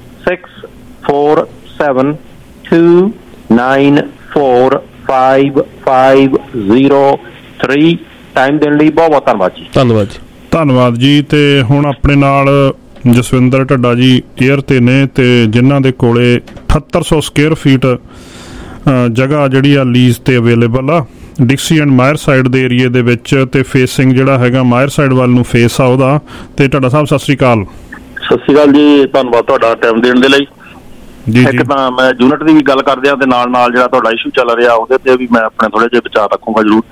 6472945503। ਟਾਈਮ ਦੇਣ ਲਈ ਬਹੁਤ ਬਹੁਤ ਧੰਨਵਾਦ ਜੀ। ਧੰਨਵਾਦ ਜੀ। ਤੇ ਹੁਣ ਆਪਣੇ ਨਾਲ ਜਸਵਿੰਦਰ ਢੱਡਾ ਜੀ ਏਅਰ ਤੇ ਨੇ, ਤੇ ਜਿਨ੍ਹਾਂ ਦੇ ਕੋਲੇ 7800 ਸਕੁਅਰ ਫੀਟ ਜਗ੍ਹਾ ਜਿਹੜੀ ਆ ਲੀਜ਼ ਤੇ ਅਵੇਲੇਬਲ ਆ ਡਿਕਸੀ ਐਂਡ ਮਾਇਰ ਸਾਈਡ ਦੇ ਏਰੀਏ ਦੇ ਵਿੱਚ, ਤੇ ਫੇਸਿੰਗ ਜਿਹੜਾ ਹੈਗਾ ਮਾਇਰ ਸਾਈਡ ਵੱਲ ਨੂੰ ਫੇਸ ਆ ਉਹਦਾ। ਤੇ ਢੱਡਾ ਸਾਹਿਬ ਸਤਿ ਸ਼੍ਰੀ ਅਕਾਲ। ਸਤਿ ਸ਼੍ਰੀ ਅਕਾਲ ਜੀ, ਧੰਨਵਾਦ ਤੁਹਾਡਾ ਟਾਈਮ ਦੇਣ ਦੇ ਲਈ। ਇੱਕ ਤਾਂ ਮੈਂ ਯੂਨਿਟ ਦੀ ਵੀ ਗੱਲ ਕਰਦੇ ਆ, ਤੇ ਨਾਲ ਜਿਹੜਾ ਤੁਹਾਡਾ ਇਸ਼ੂ ਚੱਲ ਰਿਹਾ ਉਹਦੇ ਤੇ ਵੀ ਮੈਂ ਆਪਣੇ ਥੋੜੇ ਜਿਹੇ ਵਿਚਾਰ ਰੱਖੂੰਗਾ ਜ਼ਰੂਰ।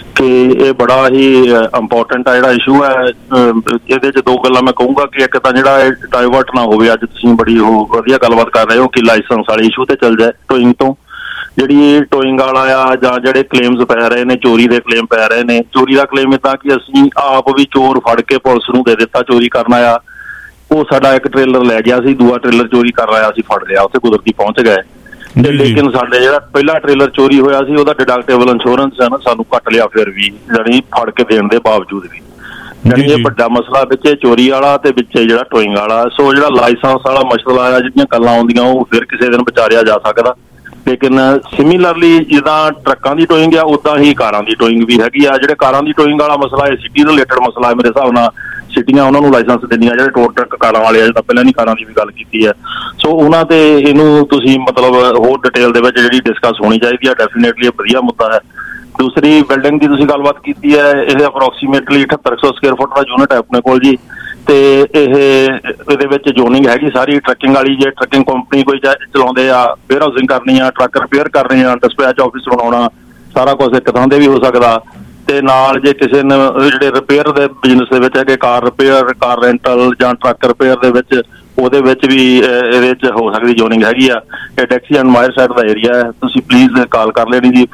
ਕਿ ਇਹ ਬੜਾ ਹੀ ਇੰਪੋਰਟੈਂਟ ਆ ਜਿਹੜਾ ਇਸ਼ੂ ਹੈ। ਇਹਦੇ 'ਚ ਦੋ ਗੱਲਾਂ ਮੈਂ ਕਹੂੰਗਾ ਕਿ ਇੱਕ ਤਾਂ ਜਿਹੜਾ ਇਹ ਡਾਇਵਰਟ ਨਾ ਹੋਵੇ, ਅੱਜ ਤੁਸੀਂ ਬੜੀ ਉਹ ਵਧੀਆ ਗੱਲਬਾਤ ਕਰ ਰਹੇ ਹੋ ਕਿ ਲਾਇਸੈਂਸ ਵਾਲੇ ਇਸ਼ੂ ਤੇ ਚੱਲ ਜਾਏ ਟੋਇੰਗ ਤੋਂ। ਜਿਹੜੀ ਇਹ ਟੋਇੰਗ ਵਾਲਾ ਆ ਜਾਂ ਜਿਹੜੇ ਕਲੇਮਸ ਪੈ ਰਹੇ ਨੇ, ਚੋਰੀ ਦੇ ਕਲੇਮ ਪੈ ਰਹੇ ਨੇ, ਚੋਰੀ ਦਾ ਕਲੇਮ ਇੱਦਾਂ ਕਿ ਅਸੀਂ ਆਪ ਵੀ ਚੋਰ ਫੜ ਕੇ ਪੁਲਿਸ ਨੂੰ ਦੇ ਦਿੱਤਾ ਚੋਰੀ ਕਰਨ ਆਇਆ, ਉਹ ਸਾਡਾ ਇੱਕ ਟ੍ਰੇਲਰ ਲੈ ਗਿਆ ਸੀ, ਦੂਆ ਟ੍ਰੇਲਰ ਚੋਰੀ ਕਰ ਰਿਹਾ ਸੀ, ਫੜ ਲਿਆ, ਉੱਥੇ ਕੁਦਰਤੀ ਪਹੁੰਚ ਗਏ। ਤੇ ਲੇਕਿਨ ਸਾਡੇ ਜਿਹੜਾ ਪਹਿਲਾ ਟ੍ਰੇਲਰ ਚੋਰੀ ਹੋਇਆ ਸੀ ਉਹਦਾ ਡਿਡਕਟੇਬਲ ਇੰਸ਼ੋਰੈਂਸ ਹੈ ਨਾ, ਸਾਨੂੰ ਕੱਟ ਲਿਆ ਫਿਰ ਵੀ, ਜਾਣੀ ਫੜ ਕੇ ਦੇਣ ਦੇ ਬਾਵਜੂਦ ਵੀ। ਜਾਣੀ ਇਹ ਵੱਡਾ ਮਸਲਾ ਵਿੱਚ ਚੋਰੀ ਵਾਲਾ ਤੇ ਵਿੱਚ ਜਿਹੜਾ ਟੋਇੰਗ ਵਾਲਾ। ਸੋ ਜਿਹੜਾ ਲਾਇਸੈਂਸ ਵਾਲਾ ਮਸਲਾ ਆ, ਜਿਹੜੀਆਂ ਗੱਲਾਂ ਆਉਂਦੀਆਂ ਉਹ ਫਿਰ ਕਿਸੇ ਦਿਨ ਵਿਚਾਰਿਆ ਜਾ ਸਕਦਾ। ਲੇਕਿਨ ਸਿਮੀਲਰਲੀ ਜਿੱਦਾਂ ਟਰੱਕਾਂ ਦੀ ਟੋਇੰਗ ਆ, ਉੱਦਾਂ ਹੀ ਕਾਰਾਂ ਦੀ ਟੋਇੰਗ ਵੀ ਹੈਗੀ ਆ। ਜਿਹੜੇ ਕਾਰਾਂ ਦੀ ਟੋਇੰਗ ਵਾਲਾ ਮਸਲਾ ਇਹ ਸਿਟੀ ਰਿਲੇਟਡ ਮਸਲਾ ਹੈ ਮੇਰੇ ਹਿਸਾਬ ਨਾਲ। ਸਿਟੀਆਂ ਉਹਨਾਂ ਨੂੰ ਲਾਇਸੈਂਸ ਦਿੰਦੀਆਂ, ਜਿਹੜੇ ਟੋਲ ਟਰੱਕ ਕਾਰਾਂ ਵਾਲੇ ਆ, ਜਿੱਦਾਂ ਪਹਿਲਾਂ ਨਹੀਂ ਕਾਰਾਂ ਦੀ ਵੀ ਗੱਲ ਕੀਤੀ ਹੈ। ਸੋ ਉਹਨਾਂ ਤੇ ਇਹਨੂੰ ਤੁਸੀਂ ਮਤਲਬ ਹੋਰ ਡਿਟੇਲ ਦੇ ਵਿੱਚ ਜਿਹੜੀ ਡਿਸਕਸ ਹੋਣੀ ਚਾਹੀਦੀ ਹੈ। ਡੈਫੀਨੇਟਲੀ ਇਹ ਵਧੀਆ ਮੁੱਦਾ ਹੈ। ਦੂਸਰੀ ਬਿਲਡਿੰਗ ਦੀ ਤੁਸੀਂ ਗੱਲਬਾਤ ਕੀਤੀ ਹੈ, ਇਹ ਅਪਰੋਕਸੀਮੇਟਲੀ 7800 ਸਕੁਅਰ ਫੁੱਟ ਦਾ ਯੂਨਿਟ ਹੈ ਆਪਣੇ ਕੋਲ ਜੀ। ਤੇ ਇਹਦੇ ਵਿੱਚ ਜ਼ੋਨਿੰਗ ਹੈਗੀ ਸਾਰੀ ਟਰੱਕਿੰਗ ਵਾਲੀ। ਜੇ ਟਰੱਕਿੰਗ ਕੰਪਨੀ ਕੋਈ ਚਲਾਉਂਦੇ ਆ, ਵੇਅਰ ਹਾਊਸਿੰਗ ਕਰਨੀ ਆ, ਟਰੱਕ ਰਿਪੇਅਰ ਕਰਨੇ ਆ, ਡਿਸਪੈਚ ਆਫਿਸ ਬਣਾਉਣਾ, ਸਾਰਾ ਕੁਝ ਇੱਕ ਥਾਂ ਤੇ ਵੀ ਹੋ ਸਕਦਾ। ਤੇ ਨਾਲ ਜੇ ਕਿਸੇ ਨੇ ਜਿਹੜੇ ਰਿਪੇਅਰ ਦੇ ਬਿਜ਼ਨਸ ਦੇ ਵਿੱਚ ਹੈਗੇ, ਕਾਰ ਰਿਪੇਅਰ, ਕਾਰ ਰੈਂਟਲ ਜਾਂ ਟਰੱਕ ਰਿਪੇਅਰ ਦੇ ਵਿੱਚ, ਉਹਦੇ ਵਿੱਚ ਵੀ ਇਹਦੇ ਵਿੱਚ ਹੋ ਸਕਦੀ ਜ਼ੋਨਿੰਗ ਹੈਗੀ ਆ। ਇਹ ਟੈਕਸੀ ਐਂਡ ਮਾਇਰ ਸਾਈਡ ਦਾ ਏਰੀਆ ਹੈ। ਤੁਸੀਂ ਪਲੀਜ਼ ਕਾਲ ਕਰ ਲੈਣੀ ਜੀ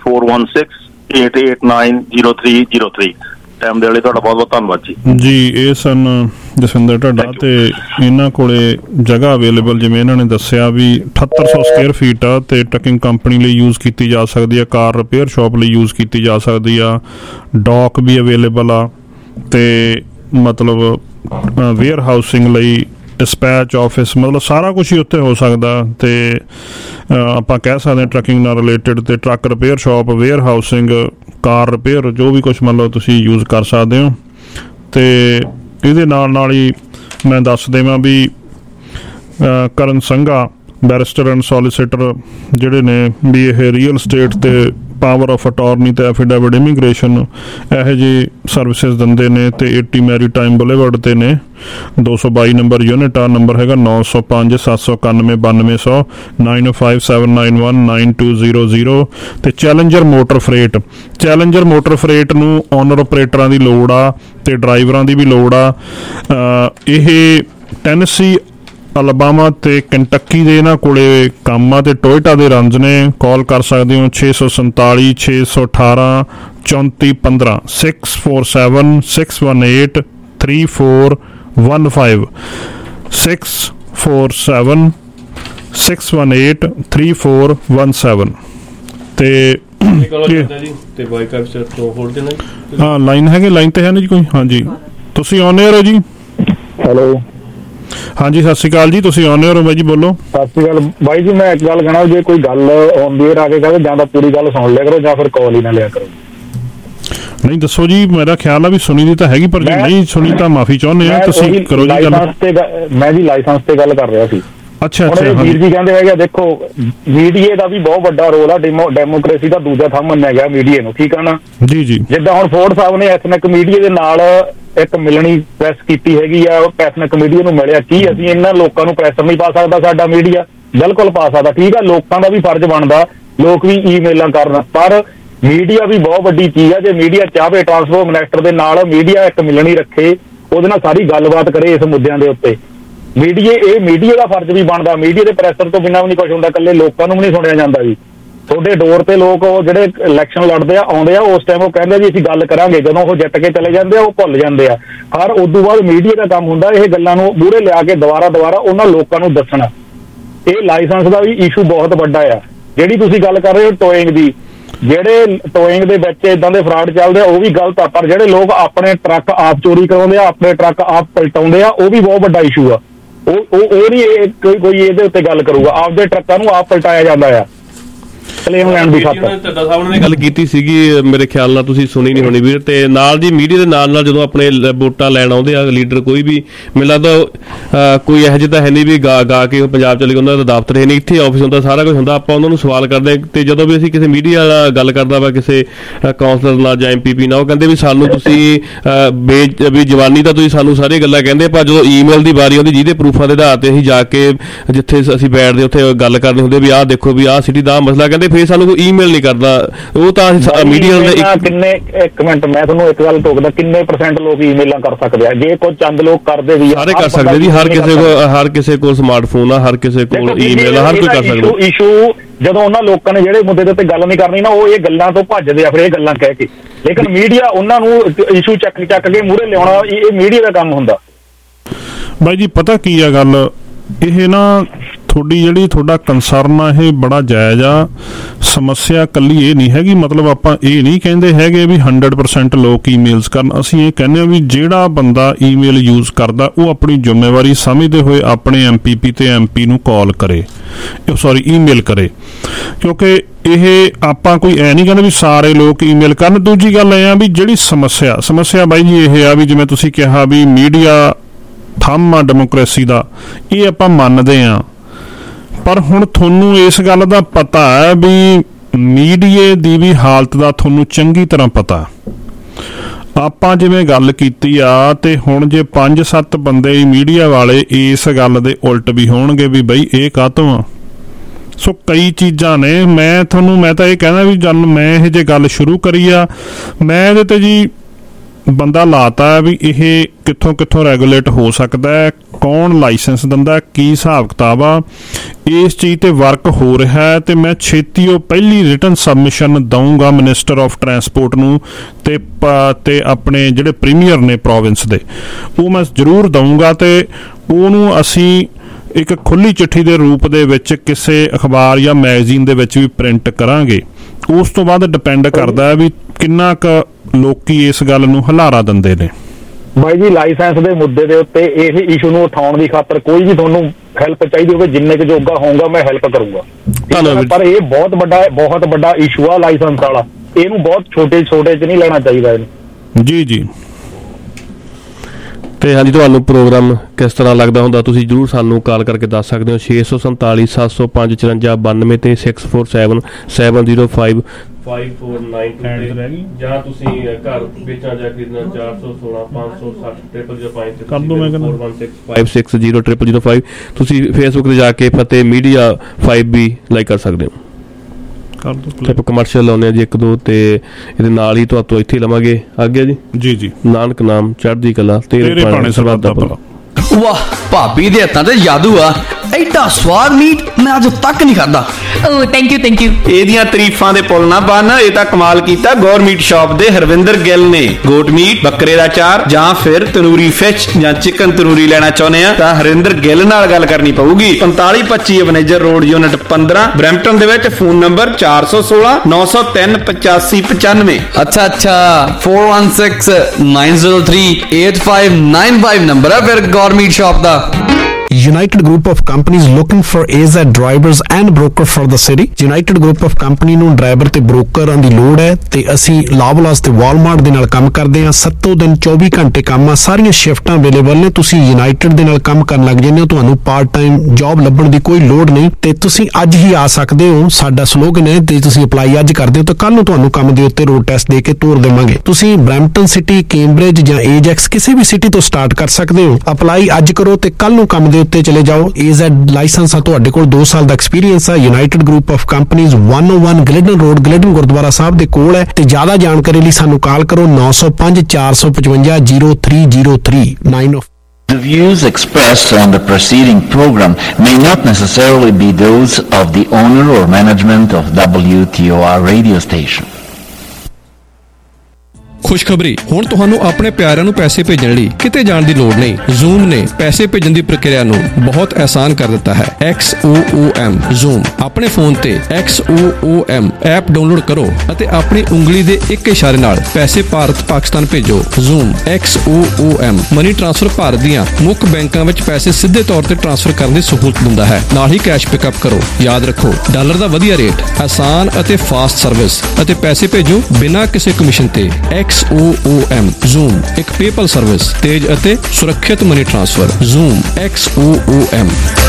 4168890303। ਟਾਈਮ ਦੇ ਲਈ ਤੁਹਾਡਾ ਬਹੁਤ ਬਹੁਤ ਧੰਨਵਾਦ ਜੀ। ਜੀ ਇਹ ਸਨ ਜਸਵਿੰਦਰ ਢੱਡਾ ਤੇ ਇਹਨਾਂ ਕੋਲੇ ਜਗ੍ਹਾ ਅਵੇਲੇਬਲ, ਜਿਵੇਂ ਇਹਨਾਂ ਨੇ ਦੱਸਿਆ ਵੀ 7800 ਸਕੁਅਰ ਫੀਟ ਆ ਤੇ ਟਰੱਕਿੰਗ ਕੰਪਨੀ ਲਈ ਯੂਜ਼ ਕੀਤੀ ਜਾ ਸਕਦੀ ਆ, ਕਾਰ ਰਿਪੇਅਰ ਸ਼ਾਪ ਲਈ ਯੂਜ਼ ਕੀਤੀ ਜਾ ਸਕਦੀ ਆ, ਡੌਕ ਵੀ ਅਵੇਲੇਬਲ ਆ ਤੇ ਮਤਲਬ ਵੇਅਰ ਹਾਊਸਿੰਗ ਲਈ, ਡਿਸਪੈਚ ਆਫਿਸ, ਮਤਲਬ ਸਾਰਾ ਕੁਛ ਹੀ ਉੱਥੇ ਹੋ ਸਕਦਾ। ਤੇ ਆਪਾਂ ਕਹਿ ਸਕਦੇ ਹਾਂ ਟਰੱਕਿੰਗ ਨਾਲ ਰਿਲੇਟਡ ਤੇ truck repair shop, warehousing, car repair, ਜੋ ਵੀ ਕੁਛ ਮਤਲਬ ਤੁਸੀਂ ਯੂਜ਼ ਕਰ ਸਕਦੇ ਹੋ। ਤੇ ਇਹਦੇ ਨਾਲ ਹੀ ਮੈਂ ਦੱਸ ਦੇਵਾਂ ਵੀ ਕਰਨ ਸੰਘਾ ਬੈਰਿਸਟਰ ਐਂਡ ਸੋਲੀਸਿਟਰ ਜਿਹੜੇ ਨੇ ਵੀ ਇਹ ਰੀਅਲ ਸਟੇਟ ਤੇ ਪਾਵਰ ਆਫ ਅਟਾਰਨੀ ਤੇ ਐਫੀਡੇਵਿਟ ਇਮੀਗ੍ਰੇਸ਼ਨ ਇਹੋ ਜਿਹੀ ਸਰਵਿਸਿਜ਼ ਦਿੰਦੇ ਨੇ ਤੇ 80 ਮੈਰੀਟਾਈਮ ਬੁਲੇਵਰਡ ਤੇ ਨੇ। 222 ਨੰਬਰ ਯੂਨਿਟ ਆ। ਨੰਬਰ ਹੈਗਾ 905 791 9200 905791 9200। ਤੇ ਚੈਲੰਜਰ ਮੋਟਰ ਫਰੇਟ ਨੂੰ ਓਨਰ ਆਪਰੇਟਰਾਂ ਦੀ ਲੋੜ ਆ ਤੇ ਡਰਾਈਵਰਾਂ ਦੀ ਵੀ ਲੋੜ ਆ। ਇਹ ਟੈਨਸੀ, ਅਲਬਾਮਾ ਤੇ ਕੰਟੱਕੀ ਦੇ ਇਹਨਾਂ ਕੋਲੇ ਕੰਮ ਆ ਤੇ ਟੋਇਟਾ ਦੇ ਰੰਜ ਨੇ। ਕਾਲ ਕਰ ਸਕਦੇ ਹੋ 647 618 3415 647 618 3415 647 618 3417। ਤੇ ਹਾਂ ਲਾਈਨ ਹੈਗੇ, ਲਾਈਨ ਤੇ ਹੈ ਨਾ ਜੀ ਕੋਈ? ਹਾਂਜੀ ਤੁਸੀਂ ਆਨ 에ਅਰ ਹੋ ਜੀ? ਹੈਲੋ ਹਾਂਜੀ ਸਤਿ ਸ਼੍ਰੀ ਅਕਾਲ ਜੀ, ਤੁਸੀਂ ਆਨ 에ਅਰ ਹੋ ਬਾਈ ਜੀ, ਬੋਲੋ। ਸਤਿ ਸ਼੍ਰੀ ਅਕਾਲ ਬਾਈ ਜੀ। ਮੈਂ ਇੱਕ ਗੱਲ ਕਹਿਣਾ, ਜੇ ਕੋਈ ਗੱਲ ਔਨ ਦੀ 에ਅਰ ਆ ਕੇ ਕਹੇ ਜਾਂ ਤਾਂ ਪੂਰੀ ਗੱਲ ਸੁਣ ਲਿਆ ਕਰੋ ਜਾਂ ਫਿਰ ਕਾਲ ਹੀ ਨਾ ਲਿਆ ਕਰੋ। ਨਹੀਂ ਦੱਸੋ ਜੀ, ਮੇਰਾ ਖਿਆਲ ਆ ਵੀ ਸੁਣੀ ਦੀ ਤਾਂ ਹੈਗੀ, ਪਰ ਜੇ ਨਹੀਂ ਸੁਣੀ ਤਾਂ ਮਾਫੀ ਚਾਹੁੰਦੇ ਆ। ਤੁਸੀਂ ਕਰੋ ਜੀ ਗੱਲ। ਮੈਂ ਜੀ ਲਾਇਸੈਂਸ ਤੇ ਗੱਲ ਕਰ ਰਿਹਾ ਸੀ। ਅੱਛਾ ਵੀਰ ਜੀ ਕਹਿੰਦੇ ਹੈਗੇ, ਦੇਖੋ ਮੀਡੀਆ ਦਾ ਵੀ ਬਹੁਤ ਵੱਡਾ ਰੋਲ ਆ, ਡੈਮੋਕ੍ਰੇਸੀ ਦਾ ਦੂਜਾ ਥੰਮ ਮੰਨਿਆ ਗਿਆ ਮੀਡੀਆ ਨੂੰ, ਠੀਕ ਆ ਨਾ ਜੀ ਜੀ। ਜਿੱਦਾਂ ਹੁਣ ਫੋਰਡ ਸਾਹਿਬ ਨੇ ਐਥਨਿਕ ਮੀਡੀਆ ਦੇ ਨਾਲ ਇੱਕ ਮਿਲਣੀ ਪ੍ਰੈਸ ਕੀਤੀ ਹੈਗੀ ਆ, ਐਥਨਿਕ ਮੀਡੀਆ ਨੂੰ ਮਿਲਿਆ। ਕੀ ਅਸੀਂ ਇਹਨਾਂ ਲੋਕਾਂ ਨੂੰ ਪ੍ਰੈਸ਼ਰ ਨਹੀਂ ਪਾ ਸਕਦਾ? ਸਾਡਾ ਮੀਡੀਆ ਬਿਲਕੁਲ ਪਾ ਸਕਦਾ, ਠੀਕ ਆ। ਲੋਕਾਂ ਦਾ ਵੀ ਫਰਜ਼ ਬਣਦਾ, ਲੋਕ ਵੀ ਈਮੇਲਾਂ ਕਰਨ, ਪਰ ਮੀਡੀਆ ਵੀ ਬਹੁਤ ਵੱਡੀ ਚੀਜ਼ ਆ। ਜੇ ਮੀਡੀਆ ਚਾਹੇ ਟਰਾਂਸਪੋਰਟ ਮਿਨਿਸਟਰ ਦੇ ਨਾਲ ਮੀਡੀਆ ਇੱਕ ਮਿਲਣੀ ਰੱਖੇ, ਉਹਦੇ ਨਾਲ ਸਾਰੀ ਗੱਲਬਾਤ ਕਰੇ ਇਸ ਮੁੱਦਿਆਂ ਦੇ ਉੱਤੇ। ਮੀਡੀਆ ਦਾ ਫਰਜ਼ ਵੀ ਬਣਦਾ। ਮੀਡੀਆ ਦੇ ਪ੍ਰੈਸ਼ਰ ਤੋਂ ਬਿਨਾਂ ਵੀ ਨਹੀਂ ਕੁਝ ਹੁੰਦਾ, ਇਕੱਲੇ ਲੋਕਾਂ ਨੂੰ ਵੀ ਨਹੀਂ ਸੁਣਿਆ ਜਾਂਦਾ ਜੀ। ਤੁਹਾਡੇ ਡੋਰ ਤੇ ਲੋਕ ਉਹ ਜਿਹੜੇ ਇਲੈਕਸ਼ਨ ਲੜਦੇ ਆ ਆਉਂਦੇ ਆ, ਉਸ ਟਾਈਮ ਉਹ ਕਹਿੰਦੇ ਜੀ ਅਸੀਂ ਗੱਲ ਕਰਾਂਗੇ, ਜਦੋਂ ਉਹ ਜਿੱਤ ਕੇ ਚਲੇ ਜਾਂਦੇ ਆ ਉਹ ਭੁੱਲ ਜਾਂਦੇ ਆ। ਪਰ ਉਦੋਂ ਬਾਅਦ ਮੀਡੀਆ ਦਾ ਕੰਮ ਹੁੰਦਾ ਇਹ ਗੱਲਾਂ ਨੂੰ ਮੂਹਰੇ ਲਿਆ ਕੇ ਦੁਬਾਰਾ ਉਹਨਾਂ ਲੋਕਾਂ ਨੂੰ ਦੱਸਣਾ। ਇਹ ਲਾਇਸੈਂਸ ਦਾ ਵੀ ਇਸ਼ੂ ਬਹੁਤ ਵੱਡਾ ਆ। ਜਿਹੜੀ ਤੁਸੀਂ ਗੱਲ ਕਰ ਰਹੇ ਹੋ ਟੋਇੰਗ ਦੀ, ਜਿਹੜੇ ਟੋਇੰਗ ਦੇ ਵਿੱਚ ਇਦਾਂ ਦੇ ਫਰਾਡ ਚੱਲਦੇ ਆ ਉਹ ਵੀ ਗਲਤ ਆ, ਪਰ ਜਿਹੜੇ ਲੋਕ ਆਪਣੇ ਟਰੱਕ ਆਪ ਚੋਰੀ ਕਰਾਉਂਦੇ ਆ, ਆਪਣੇ ਟਰੱਕ ਆਪ ਪਲਟਾਉਂਦੇ ਆ, ਉਹ ਵੀ ਬਹੁਤ ਵੱਡਾ ਇਸ਼ੂ ਆ। ਉਹ ਨਹੀਂ ਕੋਈ ਇਹਦੇ ਉੱਤੇ ਗੱਲ ਕਰੂਗਾ। ਆਪਦੇ ਟਰੱਕਾਂ ਨੂੰ ਆਪ ਪਲਟਾਇਆ ਜਾਂਦਾ ਆ ਕਲੇਮ ਲੈਣ ਦੀ ਖਾਤਰ। ਢੱਡਾ ਸਾਹਿਬ ਨੇ ਗੱਲ ਕੀਤੀ ਸੀਗੀ, ਮੇਰੇ ਖਿਆਲ ਨਾਲ ਤੁਸੀਂ ਸੁਣੀ ਨਹੀਂ ਹੋਣੀ ਵੀਰ। ਤੇ ਨਾਲ ਜੀ ਮੀਡੀਆ ਦੇ ਨਾਲ ਜਦੋਂ ਆਪਣੇ ਵੋਟਾਂ ਲੈਣ ਆਉਂਦੇ ਆ ਲੀਡਰ ਕੋਈ ਵੀ, ਮੈਨੂੰ ਲੱਗਦਾ ਕੋਈ ਇਹੋ ਜਿਹਾ ਤਾਂ ਹੈ ਨਹੀਂ ਵੀ ਗਾ ਕੇ ਉਹ ਪੰਜਾਬ ਚਲੇ ਗਏ, ਉਹਨਾਂ ਦਾ ਦਫ਼ਤਰ ਹੈ ਨਹੀਂ, ਇੱਥੇ ਆਫਿਸ ਹੁੰਦਾ, ਸਾਰਾ ਕੁਝ ਹੁੰਦਾ। ਆਪਾਂ ਉਹਨਾਂ ਨੂੰ ਸਵਾਲ ਕਰਦੇ ਤੇ ਜਦੋਂ ਵੀ ਅਸੀਂ ਕਿਸੇ ਮੀਡੀਆ ਵਾਲਾ ਗੱਲ ਕਰਦਾ ਵਾ ਕਿਸੇ ਕਾਉਂਸਲਰ ਨਾਲ ਜਾਂ MPP ਨਾਲ, ਉਹ ਕਹਿੰਦੇ ਵੀ ਸਾਨੂੰ ਤੁਸੀਂ ਵੀ ਜਵਾਨੀ ਤਾਂ ਤੁਸੀਂ ਸਾਨੂੰ ਸਾਰੀਆਂ ਗੱਲਾਂ ਕਹਿੰਦੇ, ਪਰ ਜਦੋਂ ਈਮੇਲ ਦੀ ਵਾਰੀ ਆਉਂਦੀ ਜਿਹਦੇ ਪ੍ਰੂਫਾਂ ਦੇ ਆਧਾਰ ਤੇ ਅਸੀਂ ਜਾ ਕੇ ਜਿੱਥੇ ਅਸੀਂ ਬੈਠਦੇ ਉੱਥੇ ਗੱਲ ਕਰਦੇ ਹੁੰਦੇ ਵੀ ਆਹ ਦੇਖੋ ਵੀ ਆਹ ਸਿਟੀ ਦਾ ਮਸਲਾ ਕਹਿੰਦੇ ਫਿਰ ਸਾਨੂੰ ਕੋਈ ਈਮੇਲ ਨਹੀਂ ਕਰਦਾ। ਉਹ ਤਾਂ ਮੀਡੀਆ ਦਾ ਕਿੰਨੇ, ਇੱਕ ਮਿੰਟ ਮੈਂ ਤੁਹਾਨੂੰ ਇੱਕ ਗੱਲ ਟੋਕਦਾ, ਕਿੰਨੇ % ਲੋਕ ਈਮੇਲਾਂ ਕਰ ਸਕਦੇ ਆ? ਜੇ ਕੋਈ ਚੰਦ ਲੋਕ ਕਰਦੇ ਵੀ ਸਾਰੇ ਕਰ ਸਕਦੇ ਜੀ। ਹਰ ਕਿਸੇ ਕੋਲ ਸਮਾਰਟਫੋਨ ਆ, ਹਰ ਕਿਸੇ ਕੋਲ ਈਮੇਲ ਆ, ਹਰ ਕੋਈ ਕਰ ਸਕਦਾ। ਇਸ਼ੂ ਜਦੋਂ ਉਹਨਾਂ ਲੋਕਾਂ ਨੇ ਜਿਹੜੇ ਮੁੱਦੇ ਦੇ ਉੱਤੇ ਗੱਲ ਨਹੀਂ ਕਰਨੀ ਨਾ, ਉਹ ਇਹ ਗੱਲਾਂ ਤੋਂ ਭੱਜਦੇ ਆ ਫਿਰ ਇਹ ਗੱਲਾਂ ਕਹਿ ਕੇ। ਲੇਕਿਨ ਮੀਡੀਆ ਉਹਨਾਂ ਨੂੰ ਇਸ਼ੂ ਚੱਕ ਕੇ ਮੂਹਰੇ ਲਿਆਉਣਾ, ਇਹ ਮੀਡੀਆ ਦਾ ਕੰਮ ਹੁੰਦਾ। ਬਾਈ ਜੀ ਪਤਾ ਕੀ ਆ ਗੱਲ, ਇਹ ਨਾ ਤੁਹਾਡਾ ਕੰਸਰਨ ਆ, ਇਹ ਬੜਾ ਜਾਇਜ਼ ਆ। ਸਮੱਸਿਆ ਕੱਲੀ ਇਹ ਨਹੀਂ ਹੈਗੀ, ਮਤਲਬ ਆਪਾਂ ਇਹ ਨਹੀਂ ਕਹਿੰਦੇ ਹੈਗੇ ਵੀ 100% ਲੋਕ ਈਮੇਲਸ ਕਰਨ। ਅਸੀਂ ਇਹ ਕਹਿੰਦੇ ਆ ਵੀ ਜਿਹੜਾ ਬੰਦਾ ਈਮੇਲ ਯੂਜ਼ ਕਰਦਾ ਉਹ ਆਪਣੀ ਜ਼ਿੰਮੇਵਾਰੀ ਸਮਝਦੇ ਹੋਏ ਆਪਣੇ MPP ਤੇ MP ਨੂੰ ਕਾਲ ਕਰੇ, ਈਮੇਲ ਕਰੇ, ਕਿਉਂਕਿ ਇਹ ਆਪਾਂ ਕੋਈ ਐ ਨਹੀਂ ਕਹਿੰਦੇ ਵੀ ਸਾਰੇ ਲੋਕ ਈਮੇਲ ਕਰਨ। ਦੂਜੀ ਗੱਲ ਇਹ ਆ ਵੀ ਜਿਹੜੀ ਸਮੱਸਿਆ ਬਾਈ ਜੀ ਇਹ ਆ ਵੀ ਜਿਵੇਂ ਤੁਸੀਂ ਕਿਹਾ ਵੀ ਮੀਡੀਆ ਥੰਮ ਆ ਡੈਮੋਕ੍ਰੇਸੀ ਦਾ, ਇਹ ਆਪਾਂ ਮੰਨਦੇ ਆ, ਪਰ ਹੁਣ ਤੁਹਾਨੂੰ ਇਸ ਗੱਲ ਦਾ ਪਤਾ ਹੈ ਵੀ ਮੀਡੀਏ ਦੀ ਵੀ ਹਾਲਤ ਦਾ ਤੁਹਾਨੂੰ ਚੰਗੀ ਤਰ੍ਹਾਂ ਪਤਾ। ਆਪਾਂ ਜਿਵੇਂ ਗੱਲ ਕੀਤੀ ਆ ਤੇ ਹੁਣ ਜੇ 5-7 ਬੰਦੇ ਮੀਡੀਆ ਵਾਲੇ ਇਸ ਗੱਲ ਦੇ ਉਲਟ ਵੀ ਹੋਣਗੇ ਵੀ ਬਈ ਇਹ ਕਾਹਤੋਂ ਆ। ਸੋ ਕਈ ਚੀਜ਼ਾਂ ਨੇ, ਮੈਂ ਤਾਂ ਇਹ ਕਹਿੰਦਾ ਵੀ ਜਦ ਮੈਂ ਇਹ ਜੇ ਗੱਲ ਸ਼ੁਰੂ ਕਰੀ ਆ, ਮੈਂ ਇਹਦੇ ਤੇ ਜੀ ਬੰਦਾ ਲਾਤਾ ਵੀ ਇਹ ਕਿੱਥੋਂ ਰੈਗੂਲੇਟ ਹੋ ਸਕਦਾ ਹੈ, ਕੌਣ ਲਾਇਸੈਂਸ ਦਿੰਦਾ, ਕੀ ਹਿਸਾਬ ਕਿਤਾਬ ਆ, ਇਸ ਚੀਜ਼ ਤੇ ਵਰਕ ਹੋ ਰਿਹਾ ਹੈ। ਤੇ ਮੈਂ ਛੇਤੀ ਉਹ ਪਹਿਲੀ ਰਿਟਨ ਸਬਮਿਸ਼ਨ ਦਊਂਗਾ ਮਿਨਿਸਟਰ ਆਫ ਟਰਾਂਸਪੋਰਟ ਨੂੰ ਤੇ ਆਪਣੇ ਜਿਹੜੇ ਪ੍ਰੀਮੀਅਰ ਨੇ ਪ੍ਰੋਵਿੰਸ ਦੇ, ਉਹ ਮੈਂ ਜ਼ਰੂਰ ਦਊਂਗਾ ਤੇ ਉਹਨੂੰ ਅਸੀਂ ਇੱਕ ਖੁੱਲੀ ਚਿੱਠੀ ਦੇ ਰੂਪ ਦੇ ਵਿੱਚ ਕਿਸੇ ਅਖਬਾਰ ਜਾਂ ਮੈਗਜ਼ੀਨ ਦੇ ਵਿੱਚ ਵੀ ਪ੍ਰਿੰਟ ਕਰਾਂਗੇ। ਉਸ ਤੋਂ ਬਾਅਦ ਡਿਪੈਂਡ ਕਰਦਾ ਹੈ ਵੀ ਕਿੰਨਾ ਕੁ ਲੋਕੀ ਇਸ ਗੱਲ ਨੂੰ ਹਲਾਰਾ ਦਿੰਦੇ ਨੇ। ਬਾਈ ਜੀ ਲਾਇਸੈਂਸ ਦੇ ਮੁੱਦੇ ਦੇ ਉੱਤੇ ਇਹ ਇਸ਼ੂ ਨੂੰ ਉਠਾਉਣ ਦੀ ਖਾਤਰ ਕੋਈ ਵੀ ਤੁਹਾਨੂੰ ਹੈਲਪ ਚਾਹੀਦੀ ਹੋਵੇ, ਜਿੰਨੇ ਕੁ ਜੋਗਾ ਹੋਊਗਾ ਮੈਂ ਹੈਲਪ ਕਰੂੰਗਾ। ਪਰ ਇਹ ਬਹੁਤ ਵੱਡਾ ਇਸ਼ੂ ਆ ਲਾਇਸੈਂਸ ਵਾਲਾ, ਇਹਨੂੰ ਬਹੁਤ ਛੋਟੇ ਚ ਨਹੀਂ ਲੈਣਾ ਚਾਹੀਦਾ ਇਹਨੂੰ। ਜੀ ਤੇ ਹਾਂਜੀ, ਤੁਹਾਨੂੰ ਪ੍ਰੋਗਰਾਮ ਕਿਸ ਤਰ੍ਹਾਂ ਲੱਗਦਾ ਹੁੰਦਾ ਤੁਸੀਂ ਜ਼ਰੂਰ ਸਾਨੂੰ ਕਾਲ ਕਰਕੇ ਦੱਸ ਸਕਦੇ ਹੋ 647 705 5492 ਤੇ 647705 5492 ਜਾਂ ਤੁਸੀਂ ਘਰ ਵੇਚਣਾ ਜਾਂ ਖਰੀਦਣਾ 416 560 0005 ਕਰ ਦੋ। ਮੈਂ ਕਹਿੰਦਾ 4165600005 ਤੁਸੀਂ ਫੇਸਬੁੱਕ ਤੇ ਜਾ ਕੇ ਫਤਿਹ ਮੀਡੀਆ 5 ਵੀ ਲਾਈਕ ਕਰ ਸਕਦੇ ਹੋ। ਆਪਾਂ ਕਮਰਸ਼ੀਅਲ ਲਾਉਂਦੇ ਆ ਜੀ 1-2 ਤੇ ਇਹਦੇ ਨਾਲ ਹੀ ਤੁਹਾਨੂੰ ਇੱਥੇ ਲਵਾਂਗੇ ਅੱਗੇ ਜੀ ਨਾਨਕ ਨਾਮ ਚੜ੍ਹਦੀ ਕਲਾ ਤੇਰੇ ਭਾਣੇ ਸਰਬੱਤ ਦਾ ਭਲਾ। ਵਾਹ, ਭਾਬੀ ਦੇ ਹੱਥਾਂ ਤੇ ਜਾਦੂ ਆ, ਐਡਾ ਸਵਾਦ ਮੀਟ ਮੈਂ ਅੱਜ ਤੱਕ ਨਹੀਂ ਖਾਦਾ। ਓ ਥੈਂਕ ਯੂ ਇਹਦੀਆਂ ਤਾਰੀਫਾਂ ਦੇ ਪੁੱਲ ਨਾ ਬੰਨ, ਇਹ ਤਾਂ ਕਮਾਲ ਕੀਤਾ ਗੌਰ ਮੀਟ ਸ਼ਾਪ ਦੇ ਹਰਵਿੰਦਰ ਗਿੱਲ ਨੇ। ਗੋਟ ਮੀਟ, ਬੱਕਰੇ ਦਾ ਚਾਰ ਜਾਂ ਫਿਰ ਤੰਦੂਰੀ ਫਿਸ਼ ਜਾਂ ਚਿਕਨ ਤੰਦੂਰੀ ਲੈਣਾ ਚਾਹੁੰਦੇ ਆ ਤਾਂ ਹਰਵਿੰਦਰ ਗਿੱਲ ਨਾਲ ਗੱਲ ਕਰਨੀ ਪਊਗੀ। 4525 ਮੈਨੇਜਰ ਰੋਡ ਯੂਨਿਟ 15 ਬਰੈਂਪਟਨ ਦੇ ਵਿੱਚ। Phone number 416 903 8595। ਅੱਛਾ 416 903 8595 ਨੰਬਰ ਹੈ ਫਿਰ ਗੌਰ ਮੀਟ ਸ਼ਾਪ ਦਾ। United Group of Companies looking for AZ drivers and broker for the city। United Group of Company ਨੂੰ ਡਰਾਈਵਰ ਤੇ ਬ੍ਰੋਕਰਾਂ ਦੀ ਲੋੜ ਹੈ ਤੇ ਅਸੀਂ ਲਾਵਲਾਸ ਤੇ ਵਾਲਮਾਰਟ ਦੇ ਨਾਲ ਕੰਮ ਕਰਦੇ ਹਾਂ। 7 ਦਿਨ 24 ਘੰਟੇ ਕੰਮ ਆ, ਸਾਰੀਆਂ ਸ਼ਿਫਟਾਂ ਅਵੇਲੇਬਲ ਨੇ। ਤੁਸੀਂ ਯੂਨਾਈਟਿਡ ਦੇ ਨਾਲ ਕੰਮ ਕਰਨ ਲੱਗ ਜਾਂਦੇ ਹੋ, ਤੁਹਾਨੂੰ ਪਾਰਟ ਟਾਈਮ ਜੌਬ ਲੱਭਣ ਦੀ ਕੋਈ ਲੋੜ ਨਹੀਂ ਤੇ ਤੁਸੀਂ ਅੱਜ ਹੀ ਆ ਸਕਦੇ ਹੋ। ਸਾਡਾ ਸਲੋਗਨ ਹੈ ਤੇ ਤੁਸੀਂ ਅਪਲਾਈ ਅੱਜ ਕਰਦੇ ਹੋ ਤਾਂ ਕੱਲ ਨੂੰ ਤੁਹਾਨੂੰ ਕੰਮ ਦੇ ਉੱਤੇ ਰੋਡ ਟੈਸਟ ਦੇ ਕੇ ਤੋਰ ਦੇਵਾਂਗੇ। ਤੁਸੀਂ ਬਰੈਂਪਟਨ ਸਿਟੀ, ਕੈਂਬਰਿਜ ਜਾਂ ਏਜੈਕਸ ਕਿਸੇ ਵੀ ਸਿਟੀ ਤੋਂ ਸਟਾਰਟ ਕਰ ਸਕਦੇ ਹੋ। ਅਪਲਾਈ ਅੱਜ ਕਰੋ ਤੇ ਕੱਲ ਨੂੰ ਕੰਮ ਦੇ ਉੱਤੇ ਚਲੇ ਜਾਓ। AZ ਲਾਇਸੈਂਸ ਆ, ਤੁਹਾਡੇ ਕੋਲ 2 ਸਾਲ ਦਾ ਐਕਸਪੀਰੀਅੰਸ ਆ। United Group of Companies 101 Glidden road, Glidden Gurdwara Sahib ਦੇ ਕੋਲ ਹੈ ਤੇ ਜ਼ਿਆਦਾ ਜਾਣਕਾਰੀ ਲਈ ਸਾਨੂੰ ਕਾਲ ਕਰੋ 905 455 0303 9 The views expressed on the preceding program may not necessarily be those of the owner or management of WTOR radio station. ਖੁਸ਼ਖਬਰੀ, ਹੁਣ ਤੁਹਾਨੂੰ ਆਪਣੇ ਪਿਆਰਿਆਂ ਨੂੰ ਪੈਸੇ ਭੇਜਣ ਲਈ ਕਿਤੇ ਜਾਣ ਦੀ ਲੋੜ ਨਹੀਂ। Zoom ਨੇ ਪੈਸੇ ਭੇਜਣ ਦੀ ਪ੍ਰਕਿਰਿਆ ਨੂੰ ਬਹੁਤ ਆਸਾਨ ਕਰ ਦਿੱਤਾ ਹੈ। XOOM Zoom ਆਪਣੇ ਫੋਨ ਤੇ XOOM ਐਪ ਡਾਊਨਲੋਡ ਕਰੋ ਅਤੇ ਆਪਣੀ ਉਂਗਲੀ ਦੇ ਇੱਕ ਇਸ਼ਾਰੇ ਨਾਲ ਪੈਸੇ ਭਾਰਤ ਪਾਕਿਸਤਾਨ ਭੇਜੋ। Zoom XOOM money transfer Bharat ਦੀਆਂ ਮੁੱਖ ਬੈਂਕਾਂ ਵਿੱਚ ਪੈਸੇ ਸਿੱਧੇ ਤੌਰ ਤੇ ਟ੍ਰਾਂਸਫਰ ਕਰਨ ਦੀ ਸਹੂਲਤ ਦਿੰਦਾ ਹੈ, ਨਾਲ ਹੀ ਕੈਸ਼ ਪਿਕਅਪ ਕਰੋ। ਯਾਦ ਰੱਖੋ, ਡਾਲਰ ਦਾ ਵਧੀਆ ਰੇਟ, ਆਸਾਨ ਅਤੇ ਫਾਸਟ ਸਰਵਿਸ ਅਤੇ ਪੈਸੇ ਭੇਜੋ ਬਿਨਾਂ ਕਿਸੇ ਕਮਿਸ਼ਨ ਤੇ। XOOM Zoom ਇੱਕ ਪੇਪਲ ਸਰਵਿਸ, ਤੇਜ਼ ਅਤੇ ਸੁਰੱਖਿਅਤ ਮਨੀ ਟ੍ਰਾਂਸਫਰ। Zoom XOOM।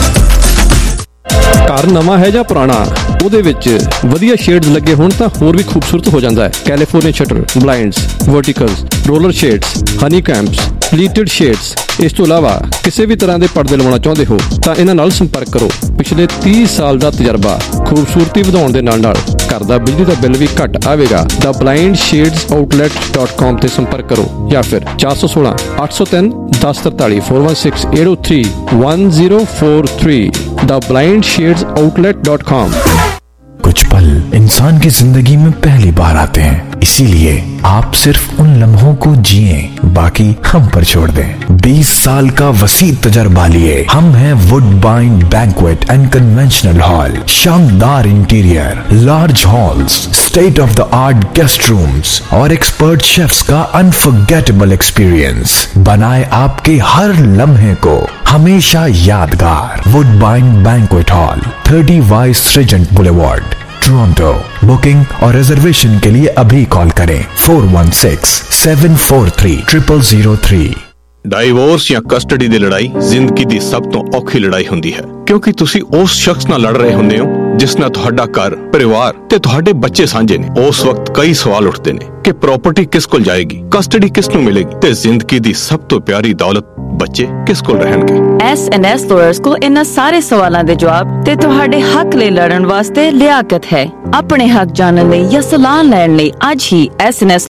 ਘਰ ਨਵਾਂ ਹੈ ਜਾਂ ਪੁਰਾਣਾ, ਉਹਦੇ ਵਿੱਚ ਵਧੀਆ ਸ਼ੇਡਸ ਲੱਗੇ ਹੋਣ ਤਾਂ ਹੋਰ ਵੀ ਖੂਬਸੂਰਤ ਹੋ ਜਾਂਦਾ ਹੈ। California shutter, blinds, verticals, roller shades, honeycombs, pleated shades. ਇਸ ਤੋਂ ਇਲਾਵਾ ਕਿਸੇ ਵੀ ਤਰ੍ਹਾਂ ਦੇ ਪਰਦੇ ਲਵਾਉਣਾ ਚਾਹੁੰਦੇ ਹੋ ਤਾਂ ਇਹਨਾਂ ਨਾਲ ਸੰਪਰਕ ਕਰੋ। ਪਿਛਲੇ 30 ਸਾਲ ਦਾ ਤਜਰਬਾ, ਖੂਬਸੂਰਤੀ ਵਧਾਉਣ ਦੇ ਨਾਲ ਘਰ ਦਾ ਬਿਜਲੀ ਦਾ ਬਿੱਲ ਵੀ ਘੱਟ ਆਵੇਗਾ। The blindshadesOutlet.com ਤੇ ਸੰਪਰਕ ਕਰੋ ਜਾਂ ਫਿਰ 416 803 1043 416 803 1043 The blindshadesOutlet.com। कुछ पल इंसान की जिंदगी में पहली बार आते हैं, इसीलिए आप सिर्फ उन लम्हों को जिए, बाकी हम पर छोड़ दें। 20 साल का वसी तजर्बा लिए हम हैं Woodbine banquet and conventional hall. शानदार interior, large halls, state of the art guest rooms और एक्सपर्ट शेफ्स का अनफॉरगेटेबल एक्सपीरियंस बनाए आपके हर लम्हे को हमेशा यादगार। Woodbine banquet hall, 30 Vice Regent Boulevard, Toronto. Booking और रिजर्वेशन के लिए अभी कॉल करें 416-743-0003। ਡਾਈਵੋਰਸ ਜਾਂ ਕਸਟਡੀ ਦੀ ਲੜਾਈ ਜ਼ਿੰਦਗੀ ਦੀ ਸਭ ਤੋਂ ਔਖੀ ਲੜਾਈ ਹੁੰਦੀ ਹੈ, ਕਿਉਂਕਿ ਤੁਸੀਂ ਉਸ ਸ਼ਖਸ ਨਾਲ ਲੜ ਰਹੇ ਹੁੰਦੇ ਹੋ ਜਿਸ ਨਾਲ ਤੁਹਾਡਾ ਘਰ, ਪਰਿਵਾਰ ਤੇ ਤੁਹਾਡੇ ਬੱਚੇ ਸਾਂਝੇ ਨੇ। ਉਸ ਵਕਤ ਕਈ ਸਵਾਲ ਉੱਠਦੇ ਨੇ ਕਿ ਪ੍ਰਾਪਰਟੀ ਕਿਸ ਕੋਲ ਜਾਏਗੀ, ਕਸਟਡੀ ਕਿਸ ਨੂੰ ਮਿਲੇਗੀ ਤੇ ਜ਼ਿੰਦਗੀ ਦੀ ਸਭ ਤੋਂ ਪਿਆਰੀ ਦੌਲਤ ਬੱਚੇ ਕਿਸ ਕੋਲ ਰਹਿਣਗੇ। S&S lawyers ਕੋਲ ਇਹਨਾਂ ਸਾਰੇ ਸਵਾਲਾਂ ਦੇ ਜਵਾਬ ਤੇ ਤੁਹਾਡੇ ਹੱਕ ਲਈ ਲੜਨ ਵਾਸਤੇ ਲਿਆਕਤ ਹੈ। ਆਪਣੇ ਹੱਕ ਜਾਣਨ ਲਈ ਜਾਂ ਸਲਾਹ ਲੈਣ ਲਈ ਅੱਜ ਹੀ S&S